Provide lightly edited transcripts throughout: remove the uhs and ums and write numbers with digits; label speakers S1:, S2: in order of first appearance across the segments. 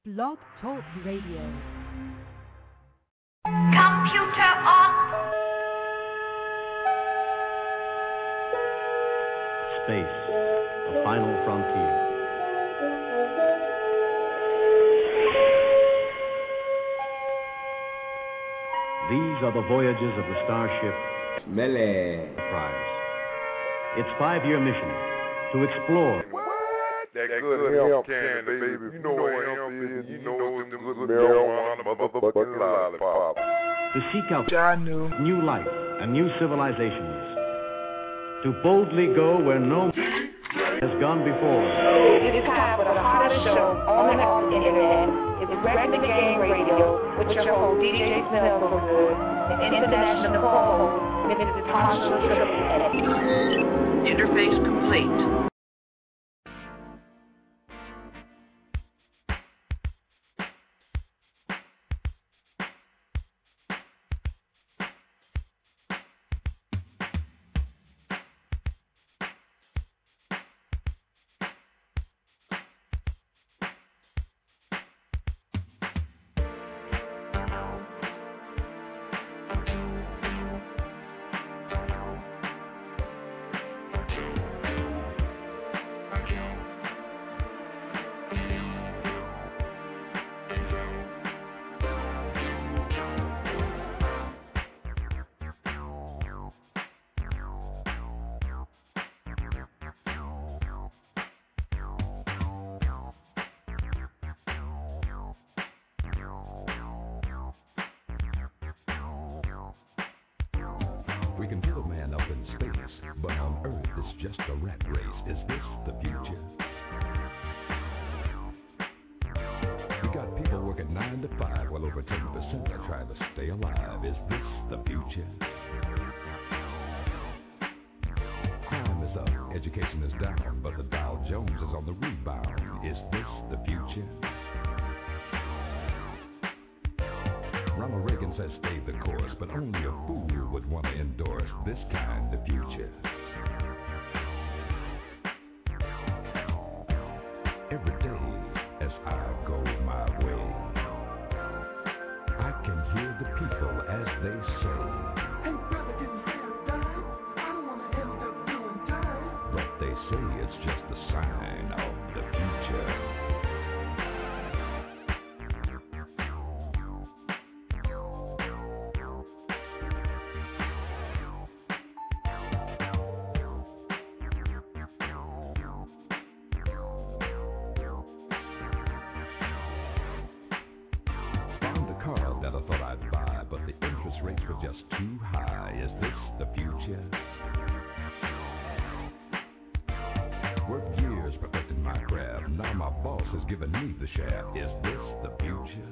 S1: Blog Talk Radio.
S2: Computer on.
S3: Space, the final frontier. These are the voyages of the starship Enterprise. Its 5-year mission to explore.
S4: That good hemp candy, baby. You know what hemp is. You know it's them good marijuana motherfucking lollipops.
S3: To seek out new life and new civilizations. To boldly go where no has gone before.
S5: It is time for the hottest show on the internet. It's Wrecking the Game Radio with your host, DJ Snellgood, the international co-host, Mrs. Tasha Triple.
S2: Interface complete.
S6: We can build man up in space, but on Earth it's just a rat race. Is this the future? We got people working 9 to 5 while over 10% are trying to stay alive. Is this the future? Crime is up, education is down, but the Dow Jones is on the rebound. Is this the future? Ronald Reagan says stay the course, but only a fool would want to endorse this kind of future. Every day as I go my way, I can hear the people as they say, "Hey brother, didn't say I'm dying. I don't want to end up doing time." But they say it's just a sign of the future. Just too high. Is this the future? Worked years perfecting my craft. Now my boss has given me the shaft. Is this the future?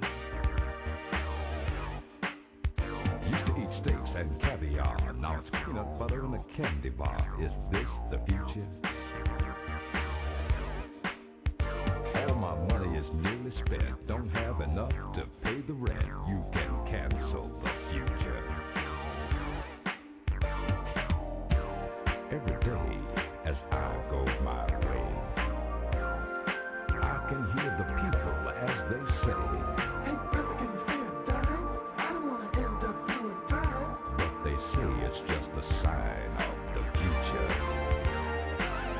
S6: Used to eat steaks and caviar. Now it's peanut butter and a candy bar. Is this the future? All my money is nearly spent. Don't have enough to pay the rent. You can cancel the future. Every day as I go my way, I can hear the people as they say, "Hey brother, can you stay a dime? I don't want to end up doing time." But they say it's just a sign of the future.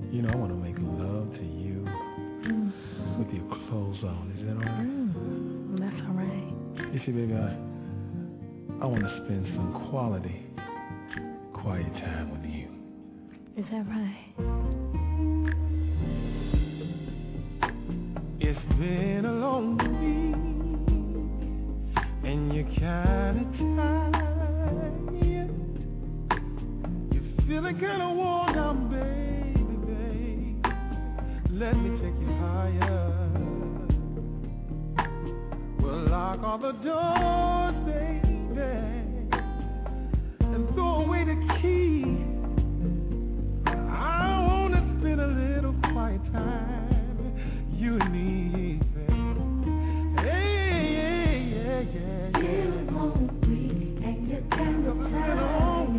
S1: You know, I want to make love to you with your clothes on. Is that all right?
S7: That's all right.
S1: You see, baby, I want to spend some quiet time with you.
S7: Is that right?
S1: It's been a long week, and you're kind of tired. You're feeling kind of worn out, baby, baby. Let me take you higher. We'll lock all the doors, baby, and throw away the key. I want to spend a little quiet time, you and me, baby. Hey, yeah, yeah, yeah. It's been a long week, and you're kind of tired.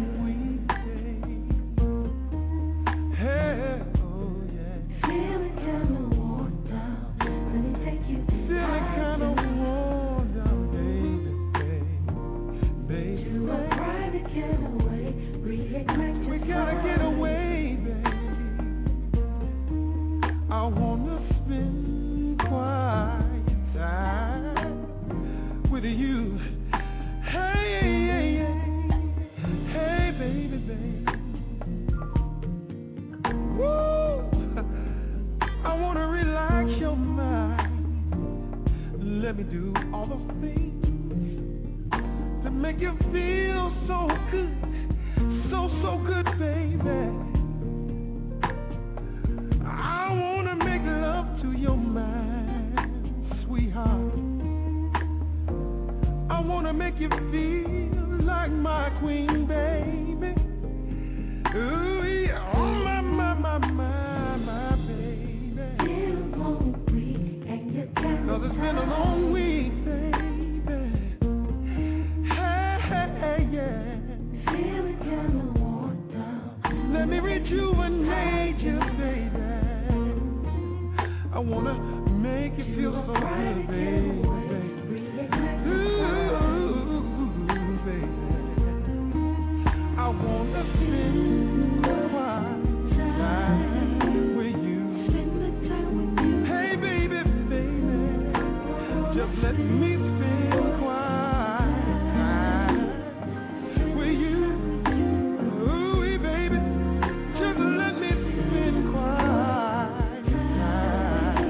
S1: Hey, oh yeah. Feeling kind of worn down. Let me take you. Feeling kind of worn down, baby. To a private getaway, reignite your. We gotta get away, baby. I wanna spend quiet time with you. Hey, hey, hey, hey, baby, baby. Woo! I wanna relax your mind. Let me do all the things to make you feel so good, so good, baby. I wanna make love to your mind, sweetheart. I wanna make you feel like my queen, baby. Ooh, yeah, oh my, baby. Cause it's been a long week, baby. Hey, yeah. Feeling kind of worn down. Let me rejuvenate you, baby. I wanna make you feel so good, baby. Ooh, baby. I wanna spend quiet time with you. Hey, baby, baby. Just let me spend quiet time with you. Ooh, baby. Just let me spend quiet time.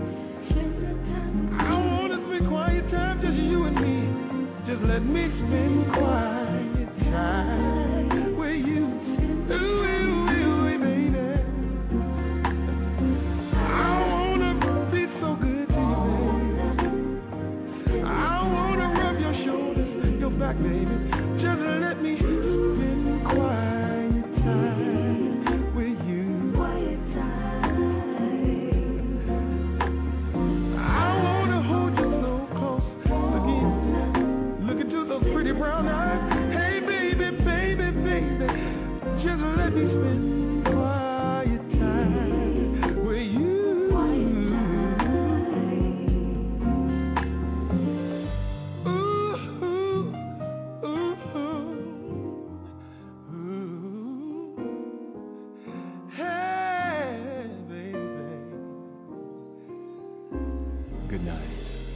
S1: I wanna spend quiet time, just you and me. Just let me spend quiet time with you. Ooh, baby. I wanna be so good to you, baby. I wanna rub your shoulders, your back, baby. Just let me spend quiet time with you. Quiet time. I wanna hold you so close again. Look into those pretty brown eyes. Hey, baby, baby, baby. Just let me spend quiet time with you. Ooh, ooh, ooh, ooh. Hey, baby. Good night.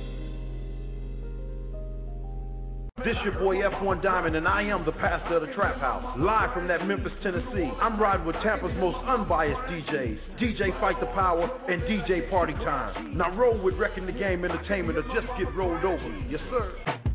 S8: This your boy F1 Diamond, and I am the pastor of the Trap House. Live from that Memphis, Tennessee. I'm riding with Tampa's most unbiased DJs, DJ Fight the Power and DJ Party Time. Now roll with Wrecking the Game Entertainment or just get rolled over. Yes, sir.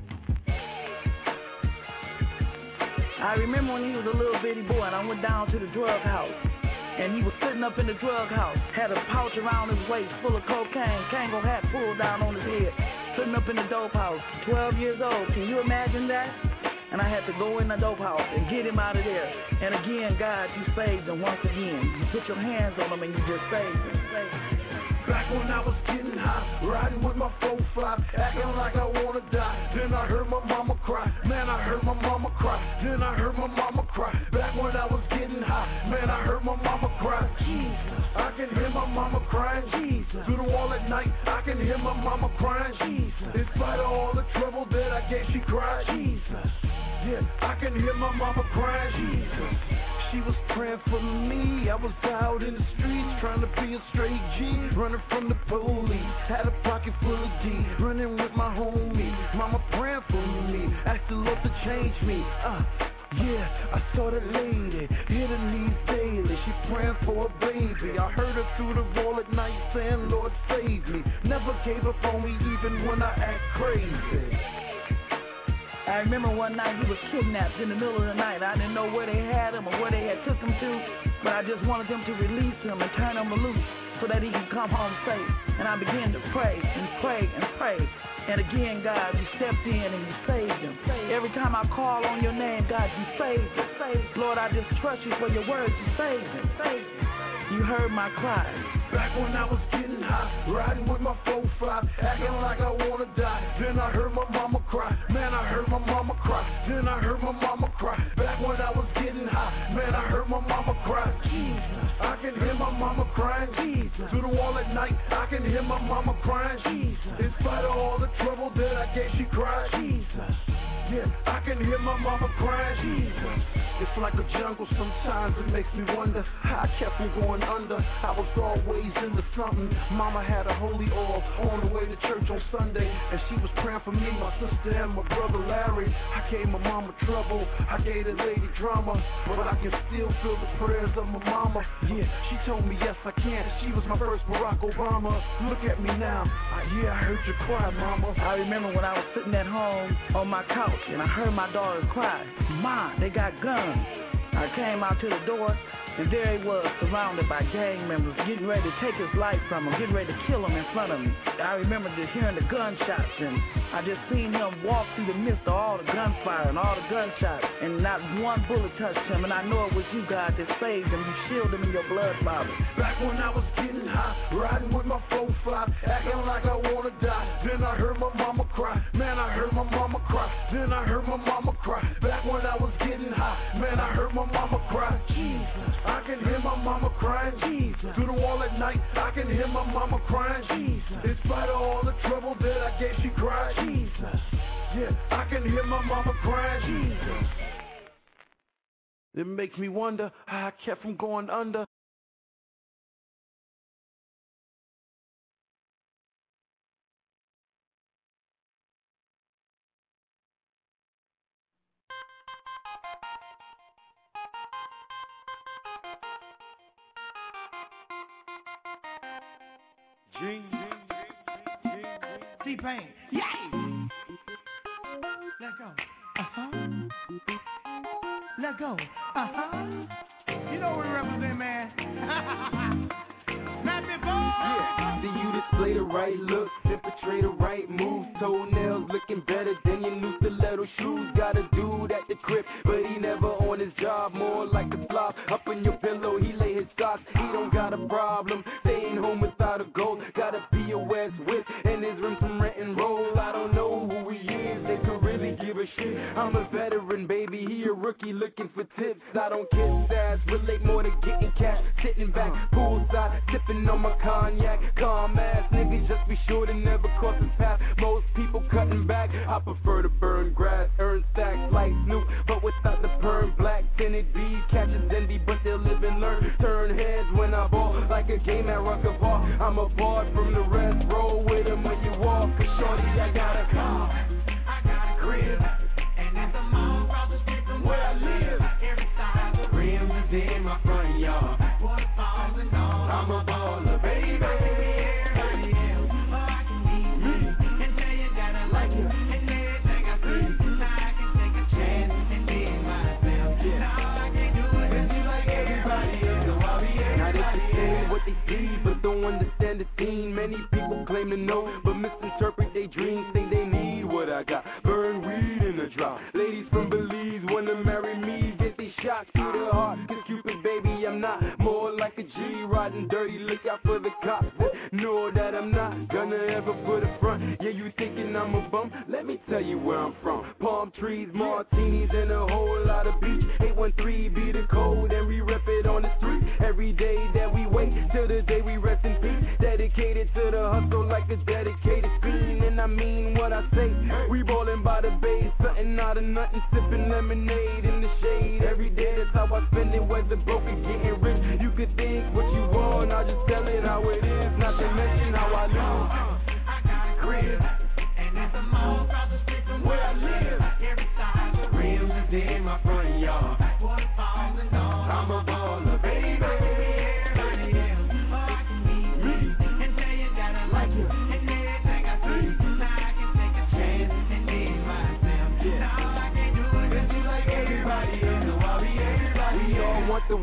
S9: I remember when he was a little bitty boy and I went down to the drug house. And he was sitting up in the drug house, had a pouch around his waist full of cocaine, Kango hat pulled down on his head, sitting up in the dope house, 12 years old. Can you imagine that? And I had to go in the dope house and get him out of there. And again, God, you saved him once again. You put your hands on him and you just saved him.
S10: Back when I was getting high, riding with my 4-5, acting like I wanna die. Then I heard my mama cry, man, I heard my mama cry. Then I heard my mama cry. Back when I was getting high, man, I heard my mama cry. Jesus, I can hear my mama crying. Jesus, through the wall at night, I can hear my mama crying. Jesus, in spite of all the trouble that I gave, she cried. Jesus, yeah, I can hear my mama crying. Jesus, she was praying for me. I was out in the street. trying to be a straight G, running from the police. Had a pocket full of D, running with my homie. Mama praying for me, asked the Lord to change me. Yeah, I saw the lady, hit her knees daily. She praying for a baby. I heard her through the wall at night saying, Lord save me. Never gave up on me even when I act crazy.
S9: I remember one night he was kidnapped in the middle of the night. I didn't know where they had him or where they had took him to, but I just wanted them to release him and turn him loose so that he can come home safe. And I began to pray and pray and pray. And again, God, you stepped in and you saved him. Every time I call on your name, God, you saved him. Lord, I just trust you for your words. You saved him. You heard my cry.
S10: Back when I was getting high, riding with my 4-5, acting like I wanna die. Then I heard my mama cry. Man, I heard my mama cry. Then I heard my mama cry. Back when I was getting high, man, I heard my mama cry. Jesus, I can hear my mama crying. Jesus, through the wall at night, I can hear my mama crying. Jesus, in spite of all the trouble that I gave, she cried. Jesus, yeah, I can hear my mama crying. Jesus, it's like a jungle sometimes. It makes me wonder how I kept from going under. I was always into something. Mama had a holy oil on the way to church on Sunday, and she was praying for me, my sister, and my brother Larry. I gave my mama trouble, I gave the lady drama, but I can still feel the prayers of my mama. Yeah, she told me yes I can. She was my first Barack Obama. Look at me now. Yeah, I heard you cry, mama.
S9: I remember when I was sitting at home on my couch and I heard my daughter cry. Mom, they got guns. I came out to the door, and there he was, surrounded by gang members, getting ready to take his life from him, getting ready to kill him in front of me. I remember just hearing the gunshots, and I just seen him walk through the midst of all the gunfire and all the gunshots, and not one bullet touched him, and I know it was you, God, that saved him. You shielded him in your blood, Father.
S10: Back when I was getting high, riding with my 4-5, acting like I wanna die. Then I heard my mama cry. Man, I heard my mama cry. Then I heard my mama cry. Back when I was getting high, man, I heard my mama cry. Jesus, I can hear my mama crying. Jesus, through the wall at night, I can hear my mama crying. Jesus, in spite of all the trouble that I gave, she cried. Jesus, yeah, I can hear my mama crying. Jesus, it makes me wonder how I kept from going under.
S1: T-Pain, yay! Let go, let go, You know what we represent, man. Snap it, boy!
S11: Yeah, do you display the right look, then portray the right moves? Toenails looking better than your new stiletto shoes. Got a dude at the crib, but he never on his job. More like a slob, up in your pillow, he lay his socks. He don't got a problem, staying home without a goal. Got a POS with, and his rim some rent and roll. I don't know who he is, they could really give a shit. I'm a veteran, baby, he a rookie looking for tips. I don't kiss ass, relate more to getting cash. Sitting back, poolside, sipping on my cognac. Calm ass niggas, just be sure to never cross his path. Most people cutting back, I prefer to burn grass. Earn stacks like Snoop, but without the perm. Black tinted bees, catches envy, but they'll live and learn. Turn heads when I ball, like a game at Rucker Park. I'm apart from the rest, roll with him when you walk. Cause shorty, I got a car, I got a crib, and at the mall across the street from where I live. Every side of the rims is in my front yard. Waterfalls and all, I'm a baller, baby. But don't understand the scene. Many people claim to know, but misinterpret their dreams. Think they need what I got. Burn weed in the drop. Ladies from Belize wanna marry me. Get these shots to the heart. Cause Cupid, baby, I'm not. More like a G, riding dirty. Look out for the cops. Know that I'm not gonna ever put a front. Yeah, you thinking I'm a bum? Let me tell you where I'm from. Palm trees, martinis, and a whole lot of beach. 813 be the code, and we rep it on the street. Every day that we wait till the day we rest in peace. Dedicated to the hustle like a dedicated fiend. And I mean what I say. We ballin' by the bay, something out of nothing, sipping lemonade in the shade. Every day that's how I spend it, whether broke or getting rich. You could think what you want, I just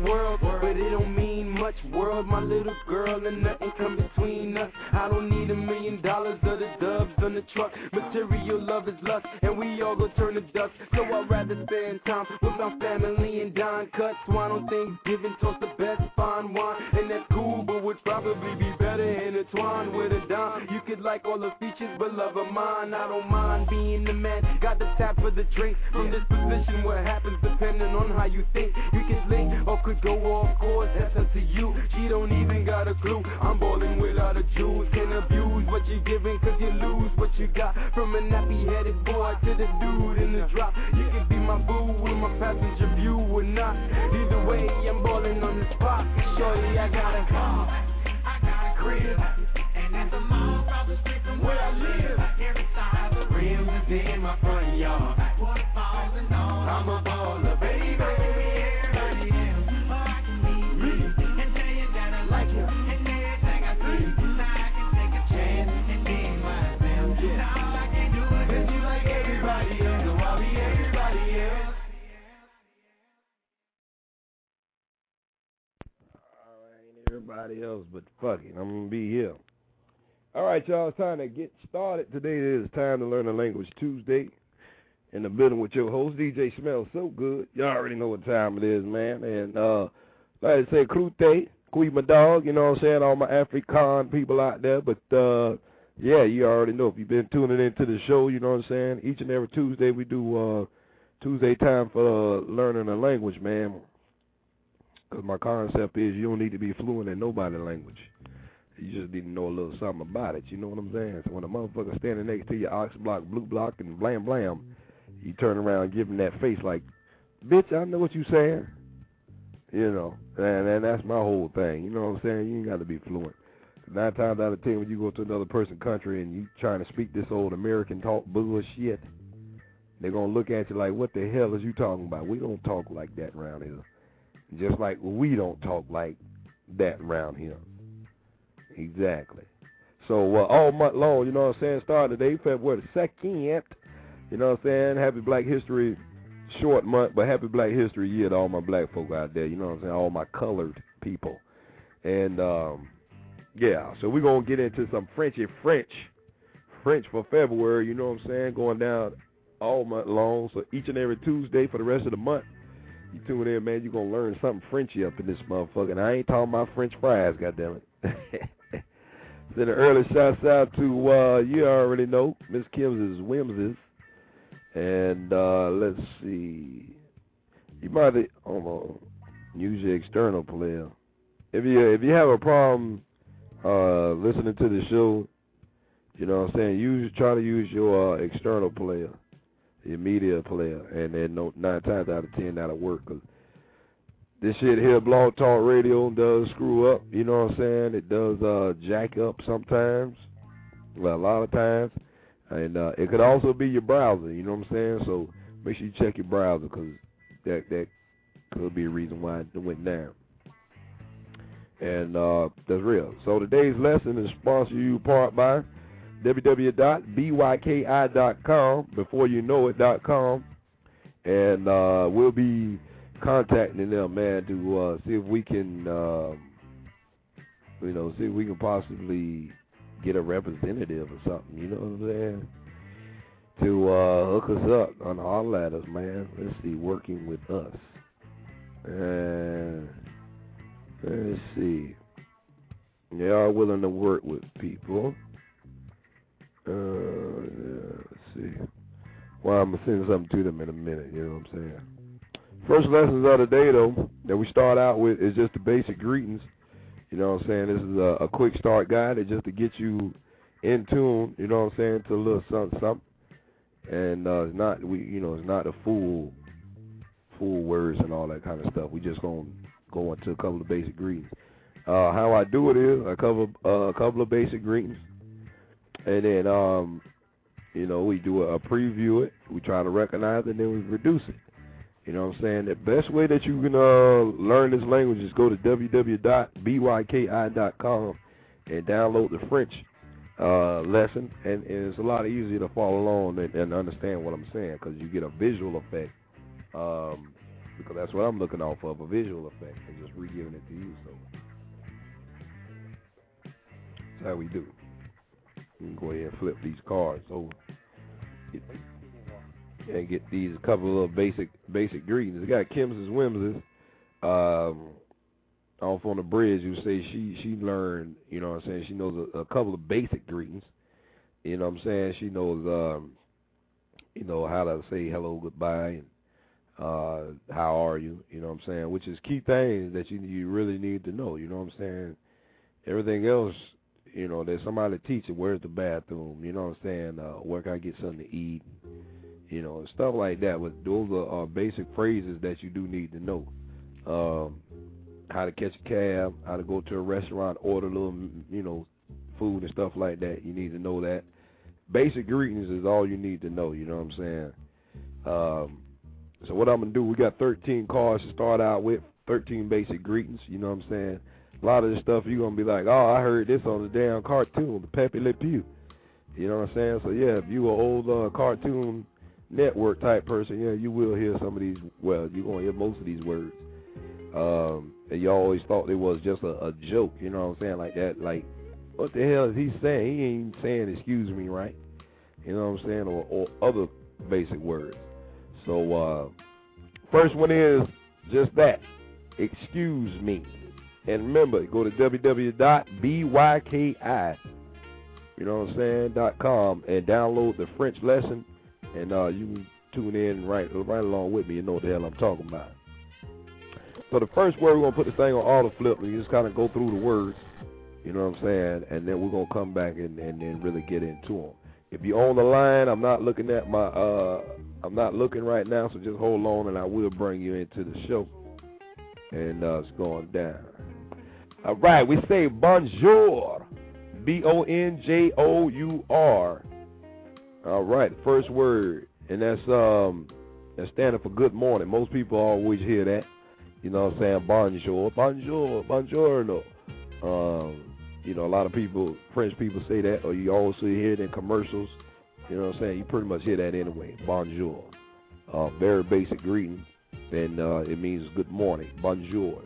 S11: world, but it don't mean much. World, my little girl, and nothing come between us. I don't need $1 million or the dubs on the truck. Material love is lust, and we all go turn to dust. So I'd rather spend time with my family and dine cuts. Wine on Thanksgiving, toast the best fine wine, and that's cool, but would probably be better intertwined with a dime. You could like all the features, but love of mine, I don't mind being the man. Got the tap for the drink. From this position, what happens depending on how you think. You can link or could go off course, that's up to you. She don't even got a clue. I'm ballin' without a juice. Can't abuse what you're giving, cause you lose what you got. From a nappy-headed boy to the dude in the drop. You could be my boo with my passenger view or not. Either way, I'm ballin' on the spot. Shorty, I got a car, I got a crib, and at the mall across the street from where I live. Every side of the rims is in my front yard. Waterfalls and all, I'm a baller, baby. Everybody else, or I can be me and tell you that I like you and everything I see. Now I can take a chance and be myself. Now I can do it 'cause you like everybody else, so I'll be everybody else.
S12: Everybody else, but fuck it, I'm gonna be here. All right, y'all, it's time to get started. Today is Time to Learn a Language Tuesday. In the building with your host, DJ Smells So Good. Y'all already know what time it is, man. And like I say, Krute, Kui my dog, you know what I'm saying, all my African people out there. But yeah, you already know if you've been tuning into the show, you know what I'm saying. Each and every Tuesday we do Tuesday time for learning a language, man. Because my concept is you don't need to be fluent in nobody's language. You just need to know a little something about it. You know what I'm saying? So when a motherfucker standing next to you, ox block, blue block, and blam blam, you turn around and give him that face like, bitch, I know what you saying. You know, and that's my whole thing. You know what I'm saying? You ain't got to be fluent. 9 times out of 10, when you go to another person's country and you trying to speak this old American talk bullshit, they're going to look at you like, what the hell is you talking about? We don't talk like that around here. Just like we don't talk like that around here. Exactly. So all month long, you know what I'm saying, started today, February the 2nd. You know what I'm saying? Happy Black History short month, but happy Black History year to all my black folk out there. You know what I'm saying? All my colored people. And, yeah, so we're going to get into some French for February, you know what I'm saying, going down all month long. So each and every Tuesday for the rest of the month, you tune in, man, you're going to learn something Frenchy up in this motherfucker. And I ain't talking about French fries, goddammit. Send an early shouts out to, you already know, Miss Kim's Whimsies. And let's see. You might use your external player. If you have a problem listening to the show, you know what I'm saying, try to use your external player, your media player, and then 9 times out of 10 that'll work. Cause this shit here, Blog Talk Radio, does screw up. You know what I'm saying? It does jack up sometimes, well, a lot of times. And it could also be your browser, you know what I'm saying? So make sure you check your browser, because that could be a reason why it went down. And that's real. So today's lesson is sponsored you part by www.byki.com, beforeyouKnowit.com. And we'll be contacting them, man, to see if we can, see if we can possibly get a representative or something, you know what I'm saying, to hook us up on our ladders, man. Let's see, working with us. And let's see. They are willing to work with people. Let's see. Well, I'm going to send something to them in a minute, you know what I'm saying. First lessons of the day, though, that we start out with is just the basic greetings. You know what I'm saying? This is a quick start guide. It's just to get you in tune, you know what I'm saying, to a little something. And it's not the full words and all that kind of stuff. We just gonna go into a couple of basic greetings. How I do it is I cover a couple of basic greetings, and then we do a preview it. We try to recognize it, and then we reduce it. You know what I'm saying? The best way that you can learn this language is go to www.byki.com and download the French lesson, and it's a lot easier to follow along and understand what I'm saying, because you get a visual effect because that's what I'm looking off of, a visual effect, and just re-giving it to you. So that's how we do. We can go ahead and flip these cards over and get these a couple of little basic greetings. We got Kim's Whimsies. Off on the bridge, you say she learned, you know what I'm saying, she knows a couple of basic greetings. You know what I'm saying? She knows, you know, how to say hello, goodbye, and how are you, you know what I'm saying, which is key things that you really need to know, you know what I'm saying. Everything else, you know, there's somebody to teach you where's the bathroom, you know what I'm saying, where can I get something to eat, you know, stuff like that. But those are basic phrases that you do need to know. How to catch a cab, how to go to a restaurant, order a little, you know, food and stuff like that. You need to know that. Basic greetings is all you need to know, you know what I'm saying. So what I'm going to do, we got 13 cards to start out with, 13 basic greetings, you know what I'm saying. A lot of this stuff you're going to be like, oh, I heard this on the damn cartoon, the Pepe Le Pew. You know what I'm saying? So, yeah, if you an old Cartoon Network type person, yeah, you will hear some of these, well, you're going to hear most of these words. And you always thought it was just a joke, you know what I'm saying, like that, like, what the hell is he saying? He ain't saying excuse me, right? You know what I'm saying, or other basic words. So, first one is just that, excuse me. And remember, go to www.byki, you know what I'm saying, .com, and download the French lesson, and you can tune in right along with me. You know what the hell I'm talking about. So the first word, we're going to put this thing on auto flip, and you just kind of go through the words, you know what I'm saying, and then we're going to come back and then really get into them. If you're on the line, I'm not looking at my, I'm not looking right now, so just hold on, and I will bring you into the show. And it's going down. All right, we say bonjour, B-O-N-J-O-U-R. All right, first word, and that's standing for good morning. Most people always hear that. You know what I'm saying? Bonjour, bonjour, buongiorno. You know, a lot of people, French people say that, or you also hear it in commercials. You know what I'm saying? You pretty much hear that anyway. Bonjour. Very basic greeting, and it means good morning. Bonjour.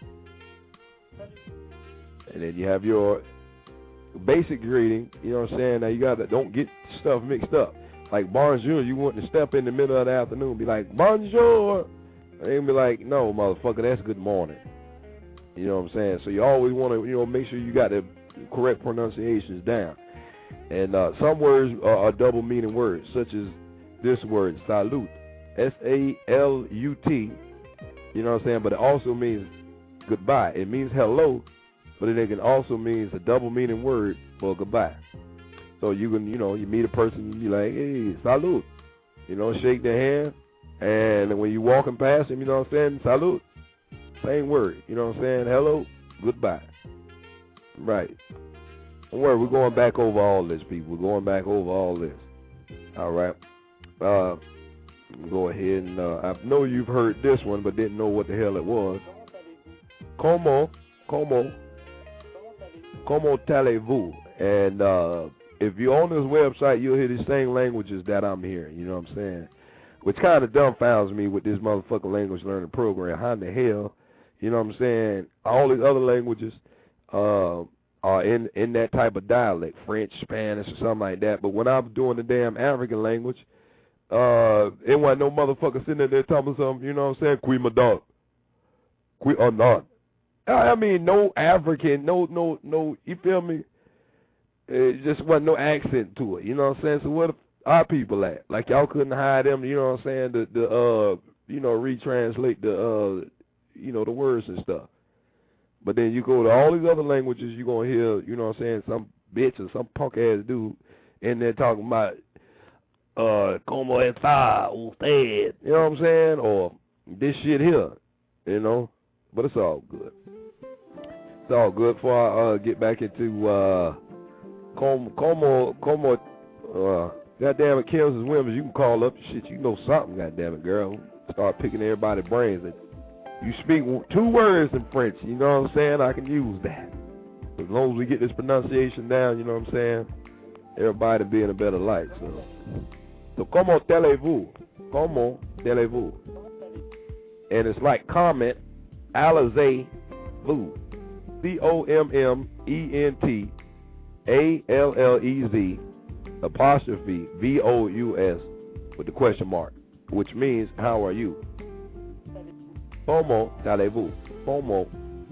S12: And then you have your basic greeting. You know what I'm saying? Now you got to, don't get stuff mixed up. Like bonjour, you want to step in the middle of the afternoon and be like, bonjour. And be like, no, motherfucker, that's good morning. You know what I'm saying? So you always want to, you know, make sure you got the correct pronunciations down. And some words are double meaning words, such as this word, salute, S-A-L-U-T. You know what I'm saying? But it also means goodbye. It means hello, but it can also mean a double meaning word for goodbye. So you can, you know, you meet a person, you be like, hey, salute. You know, shake their hand. And when you walking past him, you know what I'm saying, salute, same word, you know what I'm saying, hello, goodbye. Right. Don't worry, we're going back over all this, people. We're going back over all this. All right. Go ahead and, I know you've heard this one, but didn't know what the hell it was. Como allez-vous? And if you're on this website, you'll hear the same languages that I'm hearing, you know what I'm saying? Which kind of dumbfounds me with this motherfucking language learning program. How in the hell, you know what I'm saying, all these other languages are in that type of dialect, French, Spanish, or something like that. But when I was doing the damn African language, it wasn't no motherfucker sitting there talking something, you know what I'm saying, qui madame, qui or not. I mean, no African, no, you feel me? It just wasn't no accent to it, you know what I'm saying? So what our people at? Like y'all couldn't hide them, you know what I'm saying, the you know, retranslate the you know, the words and stuff. But then you go to all these other languages, you're gonna hear, you know what I'm saying, some bitch or some punk ass dude in there talking about como está usted, you know what I'm saying? Or this shit here, you know. But it's all good. It's all good before I get back into como goddamn it, Kansas women, you can call up shit, you know something, goddamn it, girl. Start picking everybody's brains. You speak 2 words in French, you know what I'm saying? I can use that. As long as we get this pronunciation down, you know what I'm saying? Everybody be in a better light. So comment allez-vous? Comment allez-vous? and it's like comment, Alizé Vu. COMMENTALLEZ apostrophe VOUS with the question mark, which means how are you? Comment allez-vous? Comment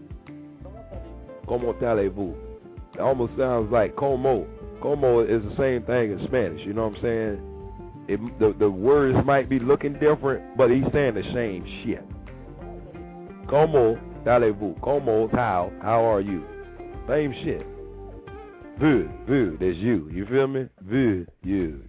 S12: allez-vous? It almost sounds like como. Como is the same thing in Spanish, you know what I'm saying? The words might be looking different, but he's saying the same shit. Como allez-vous? Como, how are you? Same shit. Vu, that's you. You feel me? Vu, you.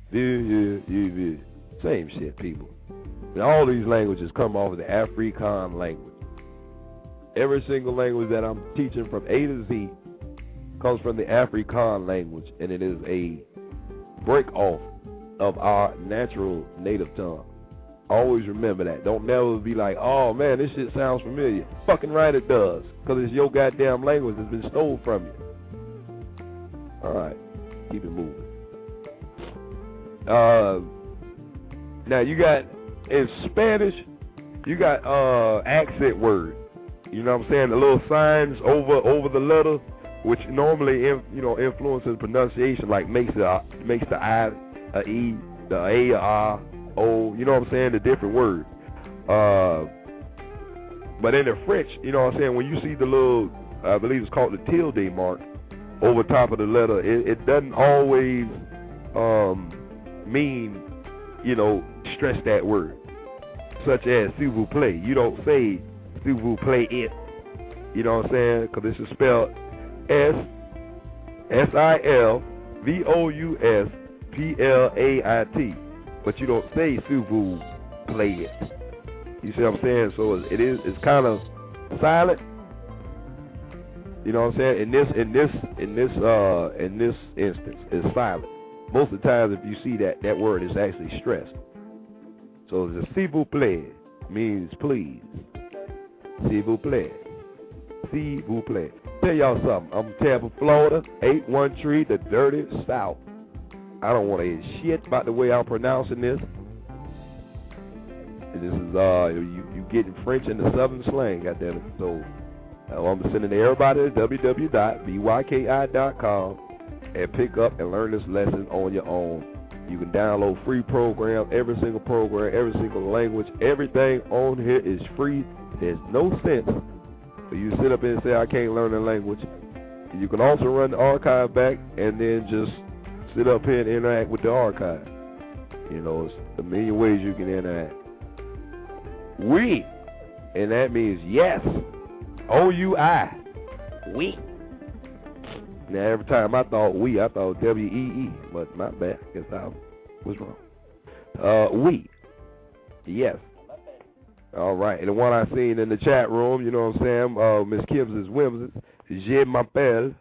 S12: Same shit, people. And all these languages come off of the Afrikaans language. Every single language that I'm teaching from A to Z comes from the Afrikaans language, and it is a break off of our natural native tongue. Always remember that. Don't never be like, oh man, this shit sounds familiar. Fucking right it does, because it's your goddamn language that's been stolen from you. Alright, keep it moving. Now you got, in Spanish, you got accent word. You know what I'm saying? The little signs over the letter, which normally influences pronunciation, like makes the I a E, the A a R, O, you know what I'm saying? The different words. But in the French, you know what I'm saying, when you see the little, I believe it's called the tilde mark over top of the letter, it doesn't always mean, stress that word. Such as s'il vous plaît. You don't say s'il vous plaît it. You know what I'm saying? Because this is spelled SILVOUSPLAIT. But you don't say s'il vous plaît it. You see what I'm saying? So it's kind of silent. You know what I'm saying? In this instance, it's silent. Most of the times, if you see that word is actually stressed. So the s'il vous plaît means please. S'il vous plaît. S'il vous plaît. Tell y'all something. I'm Tampa, Florida, 813, the dirty South. I don't want to hear shit about the way I'm pronouncing this. And this is you getting French in the Southern slang, goddammit. So I'm sending everybody to www.byki.com and pick up and learn this lesson on your own. You can download free programs, every single program, every single language. Everything on here is free. There's no sense for you to sit up here and say, I can't learn the language. You can also run the archive back and then just sit up here and interact with the archive. It's a million ways you can interact. Oui, and that means yes. O-U-I. Oui. Now, every time I thought we, I thought W-E-E, but my bad. Guess I was wrong. We. Yes. All right. And the one I seen in the chat room, you know what I'm saying, Miss Kim's is Wims. Je m'appelle,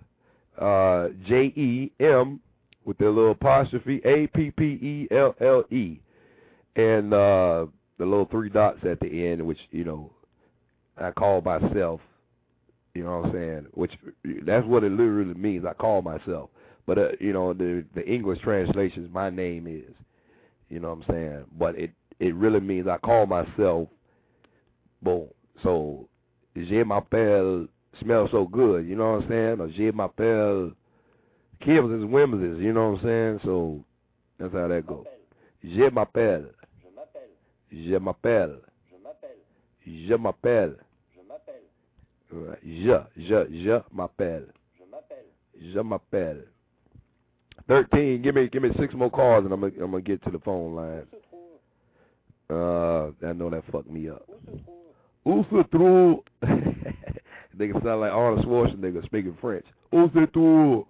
S12: J-E-M, with the little apostrophe, A-P-P-E-L-L-E. And the little 3 dots at the end, which, I call myself. You know what I'm saying? Which, that's what it literally means. I call myself. But, the English translation is my name is. You know what I'm saying? But it really means I call myself. Boom. So, je m'appelle smells so good. You know what I'm saying? Or je m'appelle Kims is Wimses. You know what I'm saying? So, that's how that goes. Je m'appelle. Je m'appelle. Je m'appelle. Right. Je m'appelle. Je m'appelle. 13. Give me 6 more calls and I'm gonna get to the phone line. I know that fucked me up. Où se trouve? They can sound like Arnold Schwarzenegger speaking French. Où se trouve?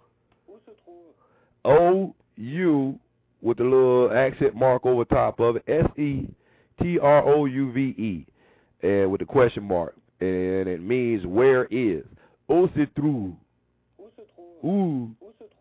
S12: O-U with the little accent mark over top of it. S-E-T-R-O-U-V-E. And with the question mark. And it means where is. Où se trouve? Où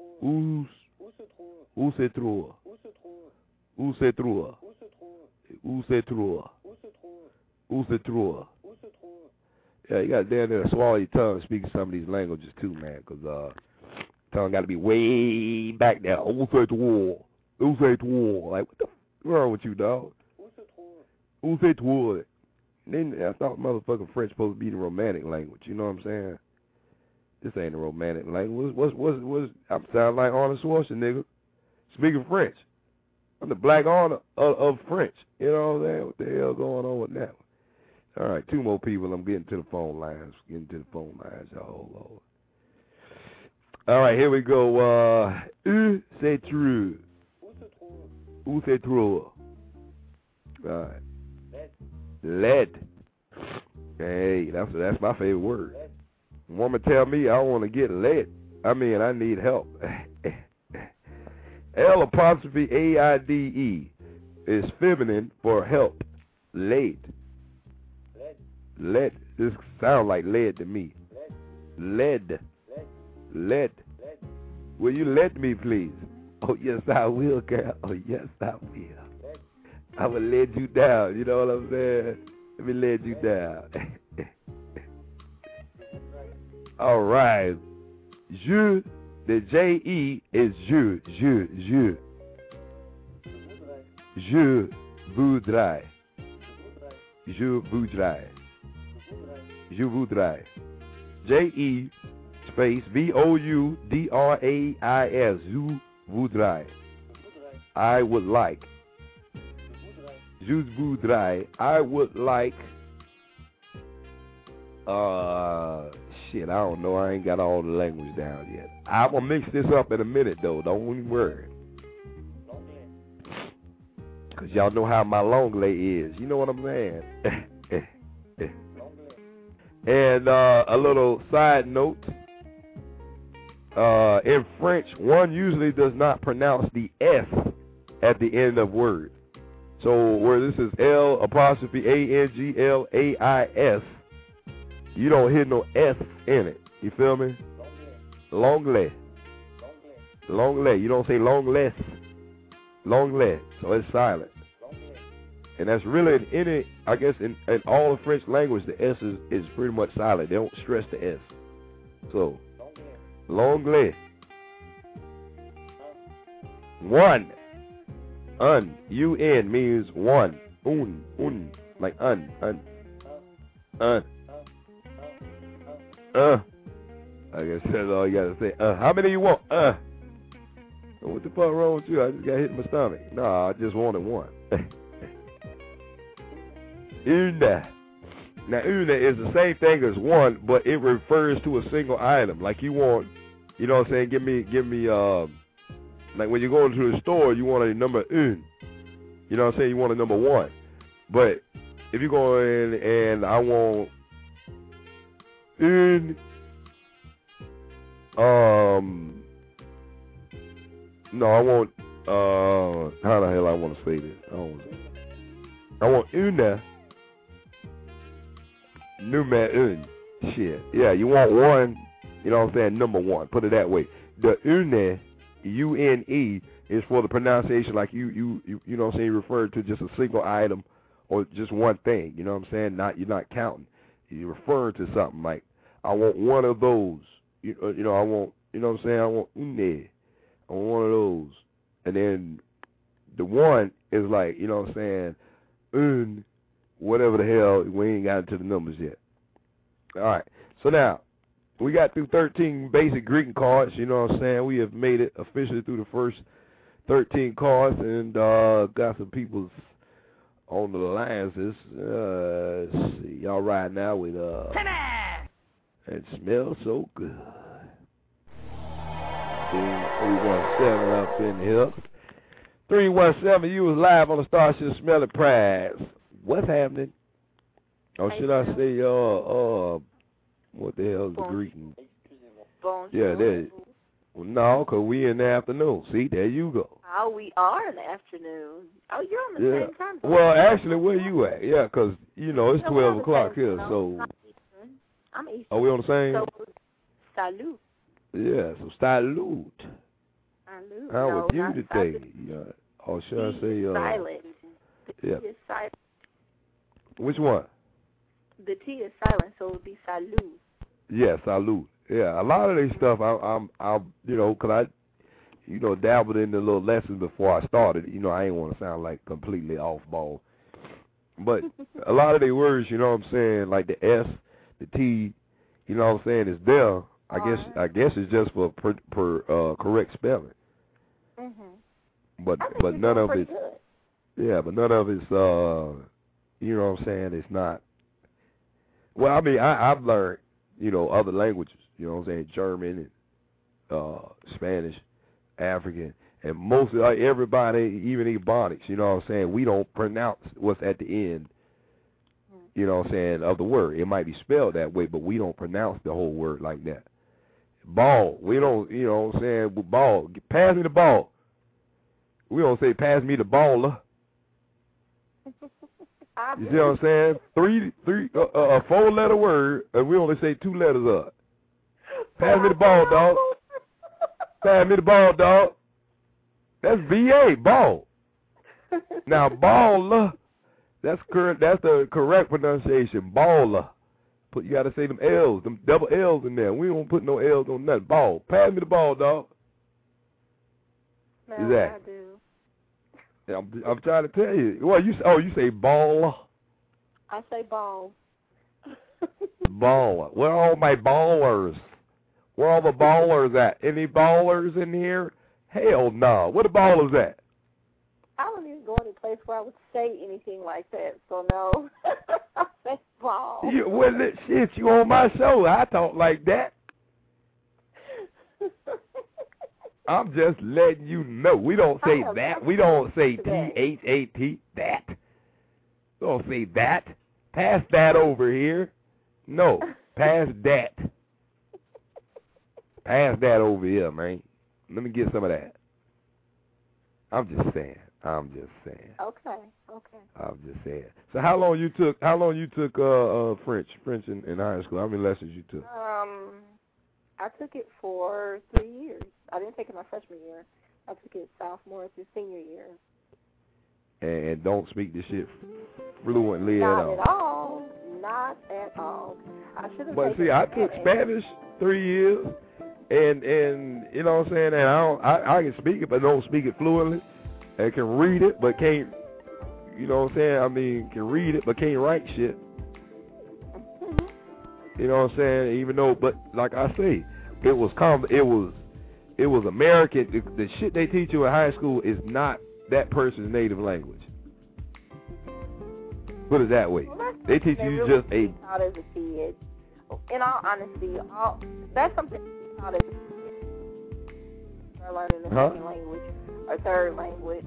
S12: se trouve? Où se trouve? Où se trouve? Où se trouve? Yeah, you got to down there to swallow your tongue speaking some of these languages too, man, because tongue got to be way back there. Où se trouve? Où se trouve? Like, what the fuck wrong with you, dog? Où se trouve? Then I thought motherfucking French supposed to be the romantic language. You know what I'm saying? This ain't a romantic language. What's I sound like Arnold Schwarzenegger speaking French. I'm the Black Arnold of French. You know what I'm saying? What the hell going on with that one? All right, 2 more people. I'm getting to the phone lines. Oh, Lord. All right, here we go. C'est true. Où c'est trop? All right. Lead. Hey, that's my favorite word. Woman tell me I want to get lead. I mean, I need help. L'-AIDE is feminine for help. Lead. Lead. This sounds like lead to me. Lead. Will you let me, please? Oh, yes, I will, girl. Oh, yes, I will. I will let you down. You know what I'm saying? Let me let you down. All right. Je, the J-E is je. Je voudrais. Je voudrais. J-E space V-O-U-D-R-A-I-S. Je voudrais. I would like. Je voudrais. I would like. Shit, I don't know. I ain't got all the language down yet. I'm going to mix this up in a minute, though. Don't even worry. Because y'all know how my longley is. You know what I'm saying? And a little side note. In French, one usually does not pronounce the S at the end of words. So where this is L'-ANGLAIS, you don't hear no S in it. You feel me? Longley. You don't say longless. Longley. So it's silent. And that's really in any, I guess, in all the French language, the S is pretty much silent. They don't stress the S. So, longley. One. Un means one. Un. Like un. I guess that's all you gotta say. How many you want? What the fuck wrong with you? I just got hit in my stomach. Nah, I just wanted one. Une. Now, une is the same thing as one, but it refers to a single item. Like you want, you know what I'm saying? Give me, like when you go into the store, you want a number une. You know what I'm saying? You want a number one. But if you go in and I want une, no, I want, how the hell I want to say this? I want une. Numéro une. Shit. Yeah, you want one, you know what I'm saying, number one. Put it that way. The une, U-N-E, is for the pronunciation like you know what I'm saying, you refer to just a single item or just one thing. You know what I'm saying? You're not counting. You're referring to something like, I want one of those. You know, I want, you know what I'm saying? I want une. I want one of those. And then the one is like, you know what I'm saying, une, whatever the hell, we ain't got into the numbers yet. All right. So now, we got through 13 basic greeting cards. You know what I'm saying? We have made it officially through the first 13 cards and got some people on the lines. Let's see. Y'all right now with it smells so good. 317 up in here. 317, you was live on the Starship Smelly Prize. What's happening? Or should I say, what the hell is the greeting? Yeah, there. Well, no, because we in the afternoon. See, there you go.
S13: Oh, we are in the afternoon. Oh, you're on the same time.
S12: Well, actually, where you at? Yeah, because, you know, it's 12 o'clock here, so.
S13: I'm Eastern.
S12: Are we on the same?
S13: So, salute.
S12: Yeah, so salute.
S13: Salute.
S12: How are you today? Yeah. Or should I say,
S13: silent. The T is silent.
S12: Which one?
S13: The T is silent, so it would be salute.
S12: Yeah, salute. Yeah, a lot of this stuff, I'm you know, because I, you know, dabbled in the little lessons before I started. You know, I ain't want to sound like completely off ball. But a lot of the words, you know what I'm saying, like the S, the T, you know what I'm saying, is there. I guess it's just for correct spelling. But none of it. Yeah, but none of it's you know what I'm saying, it's not. Well, I mean, I've learned, you know, other languages, you know what I'm saying, German and Spanish, African, and most of everybody, even Ebonics, you know what I'm saying, we don't pronounce what's at the end, you know what I'm saying, of the word. It might be spelled that way, but we don't pronounce the whole word like that. Ball, we don't, you know what I'm saying, ball, pass me the ball. We don't say pass me the baller. You see what I'm saying? A 4-letter word, and we only say 2 letters up. Pass me the ball, dog. Pass me the ball, dog. That's BA, ball. Now, baller, that's the correct pronunciation, baller. You got to say them L's, them double L's in there. We don't put no L's on nothing. Ball. Pass me the ball, dog.
S13: No,
S12: I do. I'm trying to tell you. Well, you say ball.
S13: I say ball.
S12: Baller. Where are all my ballers? Where are all the ballers at? Any ballers in here? Hell no. Where the ballers at?
S13: I don't even go any place where I would say anything like that, so no. I say ball.
S12: Shit, you on my show. I talk like that. I'm just letting you know. We don't say that. We don't say T-H-A-T, that. We don't say that. Pass that over here. No, pass that. Pass that over here, man. Let me get some of that. I'm just saying.
S13: Okay.
S12: I'm just saying. So how long you took French in high school? How many lessons you took?
S13: I took it for 3 years. I didn't take it my freshman year. I took it sophomore through senior year.
S12: And don't speak this shit fluently at all.
S13: Not at all. I should have.
S12: But see, I took Spanish 3 years, and you know what I'm saying. And I can speak it, but don't speak it fluently. And can read it, but can't. You know what I'm saying? I mean, can read it, but can't write shit. You know what I'm saying? Even though, but like I say, it was American. The shit they teach you in high school is not that person's native language. Put it that way.
S13: Well,
S12: they teach you
S13: really
S12: just a.
S13: Taught as a kid. In all honesty, that's something you taught as a kid. Or learning a second language or third language.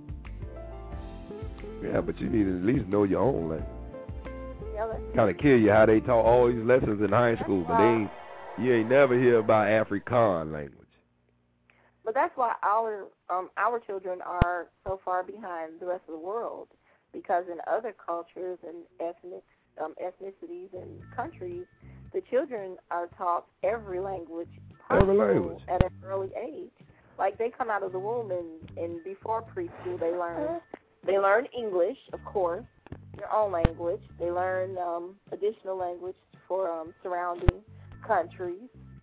S12: Yeah, but you need to at least know your own language.
S13: Yeah,
S12: kind of kill you how they taught all these lessons in high school, but you ain't never hear about Afrikaan language.
S13: But that's why our children are so far behind the rest of the world, because in other cultures and ethnicities and countries, the children are taught every language at an early age. Like they come out of the womb and before preschool they learn English, of course, their own language. They learn additional language for surrounding countries.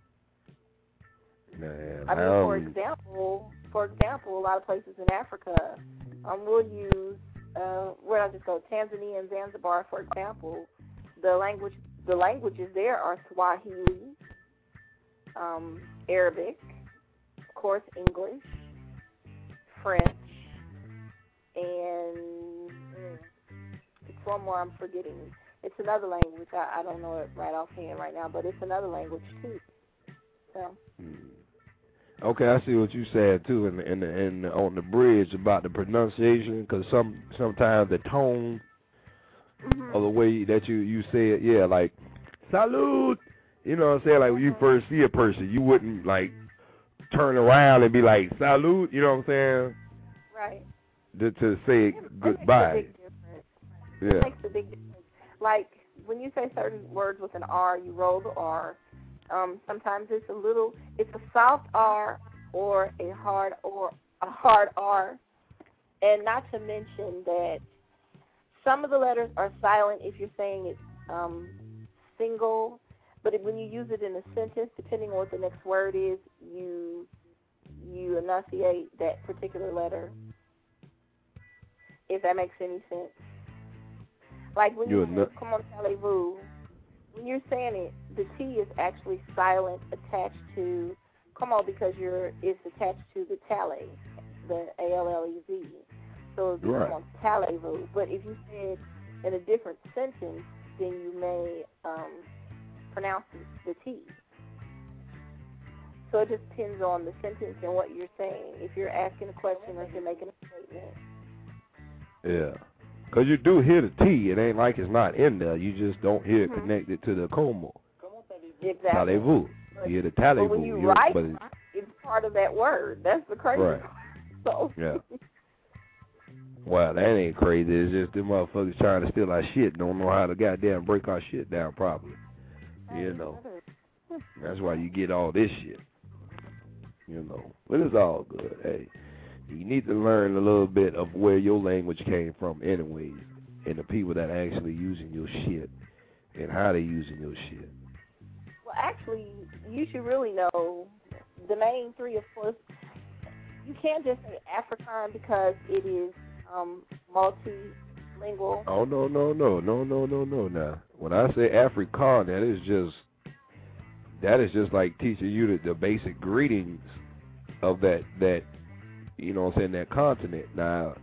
S12: Man,
S13: I mean, for example, a lot of places in Africa will use where I just go, Tanzania and Zanzibar, for example. The languages there are Swahili, Arabic, of course, English, French, and it's one more I'm forgetting. It's another language. I don't know it right offhand right now, but it's another language too. So.
S12: Okay, I see what you said too, and on the bridge about the pronunciation, because sometimes the tone of the way that you say it, yeah, like salute. You know what I'm saying? Like when you first see a person, you wouldn't like turn around and be like salute. You know what I'm saying?
S13: Right.
S12: To say goodbye.
S13: It makes a big difference. Like when you say certain words with an R, you roll the R. Sometimes it's a soft R or a hard R, and not to mention that some of the letters are silent if you're saying it single, but when you use it in a sentence, depending on what the next word is, you enunciate that particular letter. If that makes any sense. Like when you say, come on, parlez-vous, when you're saying it, the T is actually silent attached to, come on, because it's attached to the tally, the A-L-L-E-Z. So it's come on, parlez-vous. But if you said in a different sentence, then you may pronounce the T. So it just depends on the sentence and what you're saying. If you're asking a question or if you're making a statement.
S12: Yeah. Because you do hear the T. It ain't like it's not in there. You just don't hear it connected to the como.
S13: Exactly.
S12: Parlez-vous. You hear the parlez-vous.
S13: But when you write, it's part of that word. That's the crazy part. So.
S12: Yeah. Well, that ain't crazy. It's just them motherfuckers trying to steal our shit. Don't know how to goddamn break our shit down properly. You know. That's why you get all this shit. You know. But it's all good. Hey, you need to learn a little bit of where your language came from anyways, and the people that are actually using your shit and how they using your shit.
S13: Well, actually, you should really know the main three, of course. You can't just say Afrikaans because it is multilingual.
S12: Oh, no. Now, when I say Afrikaans, that is just like teaching you the basic greetings of that you know what I'm saying, that continent. Now,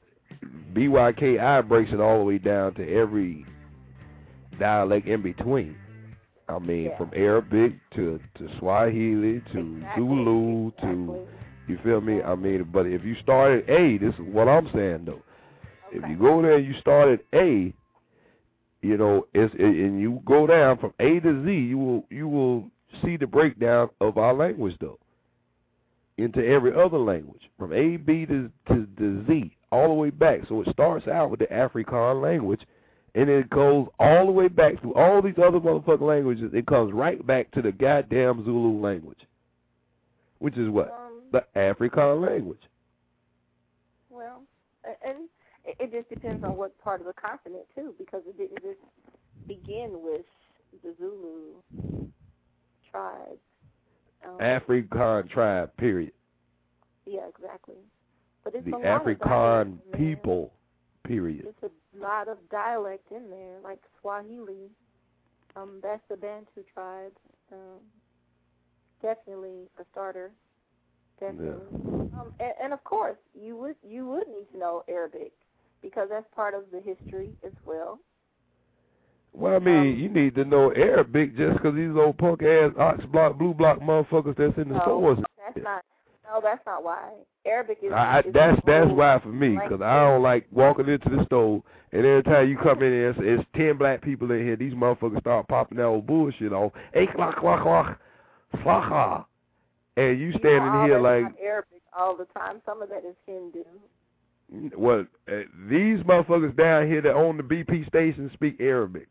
S12: BYKI breaks it all the way down to every dialect in between. I mean, from Arabic to Swahili to Zulu to, you feel me? I mean, but if you start at A, this is what I'm saying though. If you go there and you start at A, you know, and you go down from A to Z, you will see the breakdown of our language though, into every other language, from A, B to Z, all the way back. So it starts out with the Afrikaans language, and it goes all the way back through all these other motherfucking languages. It comes right back to the goddamn Zulu language, which is what? The Afrikaans language.
S13: Well, and it just depends on what part of the continent, too, because it didn't just begin with the Zulu tribe.
S12: Afrikaans tribe, period.
S13: Yeah, exactly. But it's
S12: the Afrikaans people, period.
S13: It's a lot of dialect in there, like Swahili. That's the Bantu tribe. Definitely a starter. Definitely. Yeah. And of course, you would need to know Arabic because that's part of the history as well.
S12: Well, I mean, you need to know Arabic just because these old punk-ass Ox Block, Blue Block motherfuckers that's in the stores.
S13: That's not why. Arabic is...
S12: That's why for me, because I don't like walking into the store, and every time you come in there, it's 10 black people in here, these motherfuckers start popping that old bullshit off. Hey, klak, klak, klak, slacha. And you standing here like...
S13: Not Arabic all the time. Some of that is Hindu.
S12: Well, these motherfuckers down here that own the BP station speak Arabic.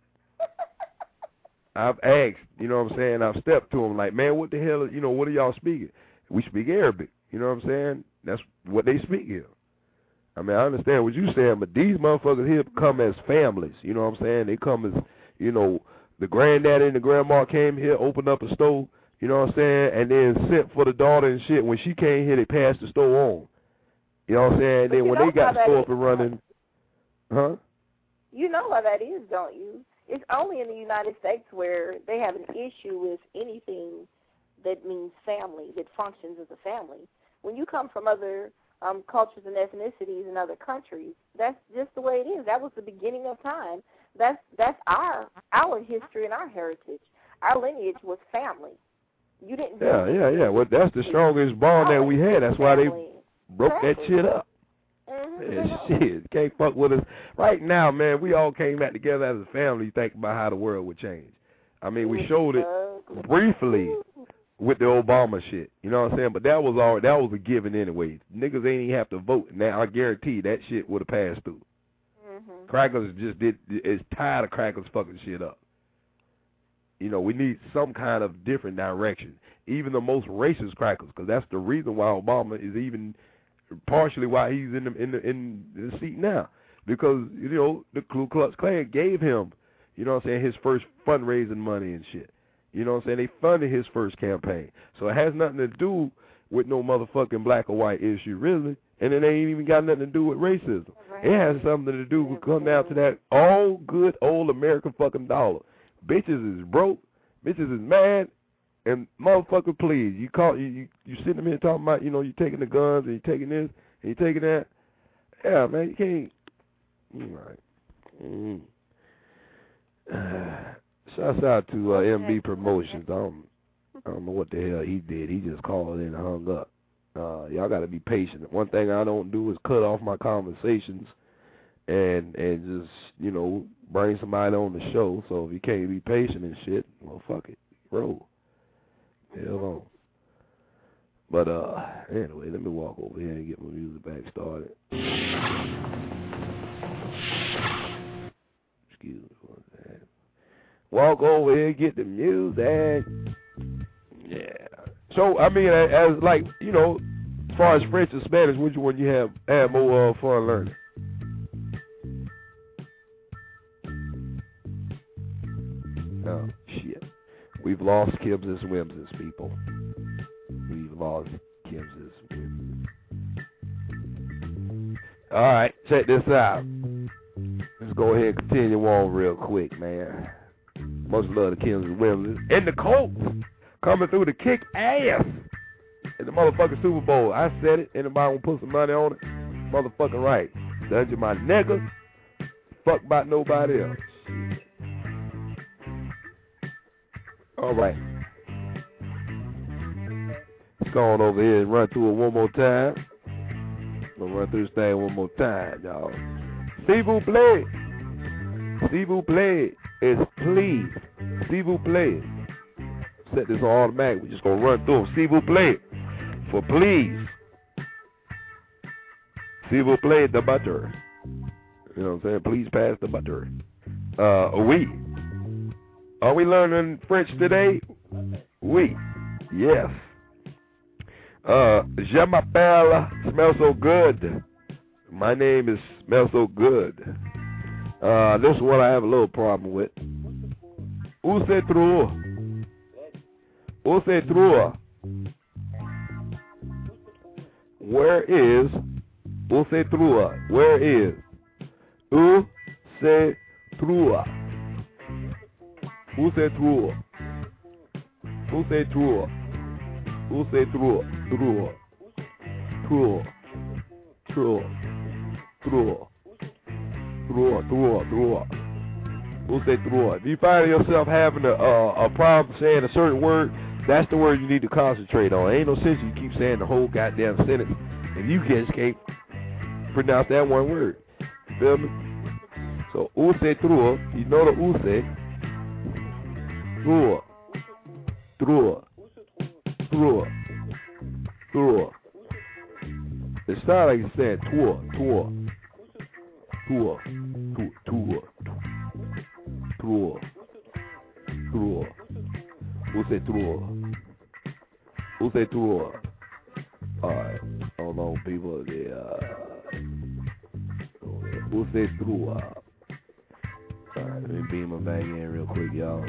S12: I've asked, you know what I'm saying? I've stepped to them like, man, what the hell, you know, what are y'all speaking? We speak Arabic, you know what I'm saying? That's what they speak here. I mean, I understand what you're saying, but these motherfuckers here come as families, you know what I'm saying? They come as, you know, the granddaddy and the grandma came here, opened up a store, you know what I'm saying, and then sent for the daughter and shit. When she came here, they passed the store on. You know what I'm saying? And then when they got the store up and running, huh?
S13: You know why that is, don't you? It's only in the United States where they have an issue with anything that means family, that functions as a family. When you come from other cultures and ethnicities in other countries, that's just the way it is. That was the beginning of time. That's our history and our heritage. Our lineage was family. You didn't.
S12: Yeah. Well, that's the strongest bond that we had. That's why they broke that shit up. Yeah, shit, can't fuck with us. Right now, man, we all came back together as a family thinking about how the world would change. I mean, we showed it briefly with the Obama shit. You know what I'm saying? But that was a given anyway. Niggas ain't even have to vote. Now, I guarantee that shit would have passed through. Crackers is tired of crackers fucking shit up. You know, we need some kind of different direction. Even the most racist crackers, because that's the reason why Obama is even partially why he's in the seat now, because you know the Ku Klux Klan gave him, you know what I'm saying, his first fundraising money and shit. You know what I'm saying? They funded his first campaign, so it has nothing to do with no motherfucking black or white issue really, and it ain't even got nothing to do with racism. It has something to do with come down to that all good old American fucking dollar. Bitches is broke, bitches is mad, and motherfucker, please, you sitting here talking about, you taking the guns and you taking this and you taking that. Yeah, man, you can't. Right. Shouts out to MB Promotions. I don't know what the hell he did. He just called in and hung up. Y'all got to be patient. One thing I don't do is cut off my conversations and just, bring somebody on the show. So if you can't be patient and shit, well, fuck it. Roll. Hell on. But, anyway, let me walk over here and get my music back started. Excuse me for that. Walk over here and get the music. Yeah. So, I mean, as like, as far as French and Spanish, which one you have more fun learning? Oh, shit. We've lost Kims and Swimses, people. We've lost Kims and Swimses. All right, check this out. Let's go ahead and continue on real quick, man. Much love to Kims and Swimses. And the Colts coming through to kick ass in the motherfucking Super Bowl. I said it. Anybody want to put some money on it? Motherfucking right. Dungeon my nigga. Fuck about nobody else. All right. Let's go on over here and run through it one more time. We'll run through this thing one more time, y'all. S'il vous plaît. S'il vous plaît is please. S'il vous plaît. Set this on automatic. We're just going to run through them. S'il vous plaît. For please. S'il vous plaît, the butter. You know what I'm saying? Please pass the butter. Oui. Are we learning French today? Oui. Yes. Je m'appelle Smell So Good. My name is Smell So Good. This is what I have a little problem with. Où se trouve? Où se trouve? Where is? Où se trouve? Where is? Où se trouve? Où se trouve? Où se trouve? Où se trouve? Trouve. Trouve. Trouve. Trouve. Trouve. Trouve. Trouve. Où se trouve? If you find yourself having a problem saying a certain word, that's the word you need to concentrate on. Ain't no sense you keep saying the whole goddamn sentence if you just can't pronounce that one word. You feel me? So, où se trouve? You know the où se. Trouve. Trouve. Trouve. Trouve. It sounds like you're saying tour. Tour. Tour. Tour. Tour. Tour. Où se trouve? Où se trouve? Alright. Hold on, people. Où se trouve? Alright, let me beam my bag in real quick, y'all.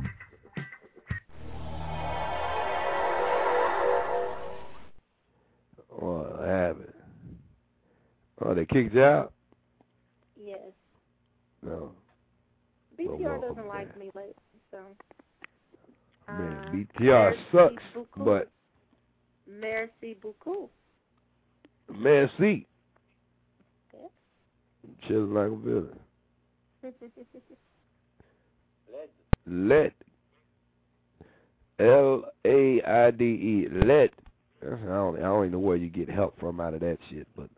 S12: What happened? Oh, they kicked you out?
S13: Yes.
S12: No.
S13: BTR doesn't like me lately, so.
S12: Man, BTR sucks,
S13: beaucoup.
S12: But.
S13: Merci beaucoup.
S12: Merci.
S13: Yeah.
S12: Chilling like a villain. Let. L-A-I-D-E. Let. I don't even know where you get help from out of that shit, but.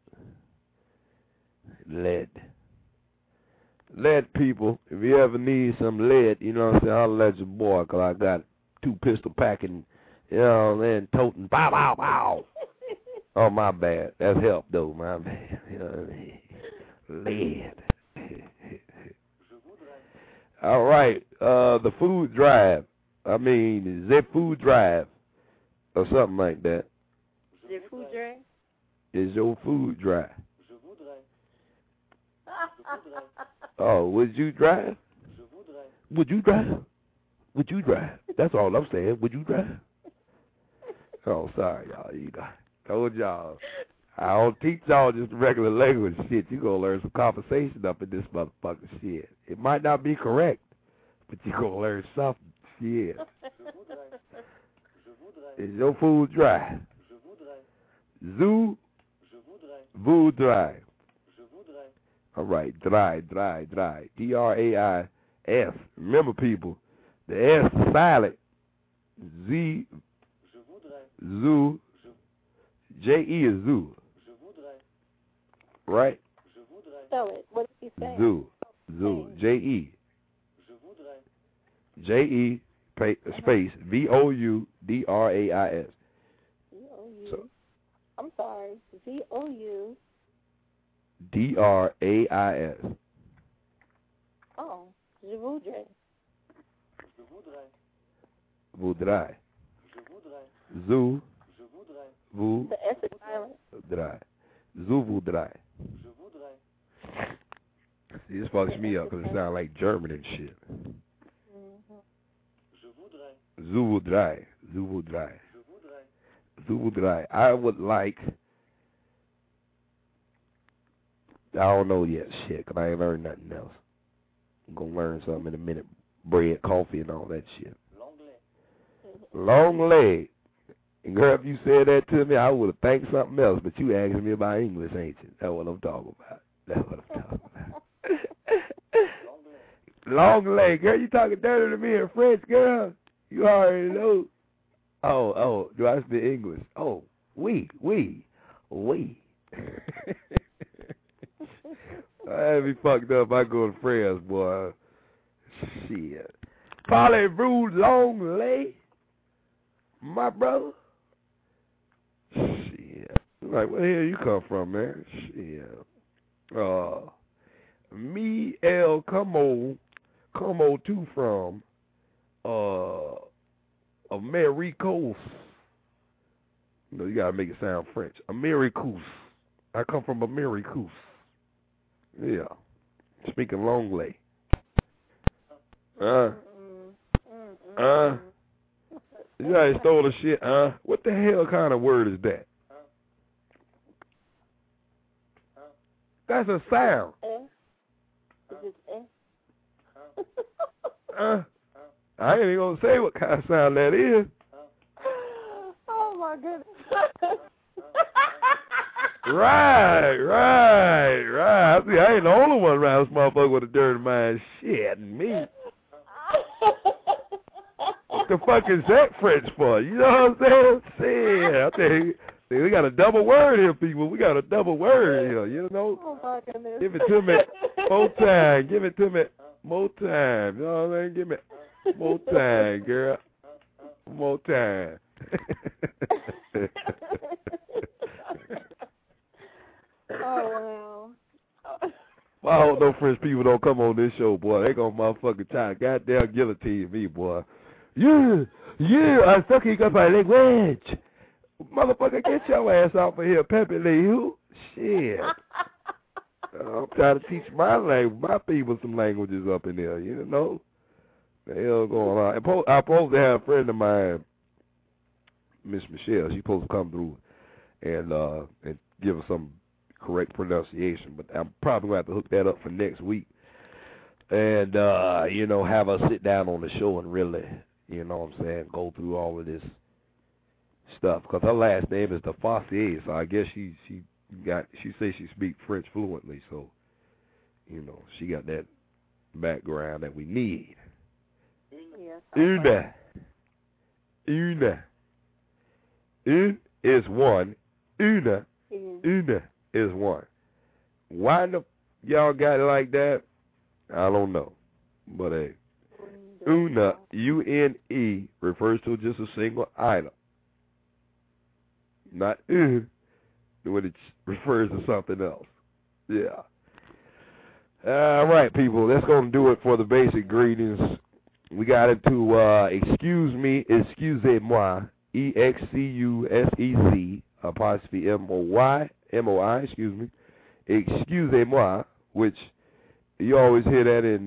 S12: Lead. Lead, people. If you ever need some lead, you know what I'm saying, I'll let your boy, because I got 2 pistol packing, you know what I'm saying, toting, bow, bow, bow. Oh, my bad. That's help, though, my bad. You know what I mean? Lead. All right. The food drive. I mean, is it food drive? Or something like that.
S13: Is it food drive?
S12: Is your food drive? Oh, would you drive? Would you drive? Would you drive? That's all I'm saying. Would you drive? Oh, sorry, y'all. I told y'all I don't teach y'all just regular language shit. You gonna learn some conversation up in this motherfucking shit. It might not be correct, but you gonna learn something. Shit. Is your food dry? Voudrais. All right, dry. D-R-A-I-S. Remember, people, the S is silent. Zoo. J-E is zoo. Right?
S13: Spell it. What did you say?
S12: Zoo. J-E. J-E space V-O-U-D-R-A-I-S.
S13: V-O-U. I'm sorry. V-O-U.
S12: D-R-A-I-S.
S13: Oh, je voudrais.
S12: Voudrais. Zoo. Vous.
S13: The S is silent.
S12: Voudrais. Zoo voudrais. See, this fucks me up because it sounds like German and shit. Zoo voudrais. I would like. I don't know yet, shit, because I ain't learned nothing else. I'm going to learn something in a minute. Bread, coffee, and all that shit. Long leg. And girl, if you said that to me, I would have thanked something else, but you asking me about English, ain't you? That's what I'm talking about. Long leg. Girl, you talking dirty to me in French, girl? You already know. Oh, do I speak English? Oh, oui. I'd be fucked up if I go to France, boy. Shit. Parlez-vous l'anglais, my brother? Shit. Like, where the hell you come from, man? Shit. Me, El, como too from, Americos. You know, you gotta make it sound French. Americos. I come from Americos. Yeah. Speaking Longley. You guys stole the shit, What the hell kind of word is that? That's a sound. I ain't even gonna say what kind of sound that is.
S13: Oh my goodness.
S12: Right. See, I ain't the only one around this motherfucker with a dirty mind. Shit, me. What the fuck is that French for? You know what I'm saying? Shit, I think we got a double word here, people. We got a double word here, you know?
S13: Oh my goodness.
S12: Give it to me more time. Give it to me more time. You know what I'm saying? Give me more time, girl. More time.
S13: Oh, wow.
S12: Well, I hope no French people don't come on this show, boy. They gonna motherfucking try goddamn guillotine me, boy. Yeah, I suck you up my language. Motherfucker, get your ass off of here, Pepe Lee. Shit. I'm trying to teach my people some languages up in there, you know? The hell going on? I'm supposed to have a friend of mine, Miss Michelle. She's supposed to come through and give us some correct pronunciation, but I'm probably going to have to hook that up for next week and, have her sit down on the show and really, you know what I'm saying, go through all of this stuff, because her last name is DeFossier, so I guess she says she speaks French fluently, so, you know, she got that background that we need.
S13: Yes.
S12: Une is one. Une is one. Why the y'all got it like that? I don't know. But una, U-N-E, refers to just a single item. Not when it refers to something else. Yeah. All right, people. That's going to do it for the basic greetings. We got into excuse me, excusez-moi, E-X-C-U-S-E-Z, apostrophe M-O-I, excuse me, excusez-moi, which you always hear that in,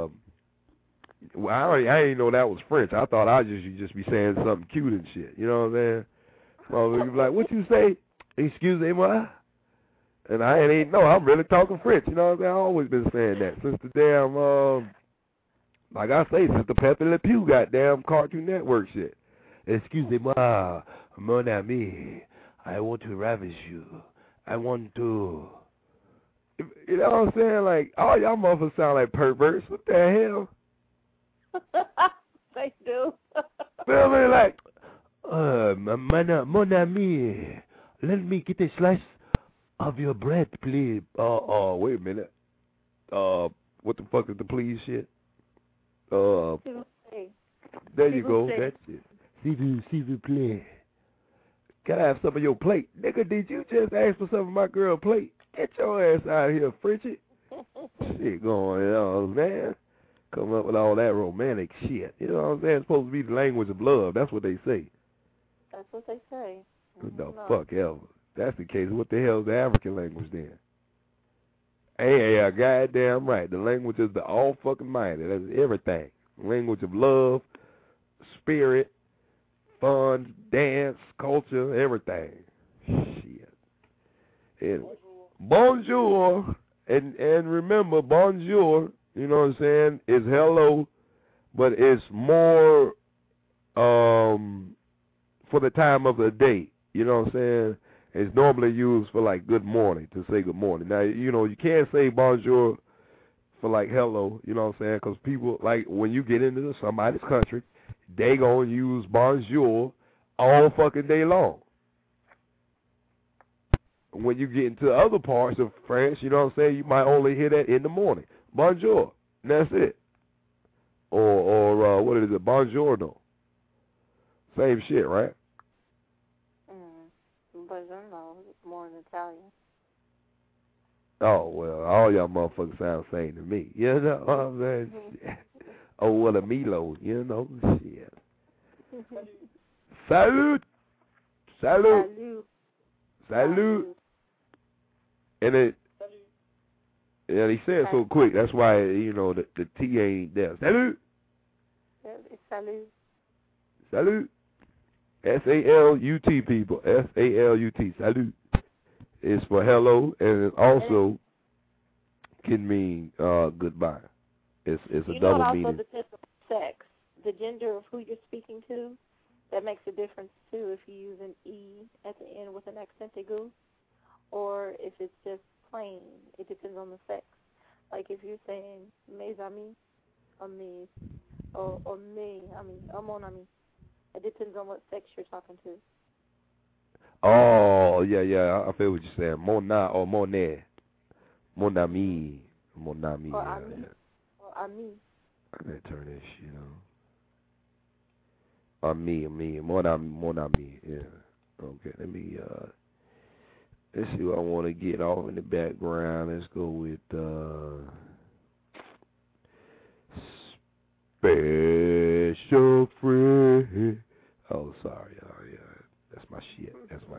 S12: I didn't know that was French. I thought you just be saying something cute and shit. You know what I'm saying? Well, you'd be like, what you say? Excusez-moi? And I ain't know I'm really talking French. You know what I'm saying? I've always been saying that since the damn, like I say, since the Pepe Le Pew goddamn Cartoon Network shit. Excusez-moi, mon ami. I want to ravish you. I want to. You know what I'm saying? Like, all y'all motherfuckers sound like perverts. What the hell?
S13: They do.
S12: Feel me? Like, mon ami, let me get a slice of your bread, please. Wait a minute. What the fuck is the please shit? There you go. That's it. S'il vous plaît. Can I have some of your plate? Nigga, did you just ask for some of my girl plate? Get your ass out of here, Frenchie. Shit going on, man. Come up with all that romantic shit. You know what I'm saying? It's supposed to be the language of love. That's what they say.
S13: That's what they say.
S12: No, fuck ever. That's the case. What the hell is the African language then? Hey, goddamn right. The language is the all fucking mighty. That's everything. Language of love, spirit, fun, dance, culture, everything. Shit. And bonjour, and remember, bonjour, you know what I'm saying, is hello, but it's more for the time of the day. You know what I'm saying? It's normally used for like good morning, to say good morning. Now, you know, you can't say bonjour for like hello, you know what I'm saying, because people, like, when you get into somebody's country, they gonna use bonjour all fucking day long. When you get into other parts of France, you know what I'm saying, you might only hear that in the morning. Bonjour. And that's it. Or what is it? Buongiorno. Same shit, right?
S13: Buongiorno is more in Italian.
S12: Oh, well, all y'all motherfuckers sound the same to me. You know what I'm saying? Oh, what a Milo, you know? Shit. Salut! Salut!
S13: Salut!
S12: Salut! And it, and he said so quick, that's why, you know, the T ain't there. Salut!
S13: Salut.
S12: Salut! S-A-L-U-T, people. S-A-L-U-T. Salut. It's for hello, and it also can mean goodbye. It's a double meaning.
S13: You know, it also depends on sex. The gender of who you're speaking to, that makes a difference, too, if you use an E at the end with an accent aigu, or if it's just plain. It depends on the sex. Like if you're saying mes amis, amis, or me, I mean, mon ami. It depends on what sex you're talking to.
S12: Oh, yeah, I feel what you're saying. Mona or monet. Mon ami. Mon ami.
S13: Or ami. Or ami.
S12: I gotta turn this shit on. Ami. Mon ami. Yeah. Okay, let's see what I want to get off in the background. Let's go with special friend. Oh, sorry, y'all. Yeah. That's my shit.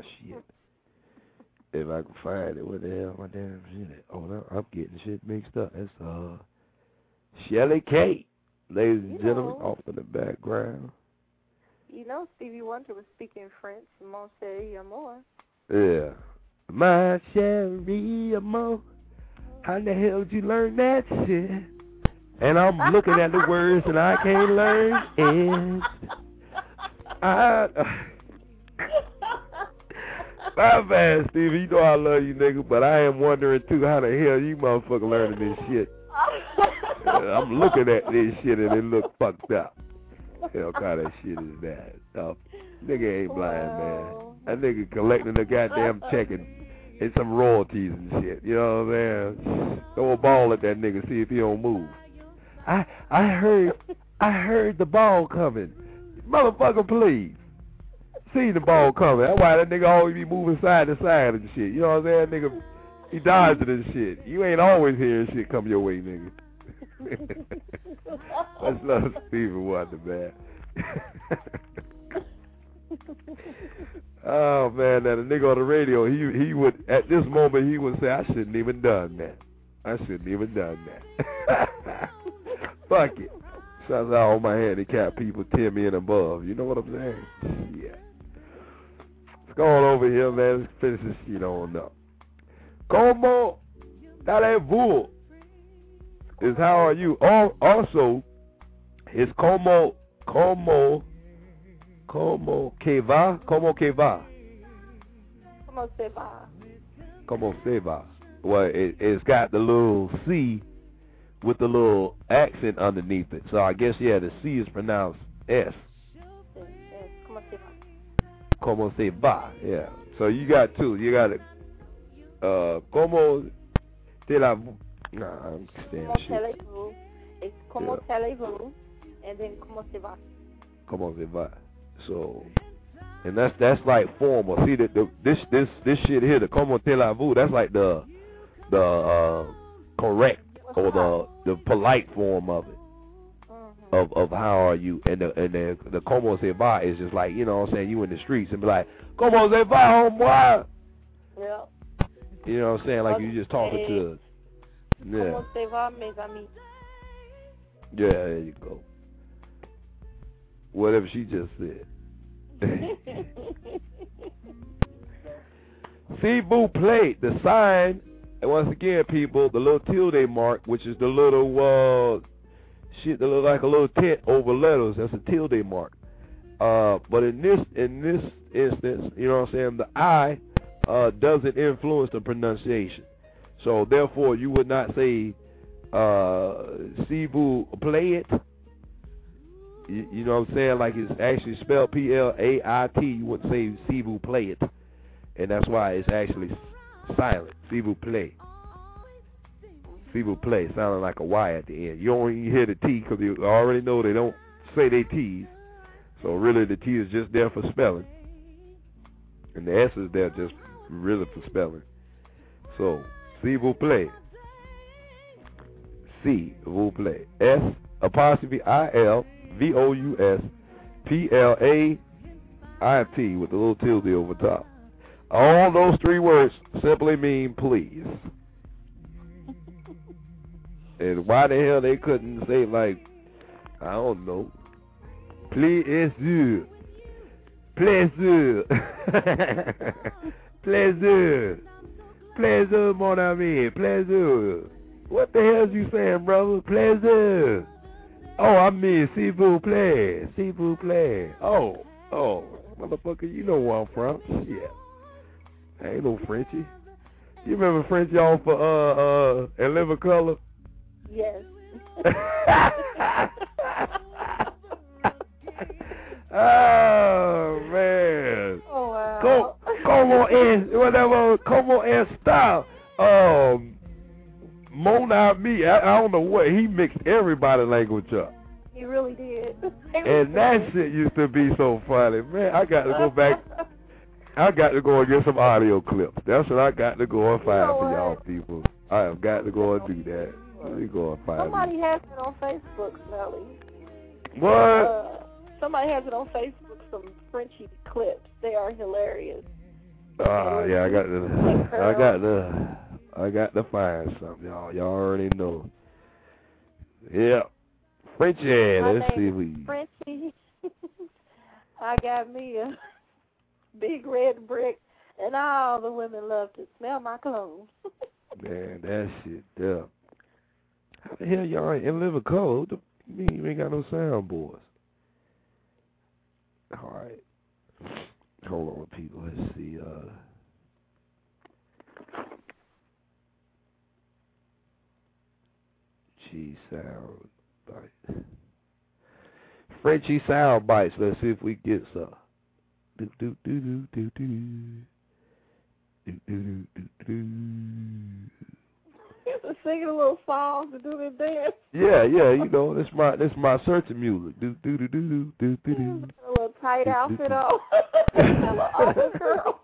S12: If I can find it, what the hell my damn shit at? Oh, no, I'm getting shit mixed up. That's Shelly Kate, ladies and gentlemen, off in the background.
S13: You know, Stevie Wonder was speaking French, Mon chéri amour.
S12: Yeah. My chéri amour. How the hell did you learn that shit? And I'm looking at the words and I can't learn it. My bad, Stevie. You know I love you, nigga, but I am wondering, too, how the hell you motherfucker learning this shit. I'm looking at this shit and it look fucked up. Hell, kind of shit is that? Nigga ain't blind, man. That nigga collecting the goddamn check and some royalties and shit. You know what I'm saying? Throw a ball at that nigga, see if he don't move. I heard the ball coming. Motherfucker, please. See the ball coming. That's why that nigga always be moving side to side and shit. You know what I'm saying? Nigga, he dodging and shit. You ain't always hearing shit come your way, nigga. Let's love Stevie Wonder, man. Oh, man, now the nigga on the radio, he would, at this moment, he would say, I shouldn't even done that. Fuck it. Shouts out all my handicapped people, 10 me and above. You know what I'm saying? Yeah. Let's go on over here, man. Let's finish this shit on up. Como allez-vous is how are you. Also, it's como que va. Como se va. Well, it's got the little C with the little accent underneath it. So I guess, yeah, the C is pronounced S. Como se va. Yeah. So you got two. You got it. Como te la... Nah, I'm saying shit.
S13: It's como allez-vous, and then como se va.
S12: Como se va. So... And that's like formal. See this shit here, the como te la vu, that's like the correct or the polite form of it. Of how are you, and the como se va is just like, you know what I'm saying, you in the streets and be like, como se va, homeboy.
S13: Yeah.
S12: You know what I'm saying, like you just talking to. Yeah.
S13: Como se va, mes amis.
S12: Yeah, there you go. Whatever she just said. S'il vous plaît, the sign, and once again, people, the little tilde mark, which is the little shit that look like a little tent over letters, that's a tilde mark. But in this instance, you know what I'm saying, the I doesn't influence the pronunciation. So therefore, you would not say s'il vous plaît. You know what I'm saying? Like it's actually spelled Plait. You wouldn't say s'il vous plaît, and that's why it's actually silent. S'il vous plaît. S'il vous plaît, sounding like a Y at the end. You don't even hear the T because you already know they don't say they T's. So really, the T is just there for spelling, and the S is there just really for spelling. So s'il vous plaît. S'il vous plaît. S apostrophe IL. VOUS PLAIT with the little tilde over top. All those three words simply mean please. And why the hell they couldn't say, like, I don't know, plaisir, mon ami, plaisir. What the hell is you saying, brother? Plaisir. Oh, I mean, s'il vous plaît. Oh, motherfucker, you know where I'm from. Shit. I ain't no Frenchie. You remember Frenchie off for In Living Color?
S13: Yes.
S12: Oh, man.
S13: Oh, wow.
S12: Como está? Mon ami, I don't know what, he mixed everybody's language up.
S13: He really did.
S12: And that shit used to be so funny. Man, I got to go back. I got to go and get some audio clips. That's what I got to go and find for y'all people. I have got to go and do that. Let me go and find
S13: Somebody has it on Facebook, Smelly.
S12: What?
S13: Somebody has it on Facebook, some Frenchie clips. They are hilarious.
S12: Yeah, I got to find something, y'all. Y'all already know. Yeah. Frenchie, let's see we.
S13: Frenchie. I got me a big red brick, and all the women love to smell my clothes.
S12: Man, that shit, yeah. How the hell y'all ain't In Living Color? You ain't got no soundboards. All right. Hold on, people. Let's see. Sound bites. Frenchie sound bites. Let's see if we get some. Do do do do do do do do do do.
S13: Singing a little songs and doing a dance.
S12: Yeah, you know, this my searching music. Do do do do do do do.
S13: A little tight outfit on. A little awkward girl.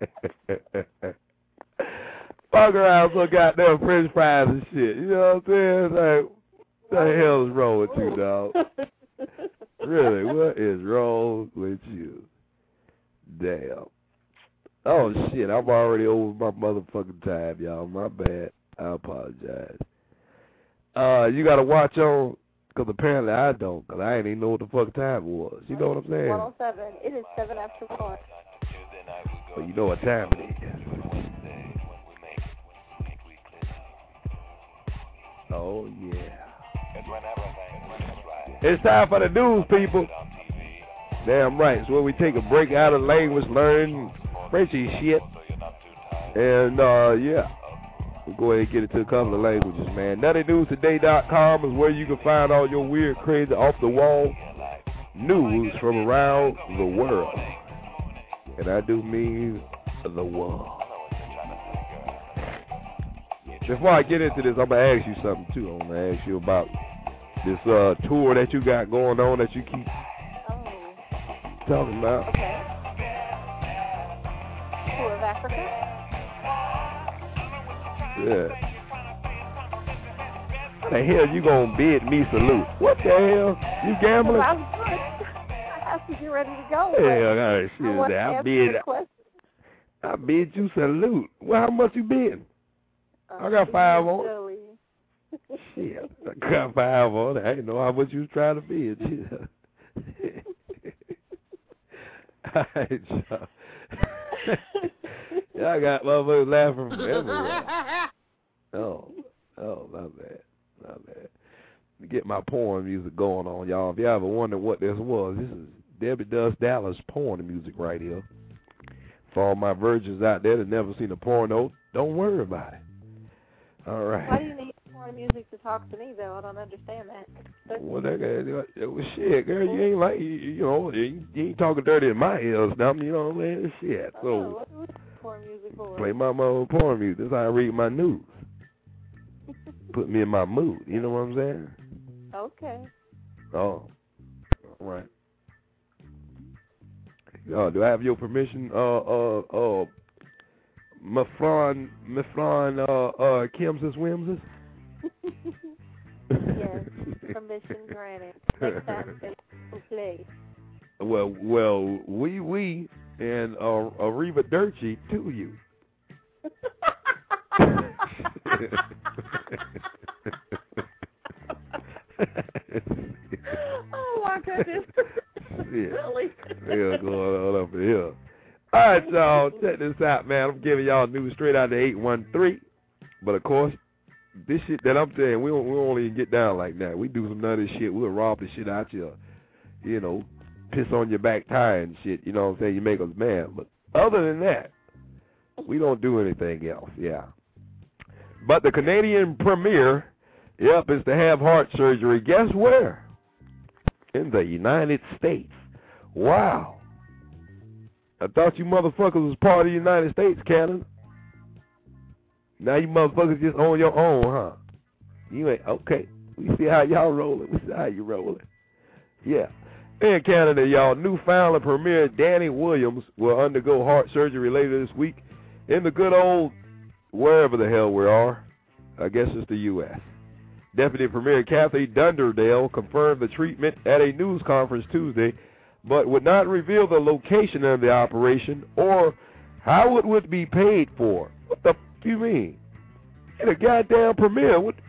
S12: Fuck around some goddamn French fries and shit. You know what I'm saying? It's like, what the hell is wrong with you, dog? Really, what is wrong with you? Damn. Oh, shit, I'm already over my motherfucking time, y'all. My bad. I apologize. You got to watch on, because apparently I don't, because I ain't even know what the fuck time it was. You know what I'm saying?
S13: 107. It is 7 after 4.
S12: Well, you know what time it is. Oh, yeah. It's time for the news, people. Damn right. It's where we take a break out of language learning, Frenchy shit. And, yeah. We'll go ahead and get into a couple of languages, man. NuttyNewsToday.com is where you can find all your weird, crazy, off-the-wall news from around the world. And I do mean the world. Before I get into this, I'm going to ask you something, too. I'm going to ask you about this tour that you got going on that you keep talking about.
S13: Okay. Tour of Africa?
S12: Yeah. What the hell you going to bid me salute? What the hell? You gambling?
S13: Well, I have to get ready to go.
S12: Yeah, I bid you salute. Well, how much you bid? I got 5 on it. Shit, I got 5 on it. I didn't know how much you was trying to bid. I got motherfuckers laughing from everywhere. Oh, my bad. Get my porn music going on, y'all. If you ever wonder what this was, this is Debbie Does Dallas porn music right here. For all my virgins out there that never seen a porno, don't worry about it. All right.
S13: Why do you need porn music to talk to me, though? I don't understand that.
S12: Well, shit, girl, you ain't like, you ain't talking dirty in my ears, nothing, you know what I mean? Shit, so.
S13: What porn music for?
S12: Play my own porn music. That's how I read my news. Put me in my mood, you know what I'm saying?
S13: Okay.
S12: Oh, all right. Do I have your permission, Mafron, Kimses Wimses?
S13: Yes, permission granted. Next time they play.
S12: Well, we and arrivederci to you.
S13: Oh my goodness.
S12: Yeah.
S13: Really?
S12: Yeah, going on up in here. All right, y'all, check this out, man. I'm giving y'all news straight out of 813. But, of course, this shit that I'm saying, we won't even get down like that. We do some nutty shit. We'll rob the shit out you, piss on your back tire and shit. You know what I'm saying? You make us mad. But other than that, we don't do anything else, yeah. But the Canadian premier, is to have heart surgery. Guess where? In the United States. Wow. I thought you motherfuckers was part of the United States, Canada. Now you motherfuckers just on your own, huh? You ain't, okay. We see how y'all rolling. We see how you rolling. Yeah. In Canada, y'all, Newfoundland Premier Danny Williams will undergo heart surgery later this week in the good old wherever the hell we are. I guess it's the U.S. Deputy Premier Kathy Dunderdale confirmed the treatment at a news conference Tuesday, but would not reveal the location of the operation or how it would be paid for. What the f*** you mean? You're the goddamn premier. What?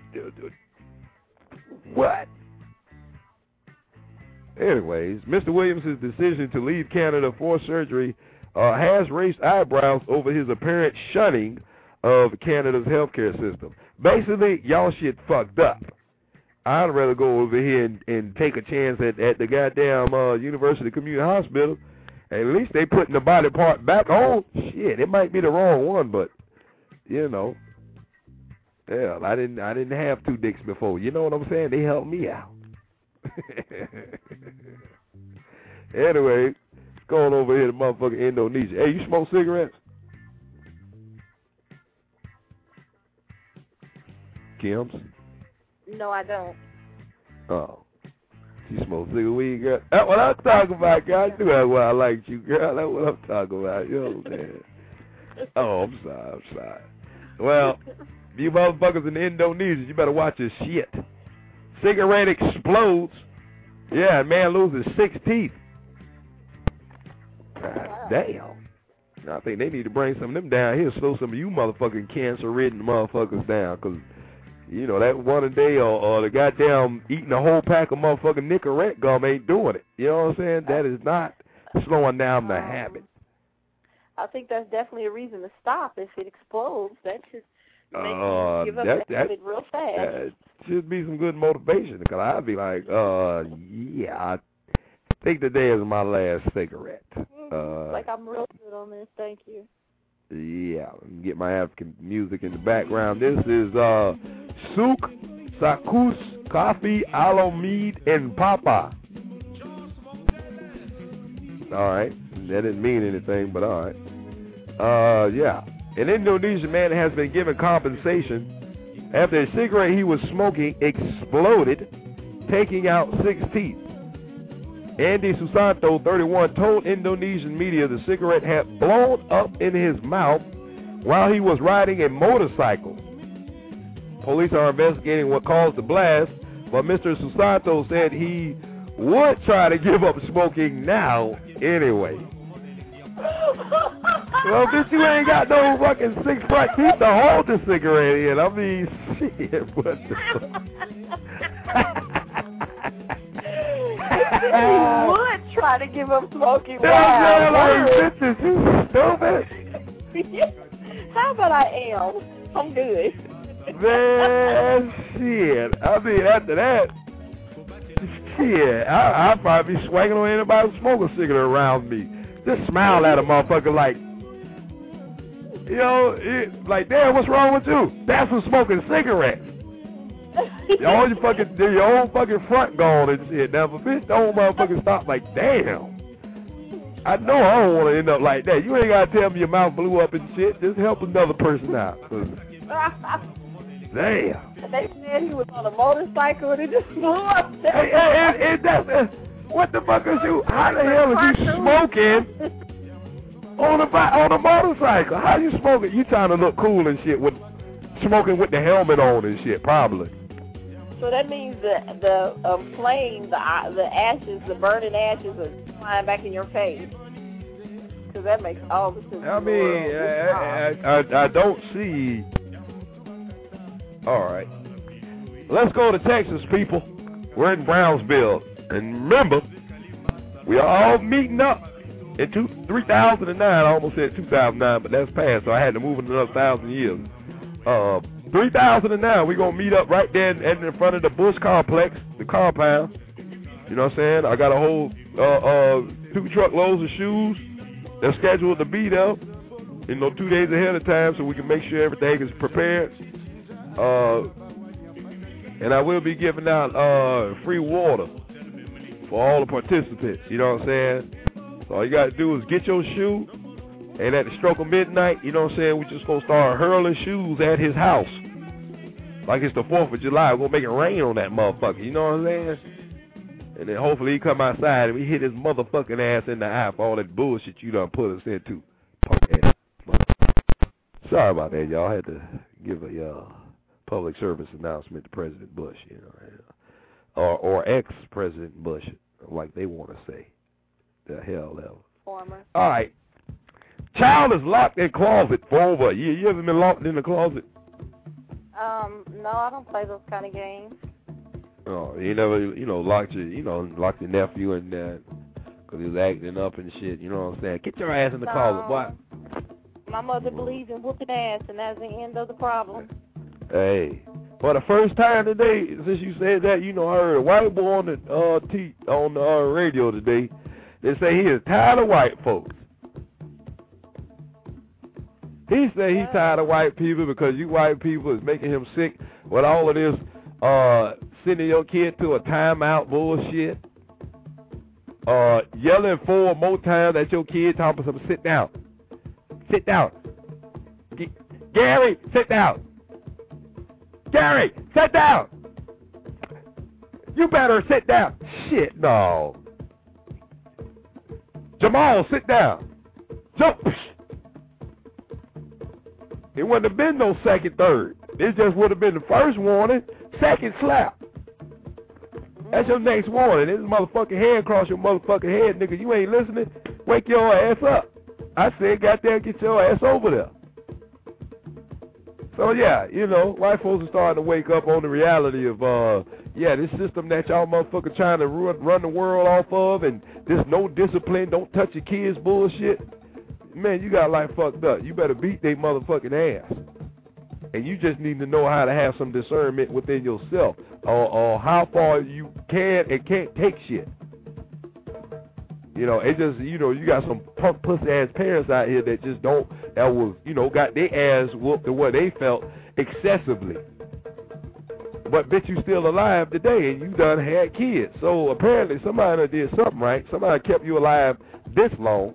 S12: Anyways, Mr. Williams' decision to leave Canada for surgery has raised eyebrows over his apparent shunning of Canada's healthcare system. Basically, y'all shit fucked up. I'd rather go over here and take a chance at the goddamn University Community Hospital. At least they putting the body part back on. Shit, it might be the wrong one, but hell, I didn't have 2 dicks before. You know what I'm saying? They helped me out. Anyway, going over here to motherfucking Indonesia. Hey, you smoke cigarettes? Kim's?
S13: No, I don't.
S12: Oh. She smokes cigarette weed, girl. That's what I'm talking about, girl. I knew that's why I liked you, girl. That's what I'm talking about. You know what I'm saying? Oh, I'm sorry. Well, you motherfuckers in Indonesia, you better watch your shit. Cigarette explodes. Yeah, man loses 6 teeth. God damn. I think they need to bring some of them down here, slow some of you motherfucking cancer-ridden motherfuckers down, because, that one a day or the goddamn eating a whole pack of motherfucking Nicorette gum ain't doing it. You know what I'm saying? That is not slowing down the habit.
S13: I think that's definitely a reason to stop if it explodes. That should Give up that habit real fast.
S12: That should be some good motivation, because I'd be like, yeah, I think today is my last cigarette.
S13: Like I'm real good on this, thank you.
S12: Yeah, get my African music in the background. This is Souk, Sakus, Coffee, Alomid, and Papa. All right, that didn't mean anything, but all right. Yeah, an Indonesian man has been given compensation after a cigarette he was smoking exploded, taking out 6 teeth. Andy Susanto, 31, told Indonesian media the cigarette had blown up in his mouth while he was riding a motorcycle. Police are investigating what caused the blast, but Mr. Susanto said he would try to give up smoking now anyway. Well, bitch, you ain't got no fucking 6 front teeth to hold the cigarette in. I mean, shit, what the fuck?
S13: He would try to give up smoking.
S12: Wow. Like, bitches, you stupid.
S13: How about I am? I'm good.
S12: Man, shit. I mean, after that, shit, I'd probably be swinging on anybody who smoke a cigarette around me. Just smile at a motherfucker like, you know, like, damn, what's wrong with you? That's for smoking cigarettes. Your own fucking front gone and shit. Now, if a bitch don't motherfucking stop, like, damn. I know I don't want to end up like that. You ain't got to tell me your mouth blew up and shit. Just help another person out. Damn.
S13: They said he was on a motorcycle and it just blew up.
S12: What the fuck is you? How the hell is you smoking on a motorcycle? How you smoking? You trying to look cool and shit with smoking with the helmet on and shit, probably.
S13: So that means the flame, the ashes, the burning ashes are flying back in your face. Because that makes all the sense.
S12: I mean, I don't see. All right. Let's go to Texas, people. We're in Brownsville. And remember, we are all meeting up in 3009. I almost said 2009, but that's past, so I had to move it another 1,000 years. 3009, we're going to meet up right there in front of the Bush complex, the compound. You know what I'm saying? I got a whole 2 truckloads of shoes. They're scheduled to be there, 2 days ahead of time, so we can make sure everything is prepared. And I will be giving out free water for all the participants. You know what I'm saying? So all you got to do is get your shoe, and at the stroke of midnight, you know what I'm saying, we just going to start hurling shoes at his house. Like it's the 4th of July. We're going to make it rain on that motherfucker. You know what I'm saying? And then hopefully he come outside and we hit his motherfucking ass in the eye for all that bullshit you done put us into. Sorry about that, y'all. I had to give a public service announcement to President Bush, you know, or ex-President Bush, like they want to say. The hell ever.
S13: Former.
S12: All right. Child is locked in closet for over a year. You ever been locked in the closet?
S13: No, I don't play those kind of games.
S12: Oh, you never, locked your nephew in there because he was acting up and shit. You know what I'm saying? Get your ass in the closet, boy.
S13: My mother believes in whooping ass, and that's the end of the problem.
S12: Hey, for the first time today, since you said that, I heard a white boy on the radio today. They say he is tired of white folks. He said he's tired of white people because you white people is making him sick with all of this sending your kid to a timeout bullshit. Yelling 4 more times at your kid, talking about sit down. Sit down. Gary, sit down. Gary, sit down. You better sit down. Shit, no. Jamal, sit down. Jump. It wouldn't have been no second, third. It just would have been the first warning, second slap. That's your next warning. This motherfucking hand across your motherfucking head, nigga. You ain't listening. Wake your ass up. I said, goddamn, get your ass over there. So, yeah, white folks are starting to wake up on the reality of, this system that y'all motherfuckers trying to run the world off of, and this no discipline, don't touch your kids bullshit. Man, you got life fucked up. You better beat they motherfucking ass. And you just need to know how to have some discernment within yourself, or how far you can and can't take shit. You know, it just, you know, you got some punk pussy ass parents out here that just don't, that was, you know, got their ass whooped to what they felt excessively. But bitch, you still alive today and you done had kids. So apparently somebody did something right. Somebody kept you alive this long.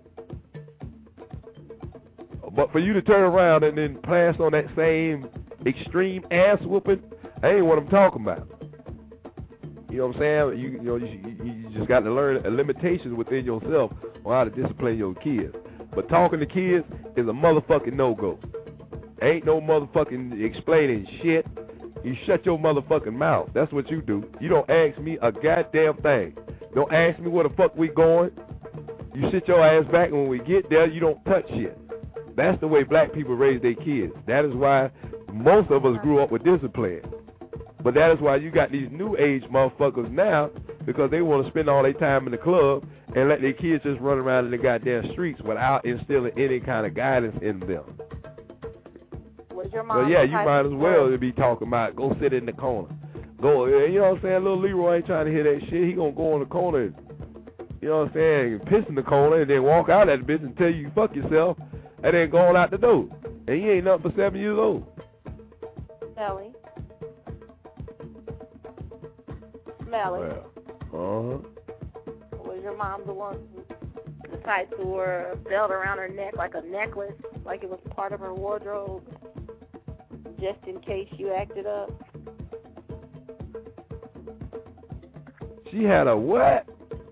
S12: But for you to turn around and then pass on that same extreme ass whooping, that ain't what I'm talking about. You know what I'm saying? You just got to learn limitations within yourself on how to discipline your kids. But talking to kids is a motherfucking no-go. Ain't no motherfucking explaining shit. You shut your motherfucking mouth. That's what you do. You don't ask me a goddamn thing. Don't ask me where the fuck we going. You sit your ass back, and when we get there, you don't touch shit. That's the way black people raise their kids. That is why most of us grew up with discipline. But that is why you got these new age motherfuckers now, because they want to spend all their time in the club and let their kids just run around in the goddamn streets without instilling any kind of guidance in them. So yeah, you might as well be talking about go sit in the corner. Go, you know what I'm saying? Little Leroy ain't trying to hear that shit. He gonna go in the corner and, you know what I'm saying, piss in the corner and then walk out at the bitch and tell you fuck yourself and then going out the door. And he ain't nothing but 7 years old.
S13: Smelly.
S12: Well,
S13: Was your mom the one the type to wear a belt around her neck like a necklace, like it was part of her wardrobe, just in case you acted up?
S12: She had a what?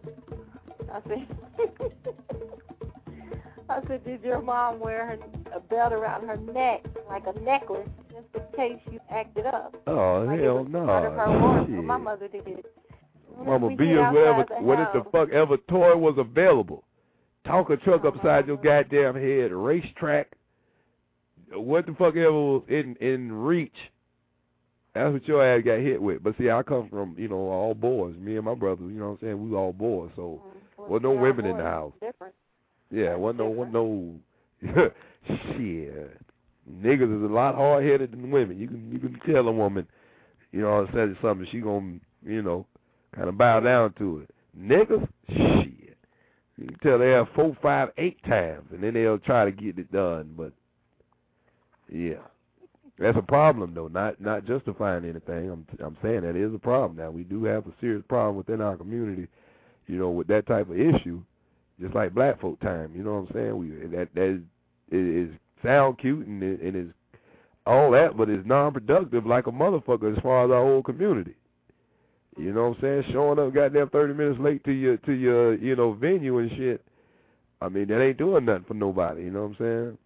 S13: I said, did your mom wear a belt around her neck like a necklace just in case you acted up?
S12: Oh,
S13: like
S12: hell no.
S13: Part of her wardrobe. My mother did it.
S12: Mama B is whatever the fuck ever toy was available. Talk a truck upside your goddamn head, racetrack, what the fuck ever was in reach. That's what your ass got hit with. But see, I come from, you know, all boys. Me and my brothers, you know what I'm saying? We all boys, so wasn't no women in the house.
S13: Different.
S12: Yeah, wasn't no shit. Niggas is a lot hard headed than women. You can tell a woman, you know what I'm saying, something, she gonna, you know, kind of bow down to it. Niggas, shit. You can tell they have 4, 5, 8 times, and then they'll try to get it done. But yeah, that's a problem though. Not justifying anything. I'm saying that is a problem. Now we do have a serious problem within our community, you know, with that type of issue. Just like black folk time, you know what I'm saying? That is sound cute and is all that, but it's non-productive like a motherfucker as far as our whole community. You know what I'm saying? Showing up goddamn 30 minutes late to your you know, venue and shit. I mean, that ain't doing nothing for nobody, you know what I'm saying?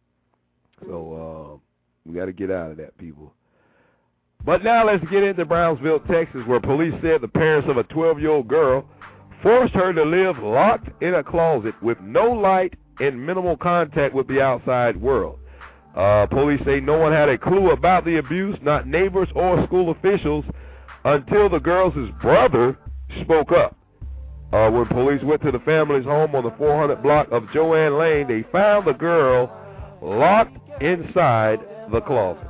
S12: So we got to get out of that, people. But now let's get into Brownsville, Texas, where police said the parents of a 12-year-old girl forced her to live locked in a closet with no light and minimal contact with the outside world. Police say no one had a clue about the abuse, not neighbors or school officials, until the girl's brother spoke up. When police went to the family's home on the 400 block of Joanne Lane, they found the girl locked inside the closet.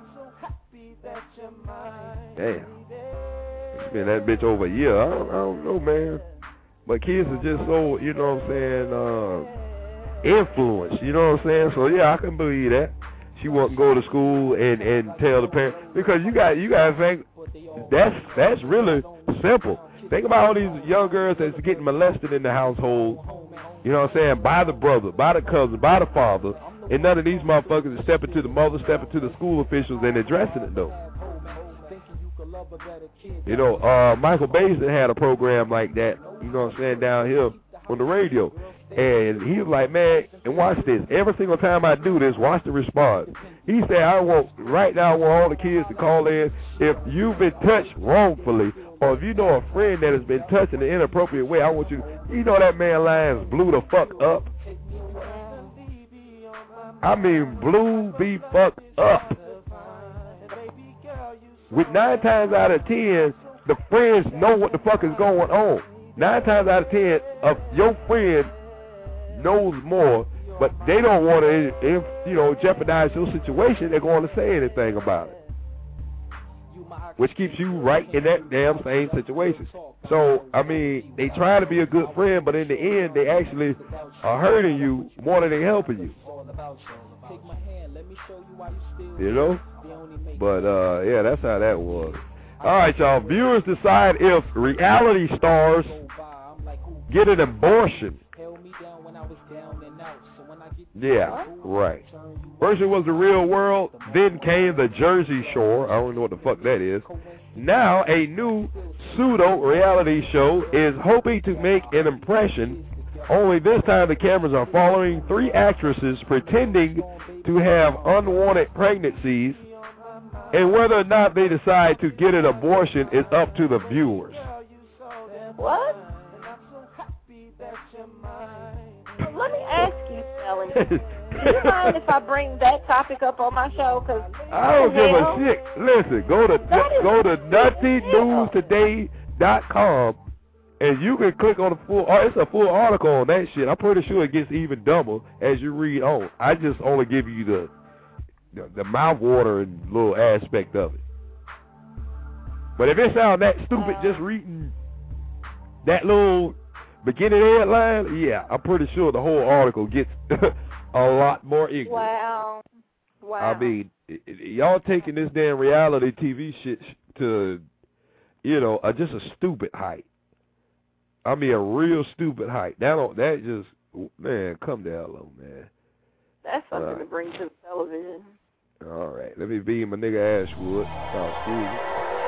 S12: Damn. It's been that bitch over a year. I don't know, man. But kids are just so, you know what I'm saying, influenced, you know what I'm saying? So yeah, I can believe that. She wouldn't go to school and tell the parents, because you got to think that's really simple. Think about all these young girls that's getting molested in the household, you know what I'm saying, by the brother, by the cousin, by the father, and none of these motherfuckers are stepping to the mother, stepping to the school officials and addressing it though. You know, Michael Basin had a program like that, you know what I'm saying, down here on the radio. And he was like, man, and watch this. Every single time I do this, watch the response. He said, right now I want all the kids to call in if you've been touched wrongfully, or if you know a friend that has been touched in an inappropriate way. I want you know that man lines blew the fuck up. I mean, blew the fuck up. With 9 times out of 10, the friends know what the fuck is going on. 9 times out of 10 of your friend knows more but they don't want to, jeopardize your situation. They're going to say anything about it, which keeps you right in that damn same situation. So, I mean, they try to be a good friend, but in the end, they actually are hurting you more than they helping you. You know? But, yeah, that's how that was. All right, y'all. Viewers decide if reality stars get an abortion. Yeah, right. First it was The Real World, then came The Jersey Shore. I don't know what the fuck that is. Now a new pseudo-reality show is hoping to make an impression, only this time the cameras are following 3 actresses pretending to have unwanted pregnancies, and whether or not they decide to get an abortion is up to the viewers.
S13: What? Let me ask you, Ellen. Do you mind if I bring that topic up on my show? Cause
S12: I don't give a shit. Listen, go to nuttynewstoday.com and you can click on the full. It's a full article on that shit. I'm pretty sure it gets even dumber as you read on. I just only give you the mouth watering little aspect of it. But if it sounds that stupid, just reading that little beginning headline, yeah, I'm pretty sure the whole article gets a lot more ignorant.
S13: Wow.
S12: I mean, y'all taking this damn reality TV shit to, just a stupid height. I mean, a real stupid height. That just, man, come down low, man.
S13: That's something to bring to the television.
S12: All right, let me be my nigga Ashwood. Talk to you.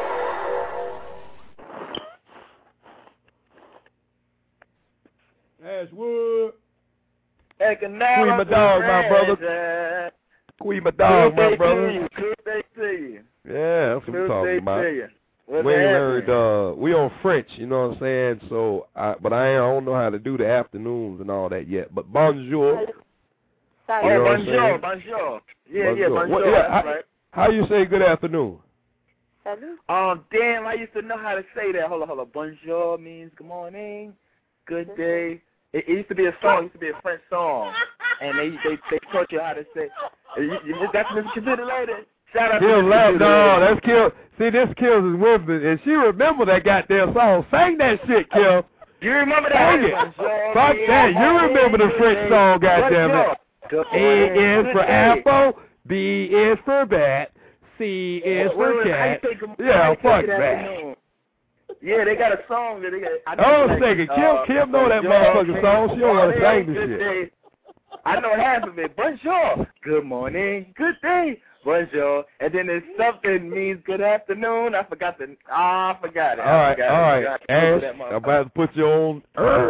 S12: Ashwood. Queen my dog, my brother. Queen my dog, my brother.
S14: Good day to you.
S12: Yeah, that's what I'm talking about. We ain't learned, we on French, you know what I'm saying? So, but I don't know how to do the afternoons and all that yet. But bonjour.
S14: Bonjour. Yeah, bonjour. That's right.
S12: How you say good afternoon?
S14: Damn, I used to know how to say that. Hold on. Bonjour means good morning, good day. It used to be a song. It used to be a French song, and they taught you how to say. That's Mr. Computer Lady. Shout out
S12: Kill
S14: to
S12: no, that's Kill. See, this Kills is women, and she remember that goddamn song. Sing that shit, Kill.
S14: You remember that?
S12: Sing it. Fuck that. You remember the French song, goddamn it. A is for apple, B is for bat, C is for cat. Yeah, fuck that.
S14: Yeah, they got a song that they got.
S12: Sing it. Kim know that motherfucking song. She don't want to sing this shit.
S14: I know half of it. Bonjour. Good morning. Good day. Bonjour. And then there's something means good afternoon. I forgot it. All right.
S12: Ash, I'm about to put you on.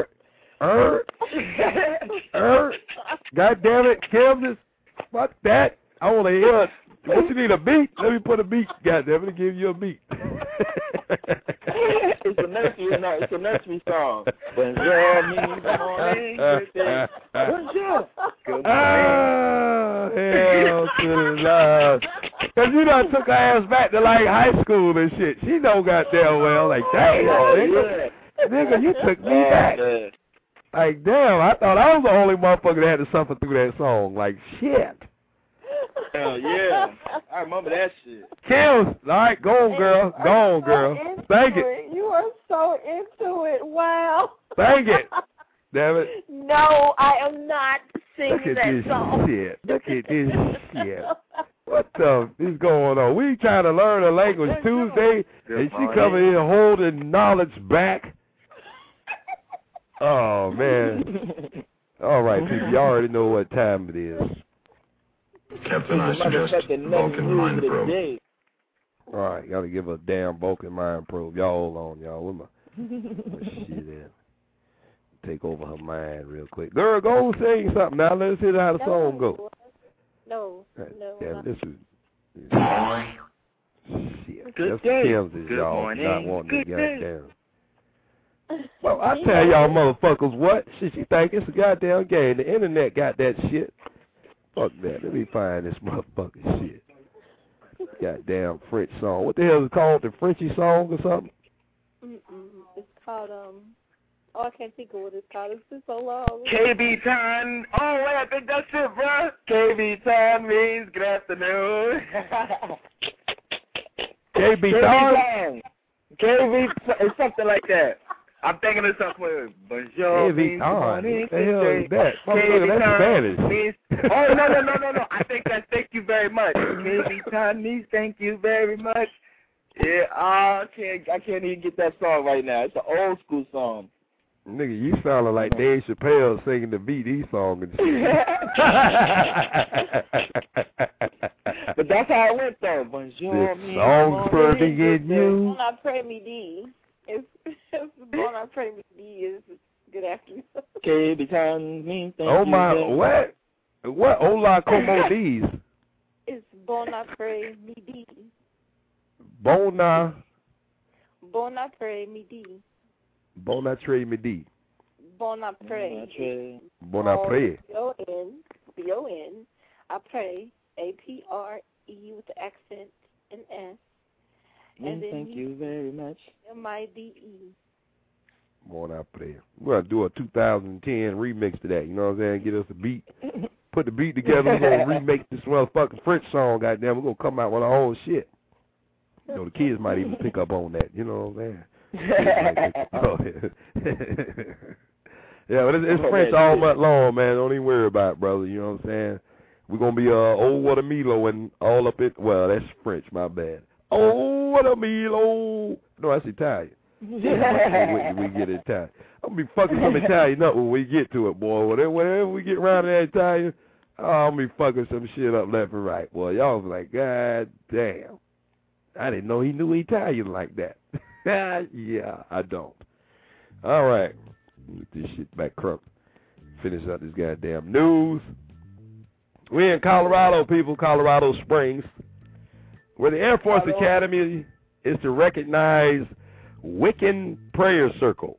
S12: God damn it, Kim, fuck that. I want to hear it. What you need, a beat? Let me put a beat. God damn it, give you a beat.
S14: It's a nursery song. Bonjour means good morning, good day. Bonjour. Good morning.
S12: Hell to the love. Because you done took her ass back to like high school and shit. She know goddamn well. Like, damn, nigga, you took me back. Like, damn, I thought I was the only motherfucker that had to suffer through that song. Like, shit.
S14: Hell yeah. I remember that shit.
S12: Kills. All right, go on, girl. Thank it.
S13: You are so into it. Wow.
S12: Thank it. Damn it.
S13: No, I am not singing that song.
S12: Look at this shit. What the is going on? We trying to learn a language Tuesday, and she coming here holding knowledge back. Oh, man. All right, people, you already know what time it is.
S4: Captain, I suggest Vulcan mind probe.
S12: All right, gotta give a damn Vulcan mind probe. Y'all hold on, y'all. Where my shit at? Take over her mind real quick. Girl, go sing something now. Let's hear how the song go.
S13: No.
S12: Yeah, this is shit.
S14: Good day.
S12: Good y'all morning. Not wanting to goddamn. Well, I tell y'all motherfuckers what. Shit, you think it's a goddamn game. The internet got that shit. Fuck that. Let me find this motherfucking shit. Goddamn French song. What the hell is it called? The Frenchy song or something?
S13: It's called Oh, I can't think of what it's called. It's been so long.
S14: KB time. Oh, wait, I think that's it, bro. KB time means good afternoon.
S12: KB time?
S14: KB, it's something like that. I'm thinking of something. Bonjour means good morning.
S12: What the hell is that? That's Spanish.
S14: Means, oh, no. I think that's thank you very much. KB time means thank you very much. Yeah, I can't even get that song right now. It's an old school song.
S12: Nigga, you sounded like Dave Chappelle singing the VD song and shit.
S14: But that's how it went, though. Bonjour,
S12: this song's for the you.
S13: Bon après-midi. It's bon après-midi is good afternoon.
S14: KB time means thank you.
S12: Oh my, what? What? Hola como these?
S13: It's bon après-midi.
S12: Bon
S13: après-midi.
S12: Bon après-midi.
S13: Bon après.
S12: Bon après.
S13: B-O-N, après, A-P-R-E with the accent and S. And then
S14: thank you very much.
S13: M-I-D-E.
S12: Bon après. We're going to do a 2010 remix to that. You know what I'm saying? Get us a beat. Put the beat together. We're going to remake this motherfucking French song. Goddamn, we're going to come out with our whole shit. You know, the kids might even pick up on that. You know what I'm saying? Yeah, but it's French all month long, man. Don't even worry about it, brother. You know what I'm saying? We're going to be old watermelon and all up it. Well, that's French, my bad. Oh, watermelon. No, that's Italian. Yeah, we get Italian. I'm going to be fucking some Italian up when we get to it, boy. Whenever we get around to that Italian, I'm going to be fucking some shit up left and right, boy. Y'all was like, God damn. I didn't know he knew Italian like that. Yeah, I don't. All right. Get this shit back crunk. Finish up this goddamn news. We're in Colorado, people, Colorado Springs, where the Air Force Academy is to recognize Wiccan Prayer Circle.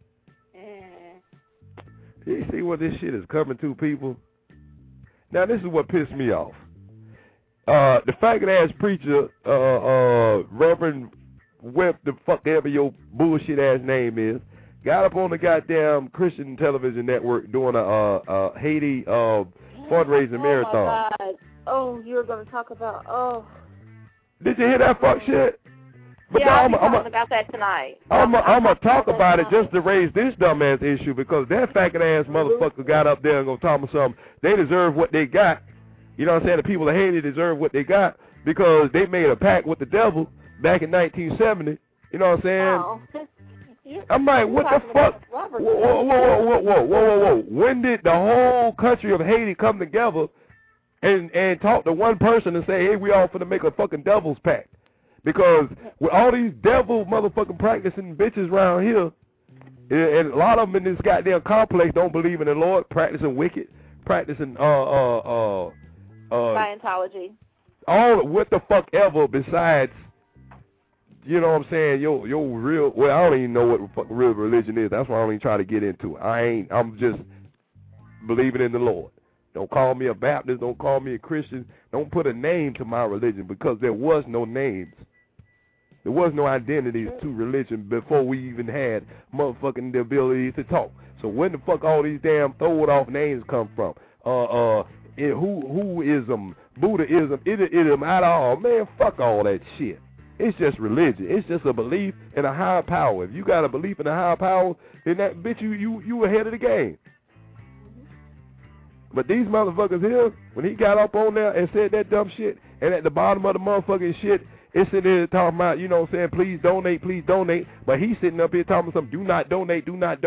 S12: You see what this shit is coming to, people? Now, this is what pissed me off. The faggot-ass preacher, Reverend Webb, the fuck ever your bullshit-ass name is, got up on the goddamn Christian television network doing a Haiti fundraising marathon.
S13: Oh, my God. Oh, you were going to talk about,
S12: Did you hear that fuck shit? But
S13: yeah, I'm talking about that tonight.
S12: I'm going to talk about it just to raise this dumbass issue because that faggot-ass motherfucker got up there and going to talk me something. They deserve what they got. You know what I'm saying? The people of Haiti deserve what they got because they made a pact with the devil back in 1970. You know what I'm saying? Oh. I'm like, what the fuck? Whoa. When did the whole country of Haiti come together and talk to one person and say, hey, we all finna make a fucking devil's pact? Because with all these devil motherfucking practicing bitches around here, and a lot of them in this goddamn complex don't believe in the Lord, practicing wicked, practicing
S13: Scientology.
S12: All what the fuck ever besides, you know what I'm saying, your real, well, I don't even know what the fuck real religion is. That's why I don't even try to get into it. I'm just believing in the Lord. Don't call me a Baptist, don't call me a Christian. Don't put a name to my religion because there was no names. There was no identities to religion before we even had motherfucking the ability to talk. So when the fuck all these damn throwed off names come from? Whoism, Buddhism, ism at all. Man, fuck all that shit. It's just religion. It's just a belief in a higher power. If you got a belief in a higher power, then that bitch you ahead of the game. But these motherfuckers here, when he got up on there and said that dumb shit, and at the bottom of the motherfucking shit, it's sitting there talking about, you know what I'm saying, please donate. But he's sitting up here talking something, do not donate.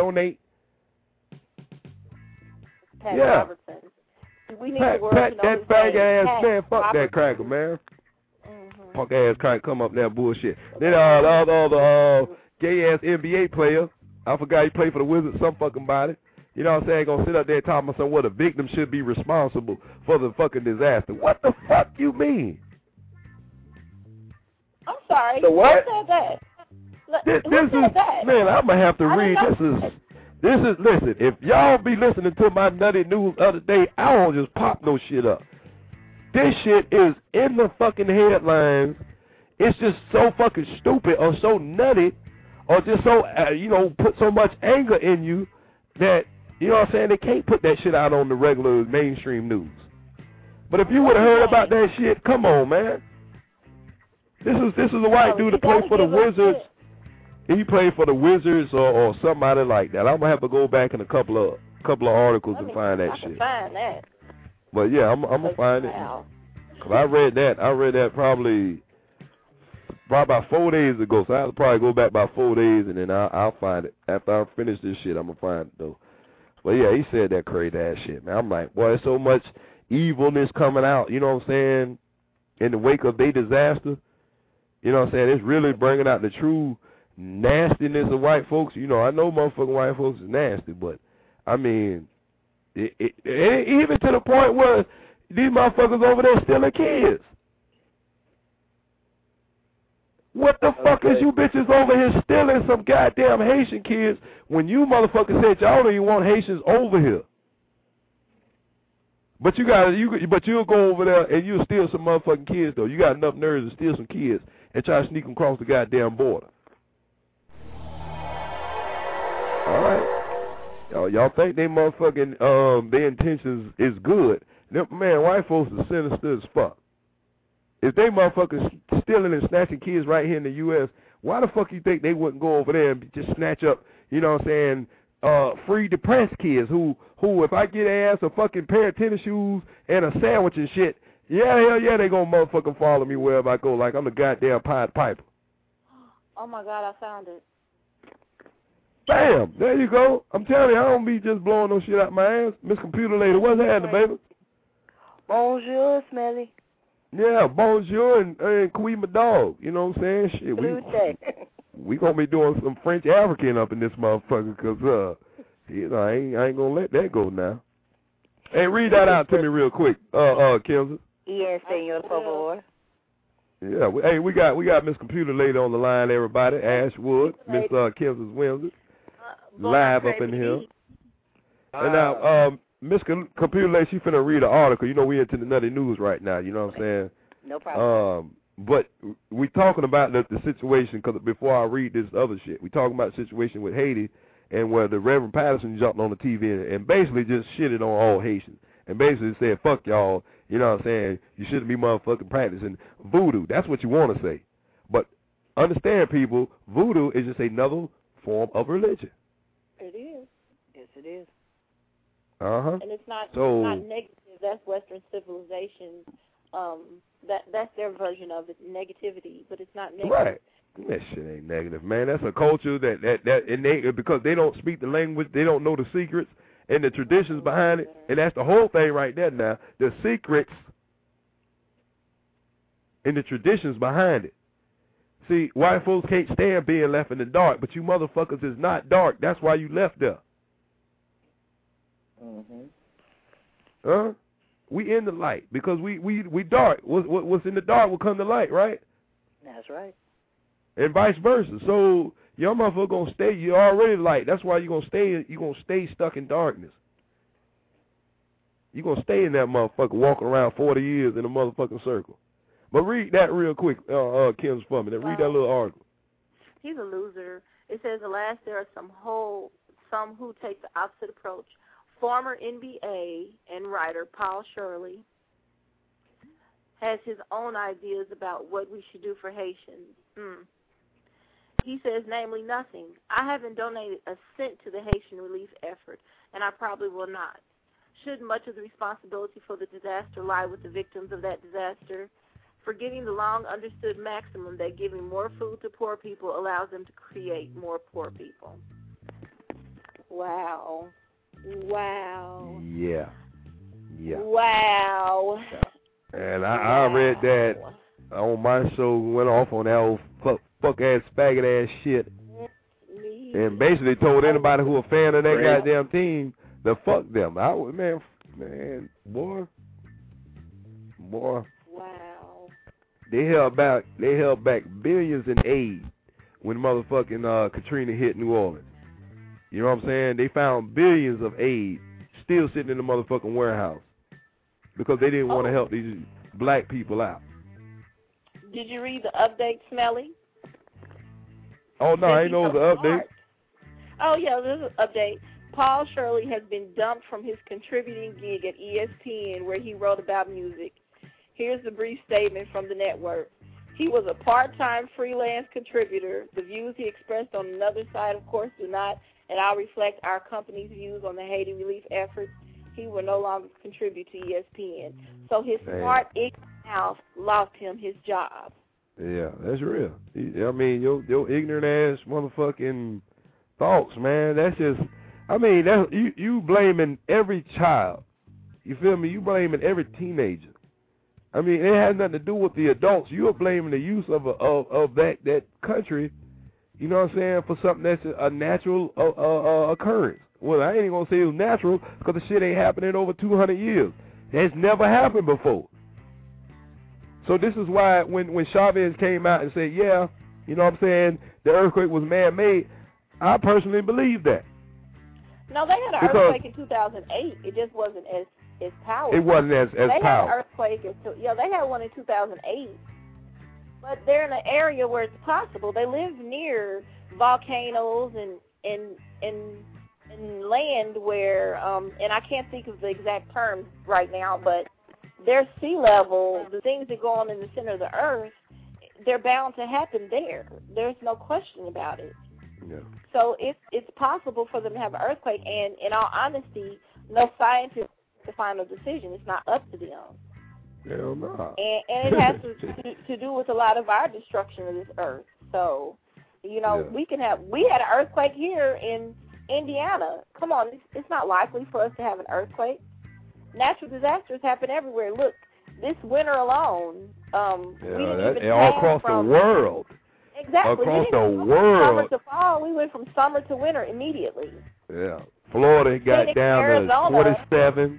S13: Pat
S12: yeah.
S13: Robertson. We need
S12: Pat that fag ass man, fuck
S13: Robertson.
S12: that cracker, man. Punk ass cracker come up there bullshit. Then the gay ass NBA player, I forgot he played for the Wizards, some fucking body. You know what I'm saying? Gonna sit up there and talk about what a victim should be responsible for the fucking disaster. What the fuck you mean?
S13: I'm sorry.
S14: The what?
S13: Who said that?
S12: This is, man, I'm gonna have to read. This is, listen, if y'all be listening to my nutty news the other day, I won't just pop no shit up. This shit is in the fucking headlines. It's just so fucking stupid or so nutty or just so, put so much anger in you that, you know what I'm saying, they can't put that shit out on the regular mainstream news. But if you would have heard about that shit, come on, man. This is a white dude that played for the Wizards. He played for the Wizards or somebody like that. I'm gonna have to go back in a couple of articles and find that shit.
S13: Find that.
S12: But yeah, I'm gonna find it. Cause I read that probably about 4 days ago. So I'll probably go back about 4 days and then I'll find it. After I finish this shit, I'm gonna find it though. But yeah, he said that crazy ass shit, man. I'm like, boy, there's so much evilness coming out. You know what I'm saying? In the wake of their disaster. You know what I'm saying? It's really bringing out the true nastiness of white folks. You know, I know motherfucking white folks is nasty, but, I mean, it even to the point where these motherfuckers over there stealing kids. What the fuck is you bitches over here stealing some goddamn Haitian kids when you motherfuckers said y'all don't even want Haitians over here? But you'll go over there and you'll steal some motherfucking kids, though. You got enough nerves to steal some kids and try to sneak them across the goddamn border. All right. Y'all think they motherfucking, their intentions is good. Man, white folks are sinister as fuck. If they motherfuckers stealing and snatching kids right here in the U.S., why the fuck you think they wouldn't go over there and just snatch up, you know what I'm saying, free depressed kids who if I get their ass a fucking pair of tennis shoes and a sandwich and shit, hell yeah, they gonna motherfucking follow me wherever I go like I'm the goddamn Pied Piper.
S13: Oh my God, I found it.
S12: Bam! There you go. I'm telling you, I don't be just blowing no shit out my ass. Miss Computer Lady, what's happening, baby?
S15: Bonjour, Smelly.
S12: Yeah, bonjour and Queen my dog. You know what I'm saying? Shit, we gonna be doing some French African up in this motherfucker, cause I ain't gonna let that go now. Hey, read that out to me real quick, Kimza.
S15: Yes, señor, por favor.
S12: Yeah, hey, we got Miss Computer Lady on the line, everybody. Ashwood, Miss Kimza's Windsor, live up in here. And now, Miss Computer Lady, she finna read an article. You know, we into the nutty news right now. You know what I'm saying?
S15: No problem.
S12: But we talking about the situation, because before I read this other shit, we talking about the situation with Haiti and where the Reverend Patterson jumped on the TV and basically just shitted on all Haitians and basically said, fuck y'all, you know what I'm saying, you shouldn't be motherfucking practicing voodoo. That's what you want to say. But understand, people, voodoo is just another form of religion.
S13: It is.
S15: Yes, it is.
S12: Uh-huh.
S13: And it's not negative. That's Western civilization. That's their version of it, negativity, but it's not negative.
S12: Right. That shit ain't negative, man. That's a culture that because they don't speak the language, they don't know the secrets and the traditions behind it, and that's the whole thing right there now. The secrets and the traditions behind it. See, white folks can't stand being left in the dark, but you motherfuckers is not dark. That's why you left there.
S15: Mm-hmm.
S12: Huh? We in the light because we dark. What's in the dark will come to light, right?
S15: That's right.
S12: And vice versa. So your motherfucker gonna stay. You're already light. That's why you're gonna stay. You're gonna stay stuck in darkness. You're gonna stay in that motherfucker, walking around 40 years in a motherfucking circle. But read that real quick, Kim's for me. Read that little article.
S13: He's a loser. It says, alas, there are some who take the opposite approach. Former NBA and writer Paul Shirley has his own ideas about what we should do for Haitians. He says, namely, nothing. I haven't donated a cent to the Haitian relief effort, and I probably will not. Should much of the responsibility for the disaster lie with the victims of that disaster? Forgetting the long-understood maximum that giving more food to poor people allows them to create more poor people. Wow.
S12: Yeah.
S13: Wow.
S12: And I read that on my show, went off on that old fuck-ass, faggot-ass shit. And basically told anybody who a fan of that goddamn team to fuck them. Man, boy. Wow. They held back billions in aid when motherfucking Katrina hit New Orleans. You know what I'm saying? They found billions of aid still sitting in the motherfucking warehouse because they didn't want to help these black people out.
S13: Did you read the update, Smelly?
S12: Oh, no, I ain't know the update.
S13: Oh, yeah, there's an update. Paul Shirley has been dumped from his contributing gig at ESPN where he wrote about music. Here's a brief statement from the network. He was a part-time freelance contributor. The views he expressed on another side, of course, do not at all reflect our company's views on the Haiti relief efforts. He will no longer contribute to ESPN. So his smart ignorant mouth lost him his job.
S12: Yeah, that's real. I mean, your ignorant ass motherfucking thoughts, man. That's just, I mean, that's, you blaming every child. You feel me? You blaming every teenager. I mean, it has nothing to do with the adults. You're blaming the use of that country, you know what I'm saying, for something that's a natural occurrence. Well, I ain't even going to say it was natural because the shit ain't happened in over 200 years. That's never happened before. So this is why when Chavez came out and said, yeah, you know what I'm saying, the earthquake was man-made, I personally believe that.
S13: No, they had an earthquake in 2008. It just wasn't as powerful.
S12: It wasn't as powerful.
S13: They had an earthquake. They had one in 2008. But they're in an area where it's possible. They live near volcanoes and land where, and I can't think of the exact terms right now, but their sea level, the things that go on in the center of the earth, they're bound to happen there. There's no question about it.
S12: Yeah.
S13: So it's possible for them to have an earthquake, and in all honesty, no scientist the final decision. It's not up to them.
S12: Hell no.
S13: And it has to do with a lot of our destruction of this earth. So, you know, we had an earthquake here in Indiana. Come on, it's not likely for us to have an earthquake. Natural disasters happen everywhere. Look, this winter alone, we didn't even
S12: all across the world.
S13: Exactly.
S12: Across the world.
S13: Summer to fall, we went from summer to winter immediately.
S12: Yeah. Florida got
S13: Phoenix,
S12: down
S13: Arizona,
S12: to 27.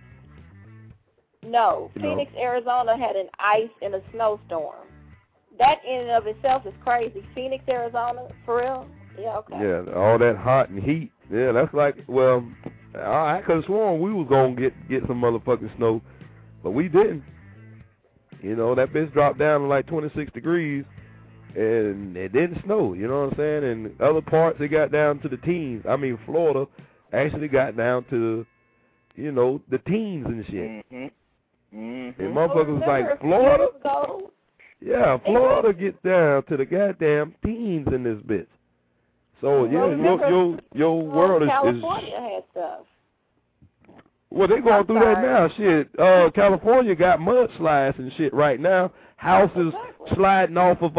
S13: No, Phoenix, Arizona had an ice and a snowstorm. That in and of itself is crazy. Phoenix, Arizona, for real? Yeah, okay.
S12: Yeah, all that hot and heat. Yeah, that's like, well, I could have sworn we was going to get some motherfucking snow, but we didn't. You know, that bitch dropped down to like 26 degrees, and it didn't snow, you know what I'm saying? And other parts, it got down to the teens. I mean, Florida actually got down to, you know, the teens and shit.
S14: Mm-hmm.
S12: And motherfuckers was like, Florida? Yeah, Florida gets down to the goddamn teens in this bitch. So, your world is...
S13: California had stuff.
S12: Well, they going through that now, shit. California got mudslides and shit right now. Houses sliding off of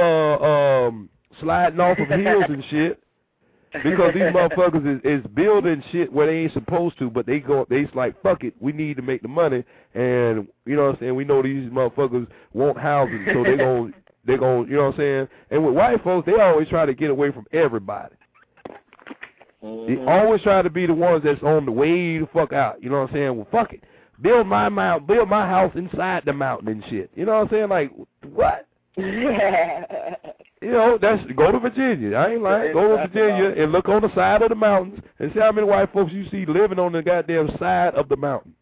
S12: hills and shit. Because these motherfuckers is building shit where they ain't supposed to, but they's like, fuck it, we need to make the money, and you know what I'm saying, we know these motherfuckers want housing, so they gon' you know what I'm saying? And with white folks, they always try to get away from everybody. They always try to be the ones that's on the way the fuck out, you know what I'm saying? Well, fuck it. Build my house inside the mountain and shit. You know what I'm saying? Like, what? You know, go to Virginia. I ain't lying. Go to Virginia and look on the side of the mountains and see how many white folks you see living on the goddamn side of the mountain.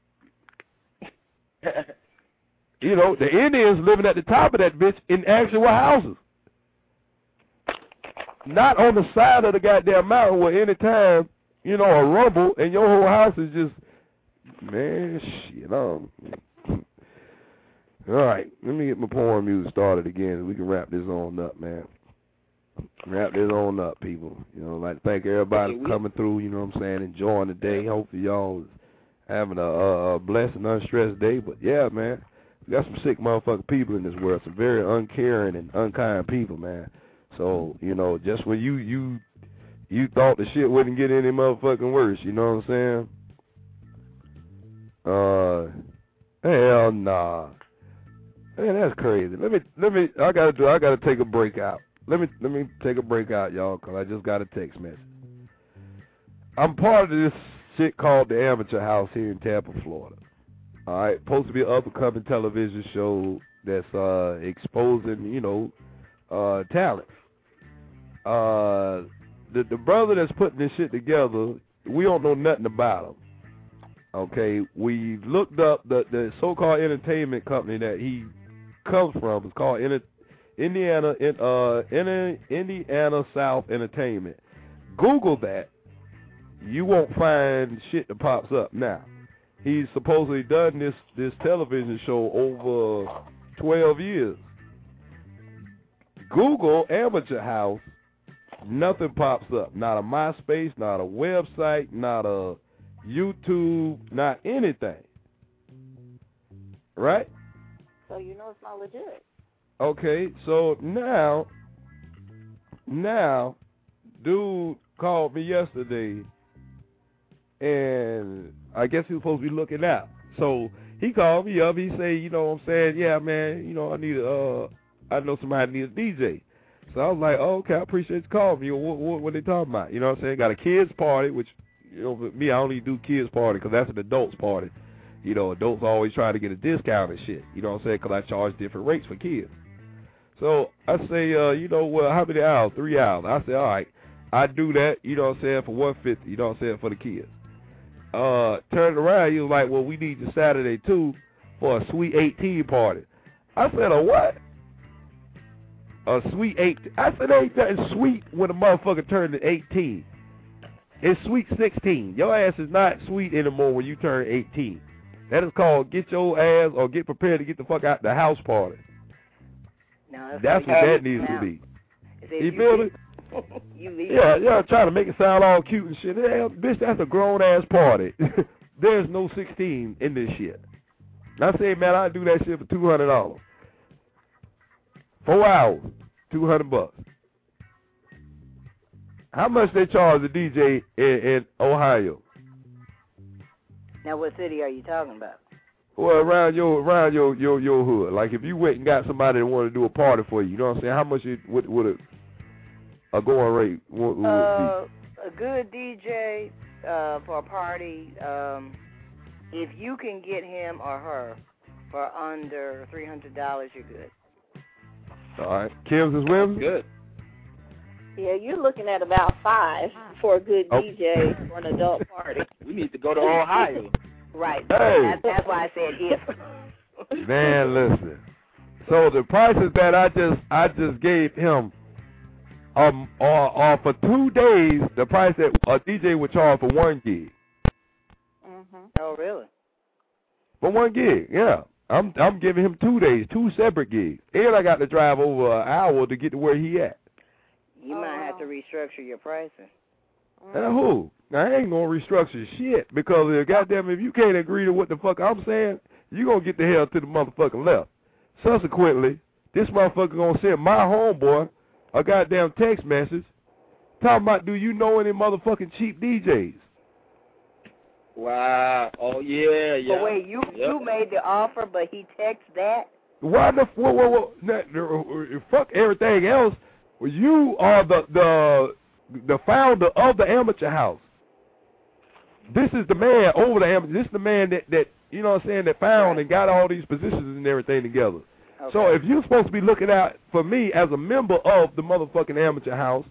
S12: You know, the Indians living at the top of that bitch in actual houses. Not on the side of the goddamn mountain where any time, you know, a rumble and your whole house is just, man, shit. All right, let me get my porn music started again. We can wrap this on up, man. Wrap this on up, people. You know, I'd like to thank everybody for coming through, you know what I'm saying, enjoying the day. Hopefully y'all is having a blessed and unstressed day. But, yeah, man, we got some sick motherfucking people in this world, some very uncaring and unkind people, man. So, you know, just when you thought the shit wouldn't get any motherfucking worse, you know what I'm saying? Hell nah. Man, that's crazy. I gotta take a break out. Let me take a break out, y'all, because I just got a text message. I'm part of this shit called the Amateur House here in Tampa, Florida. All right, supposed to be an up-and-coming television show that's exposing, you know, talent. The brother that's putting this shit together, we don't know nothing about him. Okay, we looked up the so-called entertainment company that he comes from. It's called Indiana South Entertainment. Google that. You won't find shit that pops up. Now, he's supposedly done this television show over 12 years. Google Amateur House, nothing pops up. Not a MySpace, not a website, not a YouTube, not anything. Right?
S13: So you know it's not legit.
S12: Okay, so now, dude called me yesterday, and I guess he was supposed to be looking out. So he called me up. He said, you know what I'm saying, yeah, man, you know, I know somebody needs a DJ. So I was like, oh, okay, I appreciate you calling me. What they talking about? You know what I'm saying? Got a kids party, which, you know, for me, I only do kids party because that's an adults party. You know, adults always try to get a discount and shit. You know what I'm saying? Because I charge different rates for kids. So I say, you know, well, how many hours? 3 hours. I say, all right, I do that, you know what I'm saying, for $150, you know what I'm saying, for the kids. Turned around, he was like, well, we need you Saturday, too, for a Sweet 18 party. I said, a what? A Sweet 18. I said, ain't nothing sweet when a motherfucker turned 18. It's Sweet 16. Your ass is not sweet anymore when you turn 18. That is called get your ass or get prepared to get the fuck out the house party.
S15: No,
S12: that's what that needs to be. You feel me? Yeah, trying to make it sound all cute and shit. Yeah, bitch, that's a grown-ass party. There's no 16 in this shit. I say, man, I do that shit for $200. 4 hours, $200. How much they charge a DJ in Ohio?
S15: Now, what city are you talking about?
S12: Well, around your hood. Like if you went and got somebody that wanted to do a party for you, you know what I'm saying? How much would a going rate would be?
S15: A good DJ for a party, if you can get him or her for under $300, you're good.
S12: All right. Kim's is Wims?
S14: Good.
S13: Yeah, you're looking at about 5 for a good DJ for an adult party.
S14: We need to go to Ohio.
S15: Right.
S12: Hey.
S15: That's why I said if.
S12: Man, listen. So the prices that I just gave him are for 2 days the price that a DJ would charge for 1 gig.
S15: Mm-hmm. Oh, really?
S12: For 1 gig, yeah. I'm giving him 2 days, 2 separate gigs, and I got to drive over an hour to get to where he at.
S15: You might have to restructure your pricing.
S12: Who? I ain't gonna restructure shit because if you can't agree to what the fuck I'm saying, you gonna get the hell to the motherfucking left. Subsequently, this motherfucker gonna send my homeboy a goddamn text message talking about, do you know any motherfucking cheap DJs?
S14: Wow. Oh, yeah.
S15: But wait, you made the offer, but he texted that?
S12: Why the fuck everything else? You are the founder of the Amateur House. This is the man over the amateur. This is the man that you know what I'm saying, that found and got all these positions and everything together. Okay. So if you're supposed to be looking out for me as a member of the motherfucking Amateur House,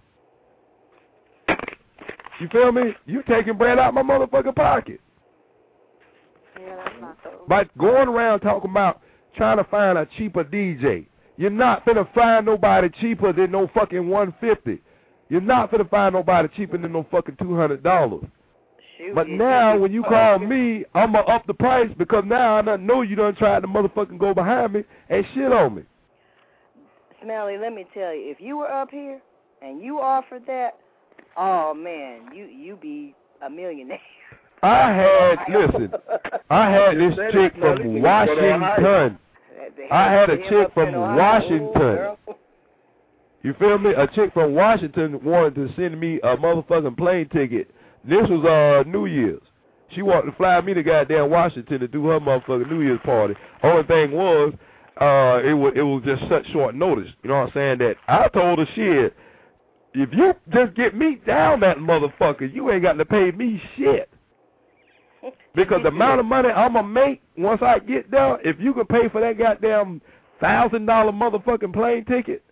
S12: you feel me? You taking bread out my motherfucking pocket.
S13: Yeah, that's not so.
S12: By going around talking about trying to find a cheaper DJ. You're not finna find nobody cheaper than no fucking $150. You're not finna find nobody cheaper than no fucking $200. But now, when you call me, I'm going to up the price because now I know you done tried to motherfucking go behind me and shit on me.
S15: Smelly, let me tell you, if you were up here and you offered that, oh, man, you be a millionaire. I had this chick from Washington. I had a chick from Washington. You feel me? A chick from Washington wanted to send me a motherfucking plane ticket. This was New Year's. She wanted to fly me to goddamn Washington to do her motherfucking New Year's party. Only thing was, it was just such short notice. You know what I'm saying? That I told her, shit, if you just get me down that motherfucker, you ain't got to pay me shit. Because the amount of money I'm going to make once I get there, if you can pay for that goddamn $1,000 motherfucking plane ticket,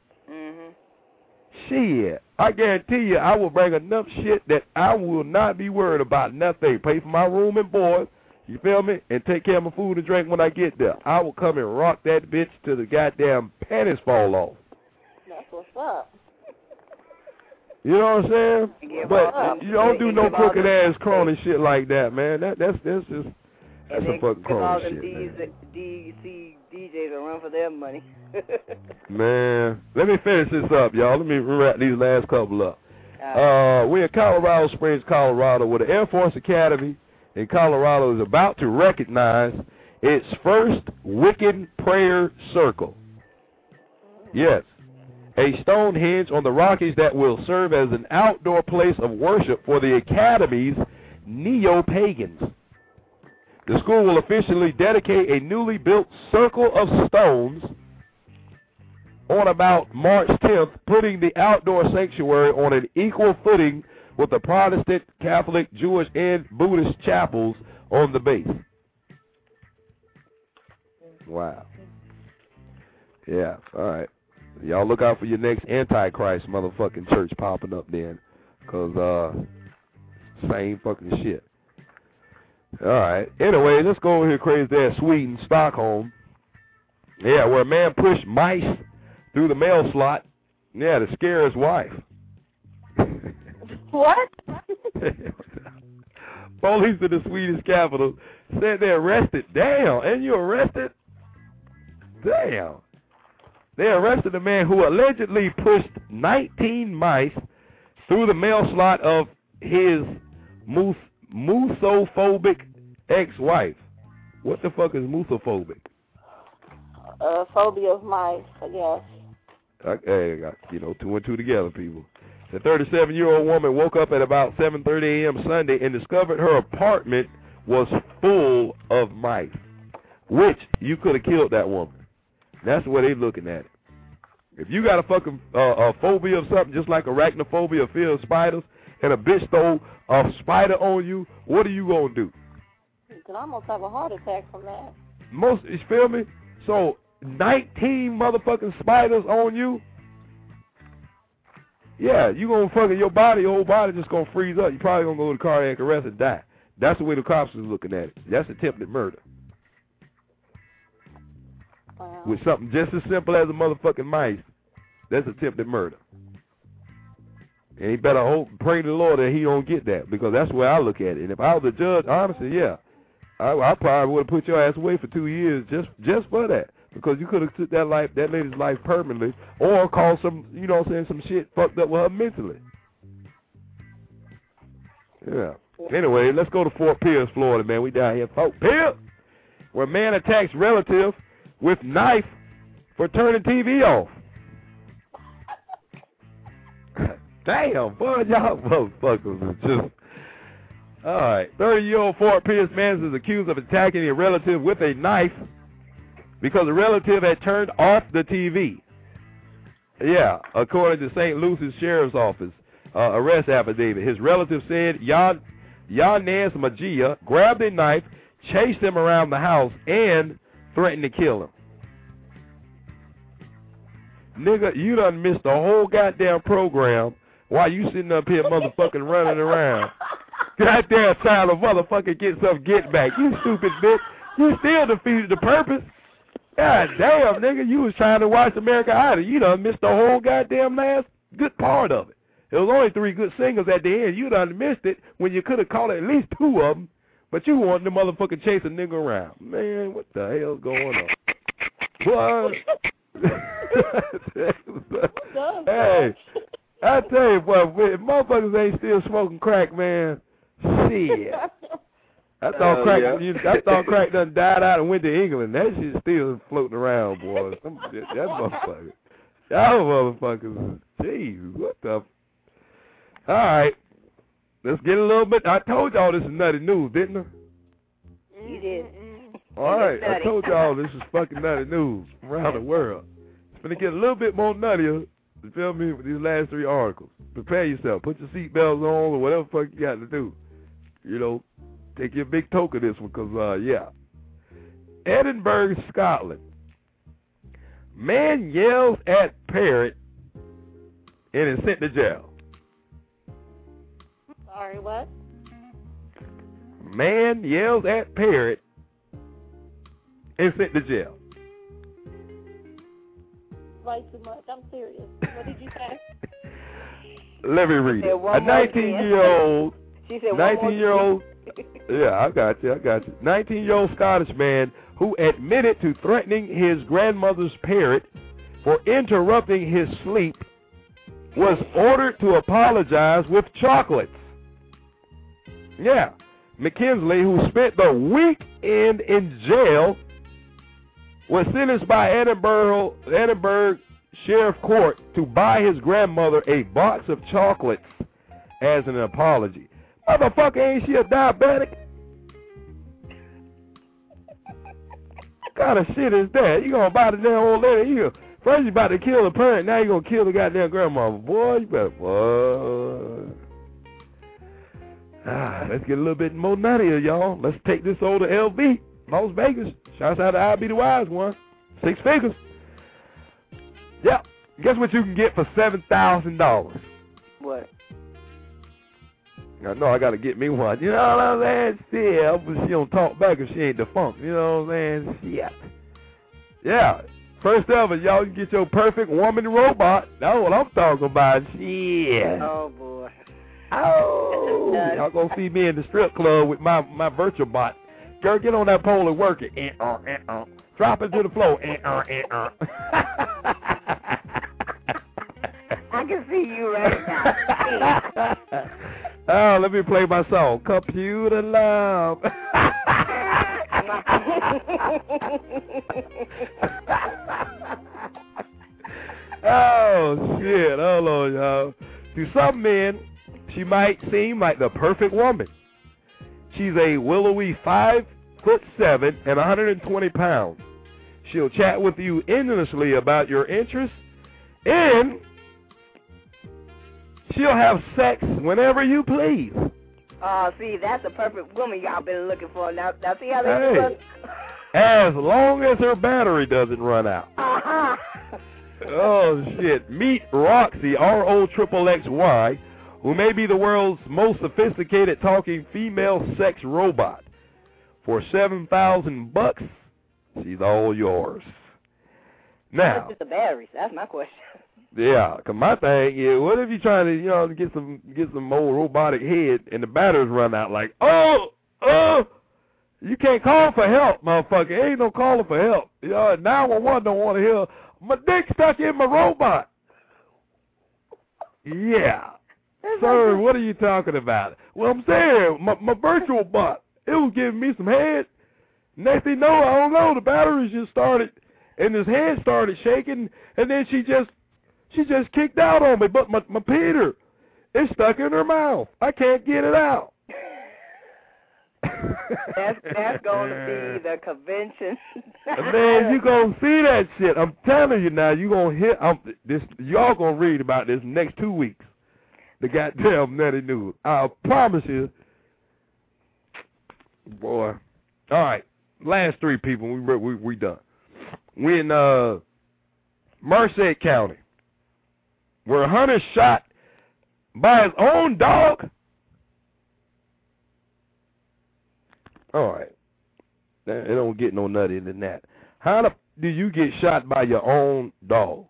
S15: shit, I guarantee you I will bring enough shit that I will not be worried about nothing. Pay for my room and board, you feel me, and take care of my food and drink when I get there. I will come and rock that bitch till the goddamn panties fall off.
S13: up.
S12: You know what I'm saying? But you don't do no crooked ass crony shit like that, man. That's just that's a fucking crony shit, man.
S15: DC DJs will run for their money.
S12: Man, let me finish this up, y'all. Let me wrap these last couple up. We're in Colorado Springs, Colorado, where the Air Force Academy in Colorado is about to recognize its first Wiccan prayer circle. Yes, a Stonehenge on the Rockies that will serve as an outdoor place of worship for the Academy's neo-pagans. The school will officially dedicate a newly built circle of stones on about March 10th, putting the outdoor sanctuary on an equal footing with the Protestant, Catholic, Jewish, and Buddhist chapels on the base. Wow. Yeah, all right. Y'all look out for your next Antichrist motherfucking church popping up then, because same fucking shit. All right. Anyway, let's go over here crazy there, Sweden, Stockholm. Yeah, where a man pushed mice through the mail slot, yeah, to scare his wife.
S13: What?
S12: Police in the Swedish capital said they arrested. Damn, and you arrested? Damn. They arrested a man who allegedly pushed 19 mice through the mail slot of his musophobic ex-wife. What the fuck is musophobic?
S13: Phobia of mice, I guess.
S12: Okay, got, 2 and 2 together, people. The 37-year-old woman woke up at about 7:30 a.m. Sunday and discovered her apartment was full of mice, which you could have killed that woman. That's the way they looking at it. If you got a fucking a phobia of something, just like arachnophobia, fear of spiders, and a bitch stole a spider on you, what are you gonna do?
S13: You can almost have a heart attack from that.
S12: You feel me? So 19 motherfucking spiders on you. Yeah, you gonna fucking your whole body just gonna freeze up. You probably gonna go to cardiac arrest and die. That's the way the cops is looking at it. That's attempted murder.
S13: Wow.
S12: With something just as simple as a motherfucking mice, that's attempted murder. And he better pray to the Lord that he don't get that, because that's the way I look at it. And if I was a judge, honestly, yeah, I probably would have put your ass away for 2 years just for that. Because you could have took that lady's life permanently, or caused some, some shit fucked up with her mentally. Yeah. Anyway, let's go to Fort Pierce, Florida, man. We down here in Fort Pierce, where man attacks relative with knife for turning TV off. Damn, boy, y'all motherfuckers is just... All right. 30-year-old Fort Pierce man is accused of attacking a relative with a knife because the relative had turned off the TV. Yeah, according to St. Lucie Sheriff's Office arrest affidavit. His relative said Yanez Magia grabbed a knife, chased him around the house, and threatened to kill him. Nigga, you done missed the whole goddamn program while you sitting up here motherfucking running around. Goddamn trying to motherfucking get back. You stupid bitch. You still defeated the purpose. God damn, nigga, you was trying to watch American Idol. You done missed the whole goddamn last good part of it. There was only 3 good singles at the end. You done missed it when you could have caught at least 2 of them, but you wanted to motherfucking chase a nigga around. Man, what the hell's going on? What? Hey, I tell you, boy, if motherfuckers ain't still smoking crack, man, shit. I thought crack done died out and went to England. That shit's still floating around, boy. That motherfucker. Y'all motherfuckers. Jeez, what the? All right. Let's get a little bit. I told y'all this is nutty news, didn't I?
S15: You did.
S12: All right. I told y'all this is fucking nutty news from around the world. It's going to get a little bit more nuttier, you feel me, with these last 3 articles. Prepare yourself. Put your seatbelts on or whatever the fuck you got to do. Take your big toke of this one, because, yeah. Edinburgh, Scotland. Man yells at parrot and is sent to jail.
S13: Sorry, what?
S12: Man yells at parrot and sent to jail.
S13: way too much. I'm serious. What did you say?
S12: Let me read it. A 19-year-old.
S15: She said
S12: 19-year-old. Yeah, I got you. 19-year-old Scottish man who admitted to threatening his grandmother's parrot for interrupting his sleep was ordered to apologize with chocolates. Yeah. McKinley, who spent the weekend in jail, was sentenced by Edinburgh Sheriff Court to buy his grandmother a box of chocolates as an apology. Motherfucker, ain't she a diabetic? What kind of shit is that? You gonna buy the damn old lady? First you about to kill the parent, now you gonna kill the goddamn grandmother. Boy, you better, boy. Let's get a little bit more nuttier, y'all. Let's take this over to LV, Las Vegas. Shouts out to I Be the Wise One. 6 figures. Yep. Guess what you can get for $7,000?
S15: What?
S12: I know I gotta get me one. You know what I'm saying? Shit, but she don't talk back if she ain't defunct. You know what I'm saying? Shit. Yeah. First ever, y'all can get your perfect woman robot. That's what I'm talking about. Shit.
S15: Oh, boy.
S12: Oh. Y'all gonna see me in the strip club with my virtual bot. Girl, get on that pole and work it. Drop it to the floor.
S15: I can see you right now.
S12: Oh, let me play my song, Computer Love. Oh, shit. Hold on, y'all. To some men, she might seem like the perfect woman. She's a willowy 5'7" and 120 pounds. She'll chat with you endlessly about your interests, and she'll have sex whenever you please.
S15: Oh, see, that's the perfect woman y'all been looking for. Now see how they look?
S12: As long as her battery doesn't run out.
S15: Uh-huh.
S12: Oh, shit. Meet Roxy, ROXXY, who may be the world's most sophisticated talking female sex robot. For $7,000, she's all yours. Now,
S15: what's the batteries? That's my question.
S12: Yeah, cause my thing is, what if you trying to, get some old robotic head and the batteries run out? Like, you can't call for help, motherfucker. Ain't no calling for help. 911 don't want to hear my dick stuck in my robot. Yeah. Sir, what are you talking about? Well, I'm saying, my virtual bot, it was giving me some head. Next thing you know, I don't know, the batteries just started, and his head started shaking, and then she just kicked out on me. But my Peter, it's stuck in her mouth. I can't get it out.
S15: That's going to be the convention.
S12: Man, you going to see that shit. I'm telling you now, you going to hear this. Y'all going to read about this next 2 weeks. The goddamn nutty news. I promise you. Boy. All right. Last 3 people. We done. We in Merced County, where a hunter shot by his own dog. All right. It don't get no nuttier than that. How do you get shot by your own dog?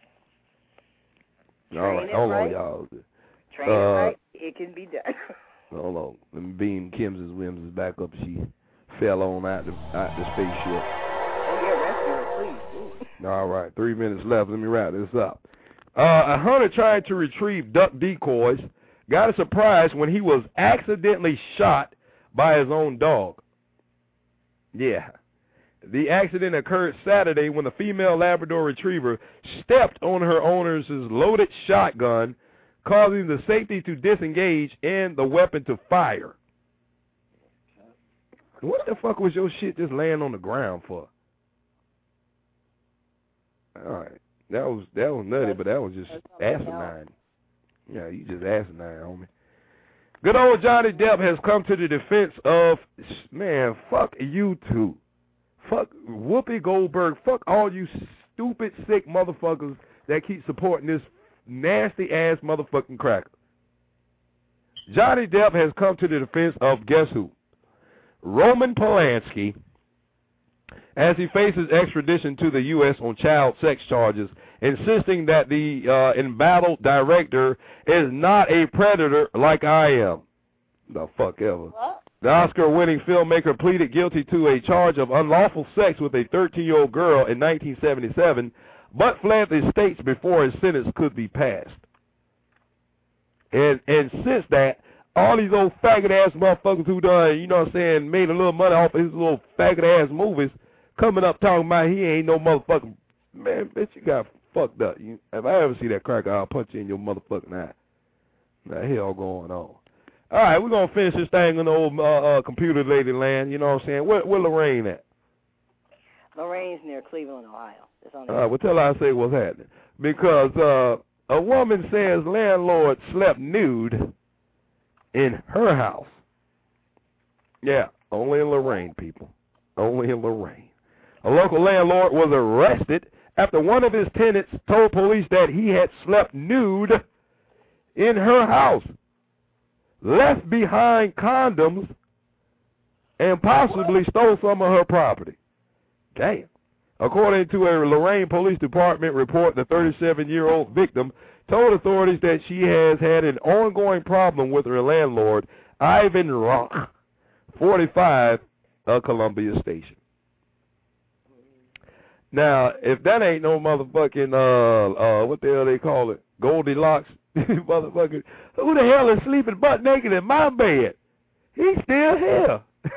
S12: All right. Hold on, y'all.
S15: Train it right. It can be done.
S12: Hold on. Let me beam Kim's whims back up. She fell on out the spaceship.
S15: Oh, yeah, rescue her, please. Ooh.
S12: All right. 3 minutes left. Let me wrap this up. A hunter trying to retrieve duck decoys got a surprise when he was accidentally shot by his own dog. Yeah. The accident occurred Saturday when the female Labrador Retriever stepped on her owner's loaded shotgun, causing the safety to disengage and the weapon to fire. What the fuck was your shit just laying on the ground for? All right. That was nutty, but that was just asinine. Yeah, you just asinine, homie. Good old Johnny Depp has come to the defense of, man, fuck you two. Fuck Whoopi Goldberg. Fuck all you stupid, sick motherfuckers that keep supporting this nasty-ass motherfucking cracker. Johnny Depp has come to the defense of, guess who? Roman Polanski, as he faces extradition to the U.S. on child sex charges insisting that the embattled director is not a predator like I am. The fuck ever.
S13: What?
S12: The Oscar-winning filmmaker pleaded guilty to a charge of unlawful sex with a 13-year-old girl in 1977, but fled the States before his sentence could be passed. And since that, all these old faggot-ass motherfuckers who done, you know what I'm saying, made a little money off of his little faggot-ass movies, coming up talking about he ain't no motherfucking, man, bitch, you got fucked up. If I ever see that cracker, I'll punch you in your motherfucking eye. What the hell going on? All right, we're going to finish this thing in the old computer lady land, you know what I'm saying? Where Lorraine at?
S15: Lorraine's near Cleveland, Ohio.
S12: Well, tell her I say what's happening. Because a woman says landlord slept nude in her house. Yeah, only in Lorraine, people. Only in Lorraine. A local landlord was arrested after one of his tenants told police that he had slept nude in her house, left behind condoms, and possibly stole some of her property. Damn. According to a Lorraine Police Department report, the 37-year-old victim told authorities that she has had an ongoing problem with her landlord, Ivan Rock, 45, of Columbia Station. Now, if that ain't no motherfucking, what the hell they call it, Goldilocks, motherfucker, who the hell is sleeping butt naked in my bed? He's still here.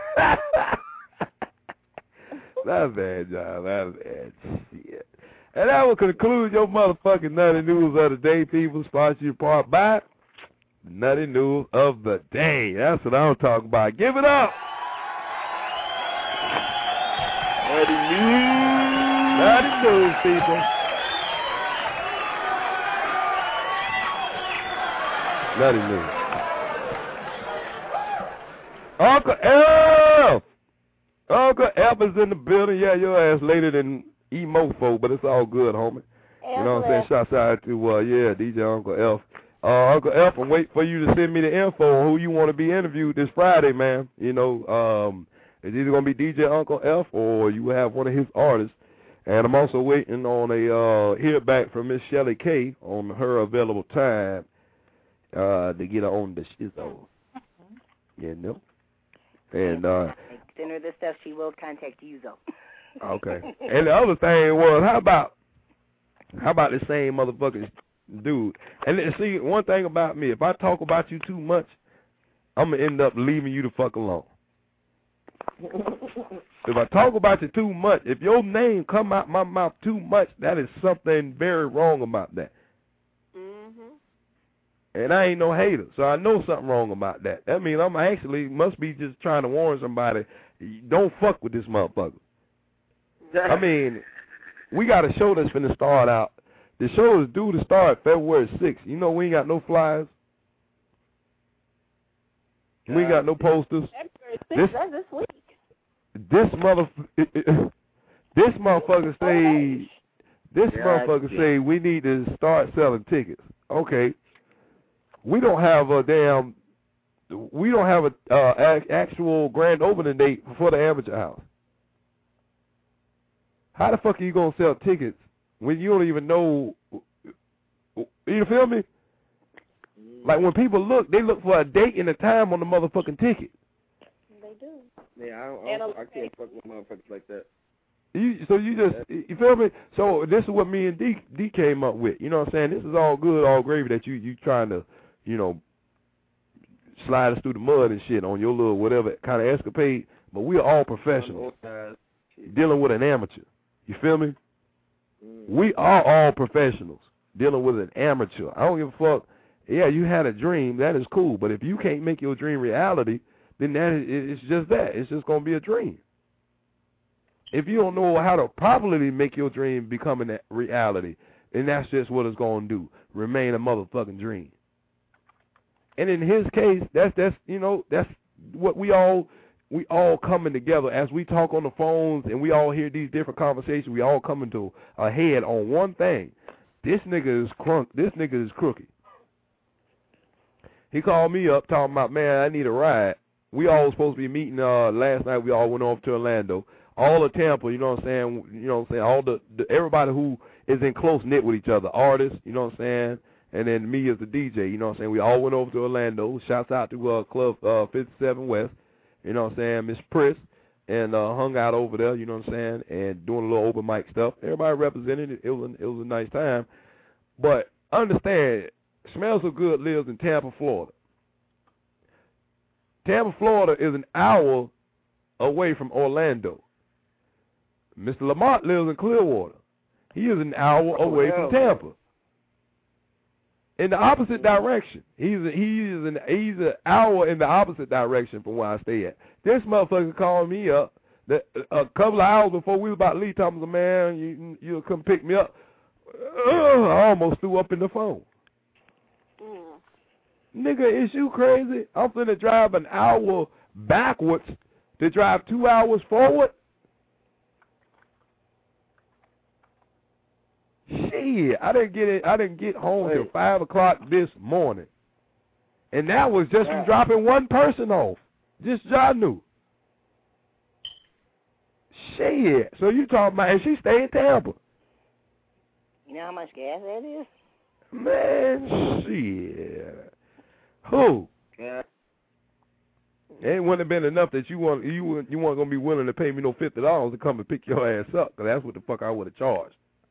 S12: That's bad, John. That's bad shit. And that will conclude your motherfucking Nutty News of the Day, people. Sponsored part by Nutty News of the Day. That's what I'm talking about. Give it up. Nutty News. Nutty News, people. Nutty News. Uncle F. Uncle F is in the building. Yeah, your ass later than E-Mofo, but it's all good, homie. You know what I'm saying? Shouts out to, DJ Uncle F. Uncle F, I'm waiting for you to send me the info on who you want to be interviewed this Friday, man. You know, it's either going to be DJ Uncle F or you will have one of his artists. And I'm also waiting on a hear back from Miss Shelly K on her available time to get her on the shizzo. You know? And
S15: send her this stuff, she will contact you, though.
S12: Okay. And the other thing was, how about the same motherfucking dude? And see, one thing about me, if I talk about you too much, I'm going to end up leaving you the fuck alone. If I talk about you too much, if your name come out my mouth too much, that is something very wrong about that. And I ain't no hater, so I know something wrong about that. That means I'm actually must be just trying to warn somebody, don't fuck with this motherfucker. I mean, we got a show that's finna start out. The show is due to start February 6th. You know we ain't got no flyers. We ain't got no posters.
S13: February 6th, that's this week.
S12: This motherfucker say we need to start selling tickets. Okay. We don't have a actual grand opening date for the Amateur House. How the fuck are you gonna sell tickets when you don't even know? You feel me? Like when people look, they look for a date and a time on the motherfucking ticket.
S13: They do.
S16: Yeah, I can't fuck with motherfuckers like that.
S12: You feel me? So this is what me and D came up with. You know what I'm saying? This is all good, all gravy that you trying to, you know, slide us through the mud and shit on your little whatever kind of escapade. But we are all professionals dealing with an amateur. You feel me? We are all professionals dealing with an amateur. I don't give a fuck. Yeah, you had a dream. That is cool. But if you can't make your dream reality, then it's just that. It's just going to be a dream. If you don't know how to properly make your dream become a reality, then that's just what it's going to do. Remain a motherfucking dream. And in his case, that's what we all coming together as we talk on the phones and we all hear these different conversations. We all coming to a head on one thing. This nigga is crooked. He called me up talking about, man, I need a ride. We all was supposed to be meeting last night. We all went off to Orlando. All of Tampa, you know what I'm saying? You know what I'm saying? All the everybody who is in close knit with each other. Artists, you know what I'm saying, and then me as the DJ, you know what I'm saying. We all went over to Orlando. Shouts out to Club 57 West, you know what I'm saying, Miss Priss, and hung out over there, you know what I'm saying, and doing a little open mic stuff. Everybody represented it. It was a nice time. But understand, Smell So Good lives in Tampa, Florida. Tampa, Florida is an hour away from Orlando. Mr. Lamont lives in Clearwater. He is an hour away from Tampa. In the opposite direction. He's an hour in the opposite direction from where I stay at. This motherfucker called me up a couple of hours before we was about to leave. Talking about, man, you'll come pick me up. I almost threw up in the phone. Nigga, is you crazy? I'm finna drive an hour backwards to drive 2 hours forward? Shit, I didn't get home till 5 o'clock this morning. And that was just from dropping one person off. Just Janu. Shit. So you talking about, and she stay in Tampa.
S15: You know how much gas that is?
S12: Man, shit. Who?
S16: Yeah.
S12: It wouldn't have been enough that you weren't gonna be willing to pay me no $50 to come and pick your ass up, because that's what the fuck I would have charged.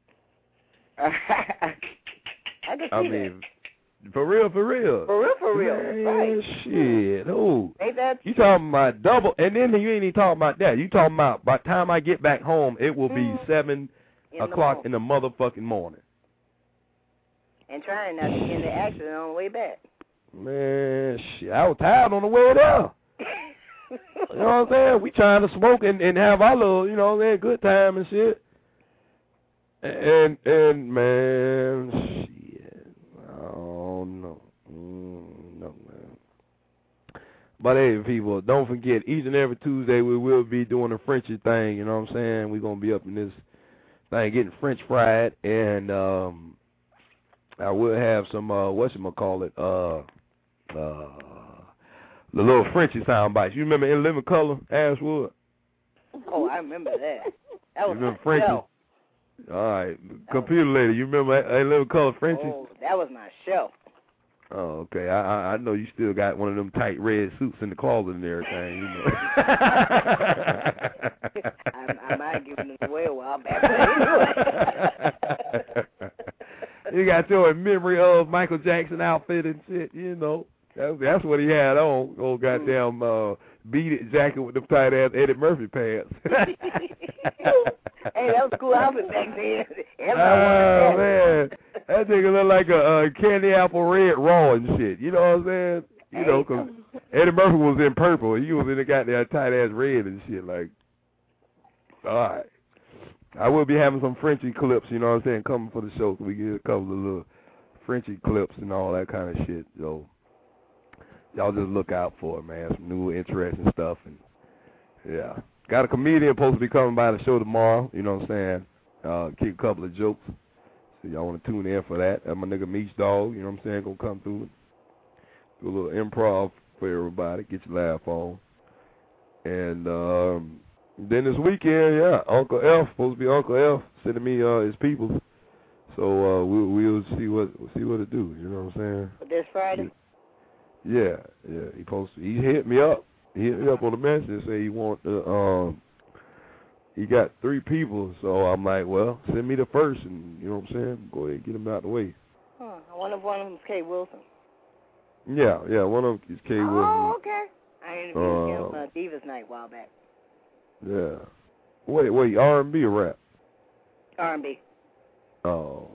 S15: I
S12: mean, for real. Man,
S15: right?
S12: Shit, who?
S15: Ain't that?
S12: You talking about double, and then you ain't even talking about that. You talking about by the time I get back home, it will be 7 o'clock in the motherfucking morning.
S15: And trying not to get in the accident on the way back.
S12: Man, shit, I was tired on the way there. You know what I'm saying? We trying to smoke and have our little, you know what I'm saying, good time and shit. And man, shit, I don't know. No, man. But hey, people, don't forget, each and every Tuesday we will be doing a Frenchy thing, you know what I'm saying? We're going to be up in this thing getting French fried, and I will have some, the little Frenchy sound bites. You remember In Living Color, Ashwood?
S15: Oh, I remember that. That was
S12: my Frenchy. Show. All right, computer lady, you remember In Living Color, Frenchy?
S15: Oh, that was my show.
S12: Oh, okay. I know you still got one of them tight red suits in the closet and everything, you know.
S15: I might give it away a while back, but anyway.
S12: You got your memory of Michael Jackson outfit and shit, you know. That's what he had on. Old goddamn beaded jacket with the tight ass Eddie Murphy pants.
S15: Hey, that was a cool outfit back then.
S12: Oh, man. That nigga look like a candy apple red raw and shit. You know what I'm saying? You know, because Eddie Murphy was in purple. He was in the goddamn tight ass red and shit. Like, all right. I will be having some Frenchy clips, you know what I'm saying, coming for the show. So we get a couple of little Frenchy clips and all that kind of shit. So y'all just look out for it, man. Some new interesting stuff. And yeah. Got a comedian supposed to be coming by the show tomorrow, you know what I'm saying? Keep a couple of jokes. So y'all want to tune in for that. That's my nigga Meech Dog, you know what I'm saying? Gonna come through and do a little improv for everybody, get your laugh on. And then this weekend, yeah, Uncle F, supposed to be Uncle F, sending me his people. So we'll see what it do, you know what I'm saying?
S15: This Friday?
S12: Yeah. He hit me up. He hit me up on the message and said he want to, he got 3 people, so I'm like, well, send me the first, and you know what I'm saying? Go ahead and get him out of the way.
S15: Huh. I wonder if one of them is Kay Wilson.
S12: Yeah, one of them is Kay Wilson.
S15: Oh, okay. I interviewed him on Divas Night a while back.
S12: Yeah. Wait, R&B or rap?
S15: R&B.
S12: Oh,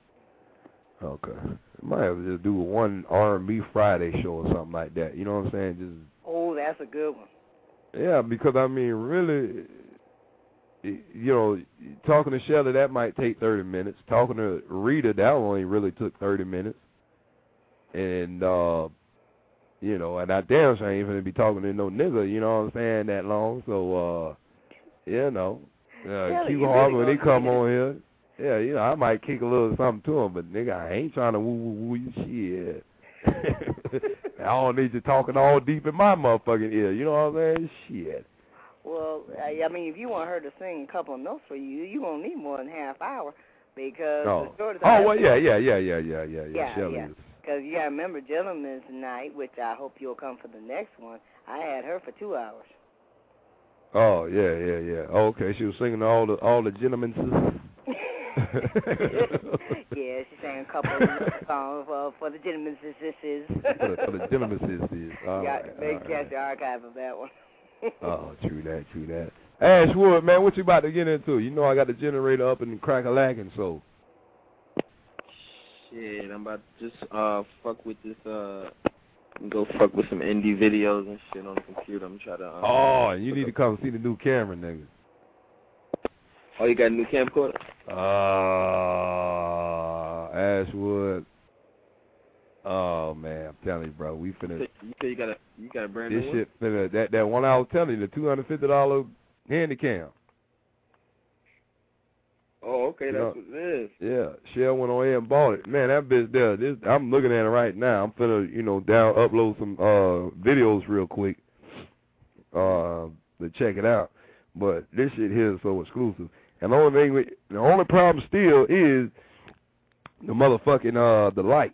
S12: okay. Might have to just do one R&B Friday show or something like that. You know what I'm saying? Just.
S15: Oh, that's a good one.
S12: Yeah, because I mean, really, you know, talking to Shelly, that might take 30 minutes. Talking to Rita, that only really took 30 minutes. And you know, and I damn sure ain't gonna be talking to no nigga, you know what I'm saying, that long. So you know, Q Harvey, when they come on here, yeah, you know, I might kick a little something to him, but nigga, I ain't trying to woo you shit. I don't need you talking all deep in my motherfucking ear, you know what I'm saying? Shit.
S15: Well, I mean, if you want her to sing a couple of notes for you, you're going to need more than half hour. Because
S12: Oh,
S15: the shortest
S12: well, yeah.
S15: Yeah. Because you got to remember Gentleman's Night, which I hope you'll come for the next one. I had her for 2 hours.
S12: Oh, yeah. Oh, okay, she was singing all the gentlemen's.
S15: Yeah, she sang a couple of songs for the gentlemen's sisters.
S12: for the gentlemen's sisters.
S15: They catch the archive of that one.
S12: Oh, true that. Ashwood, man, what you about to get into? You know I got the generator up and crack-a-lacking, so.
S16: Shit, I'm about to just fuck with this, go fuck with some indie videos and shit on the computer. I'm trying to.
S12: Oh, you need to come see the new camera, nigga.
S16: Oh, you got a new camcorder?
S12: Ashwood. Oh man, I'm telling you, bro, we finna.
S16: You say you got a brand new
S12: this
S16: one?
S12: shit finna that one I was telling you, the $250 handycam.
S16: Oh, okay, that's what it is.
S12: Yeah, Shell went on air and bought it. Man, that bitch there. I'm looking at it right now. I'm finna, upload some videos real quick to check it out. But this shit here is so exclusive. And the only problem still is the motherfucking the light.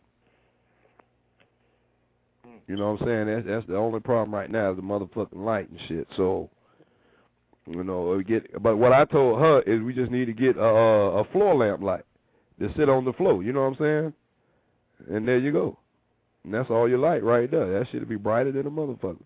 S12: You know what I'm saying? That's the only problem right now is the motherfucking light and shit. So, but what I told her is we just need to get a floor lamp light to sit on the floor. You know what I'm saying? And there you go. And that's all your light right there. That shit'll be brighter than a motherfucker.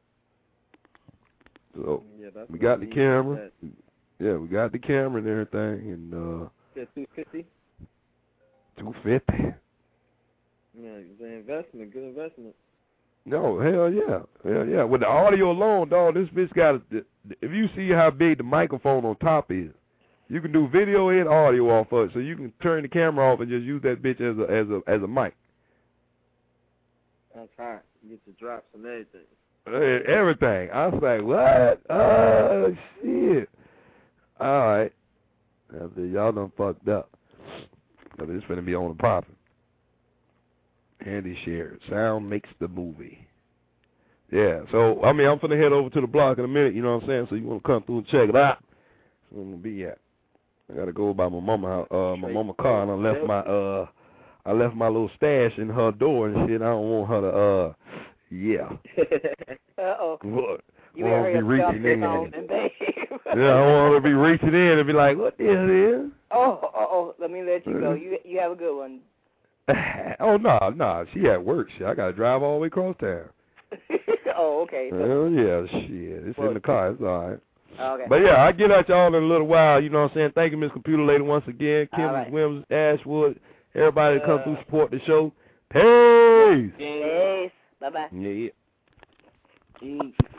S12: So we got the camera. Yeah, we got the camera and everything. And
S16: $250.
S12: $250.
S16: Yeah, it's an investment, good investment.
S12: No, hell yeah. With the audio alone, dog, this bitch got. If you see how big the microphone on top is, you can do video and audio off of it. So you can turn the camera off and just use that bitch as a mic.
S16: That's hot. You get the drops and everything.
S12: Everything. I was like, what? Oh shit. All right. Y'all done fucked up. So this finna be on the poppin'. Andy shared. Sound makes the movie. Yeah, so, I'm finna head over to the block in a minute, you know what I'm saying? So you want to come through and check it out? That's where I'm going to be at. I got to go by my mama car, and I left my little stash in her door and shit. I don't want her to, yeah.
S15: Uh-oh.
S12: What?
S15: You better
S12: be reaching in.
S15: Yeah,
S12: I want her to be reaching in and be like, what the hell is?
S15: Oh, let me let you go. You have a good one.
S12: Oh, no, she at work. Shit, I got to drive all the way across town.
S15: Oh, okay.
S12: Hell yeah, shit. It's in the car. It's all right.
S15: Okay.
S12: But, yeah, I'll get at y'all in a little while. You know what I'm saying? Thank you, Miss Computer Lady, once again. Kim Williams, Ashwood, everybody that come through support the show. Peace.
S15: Peace. Bye-bye.
S12: Yeah.
S15: Jeez.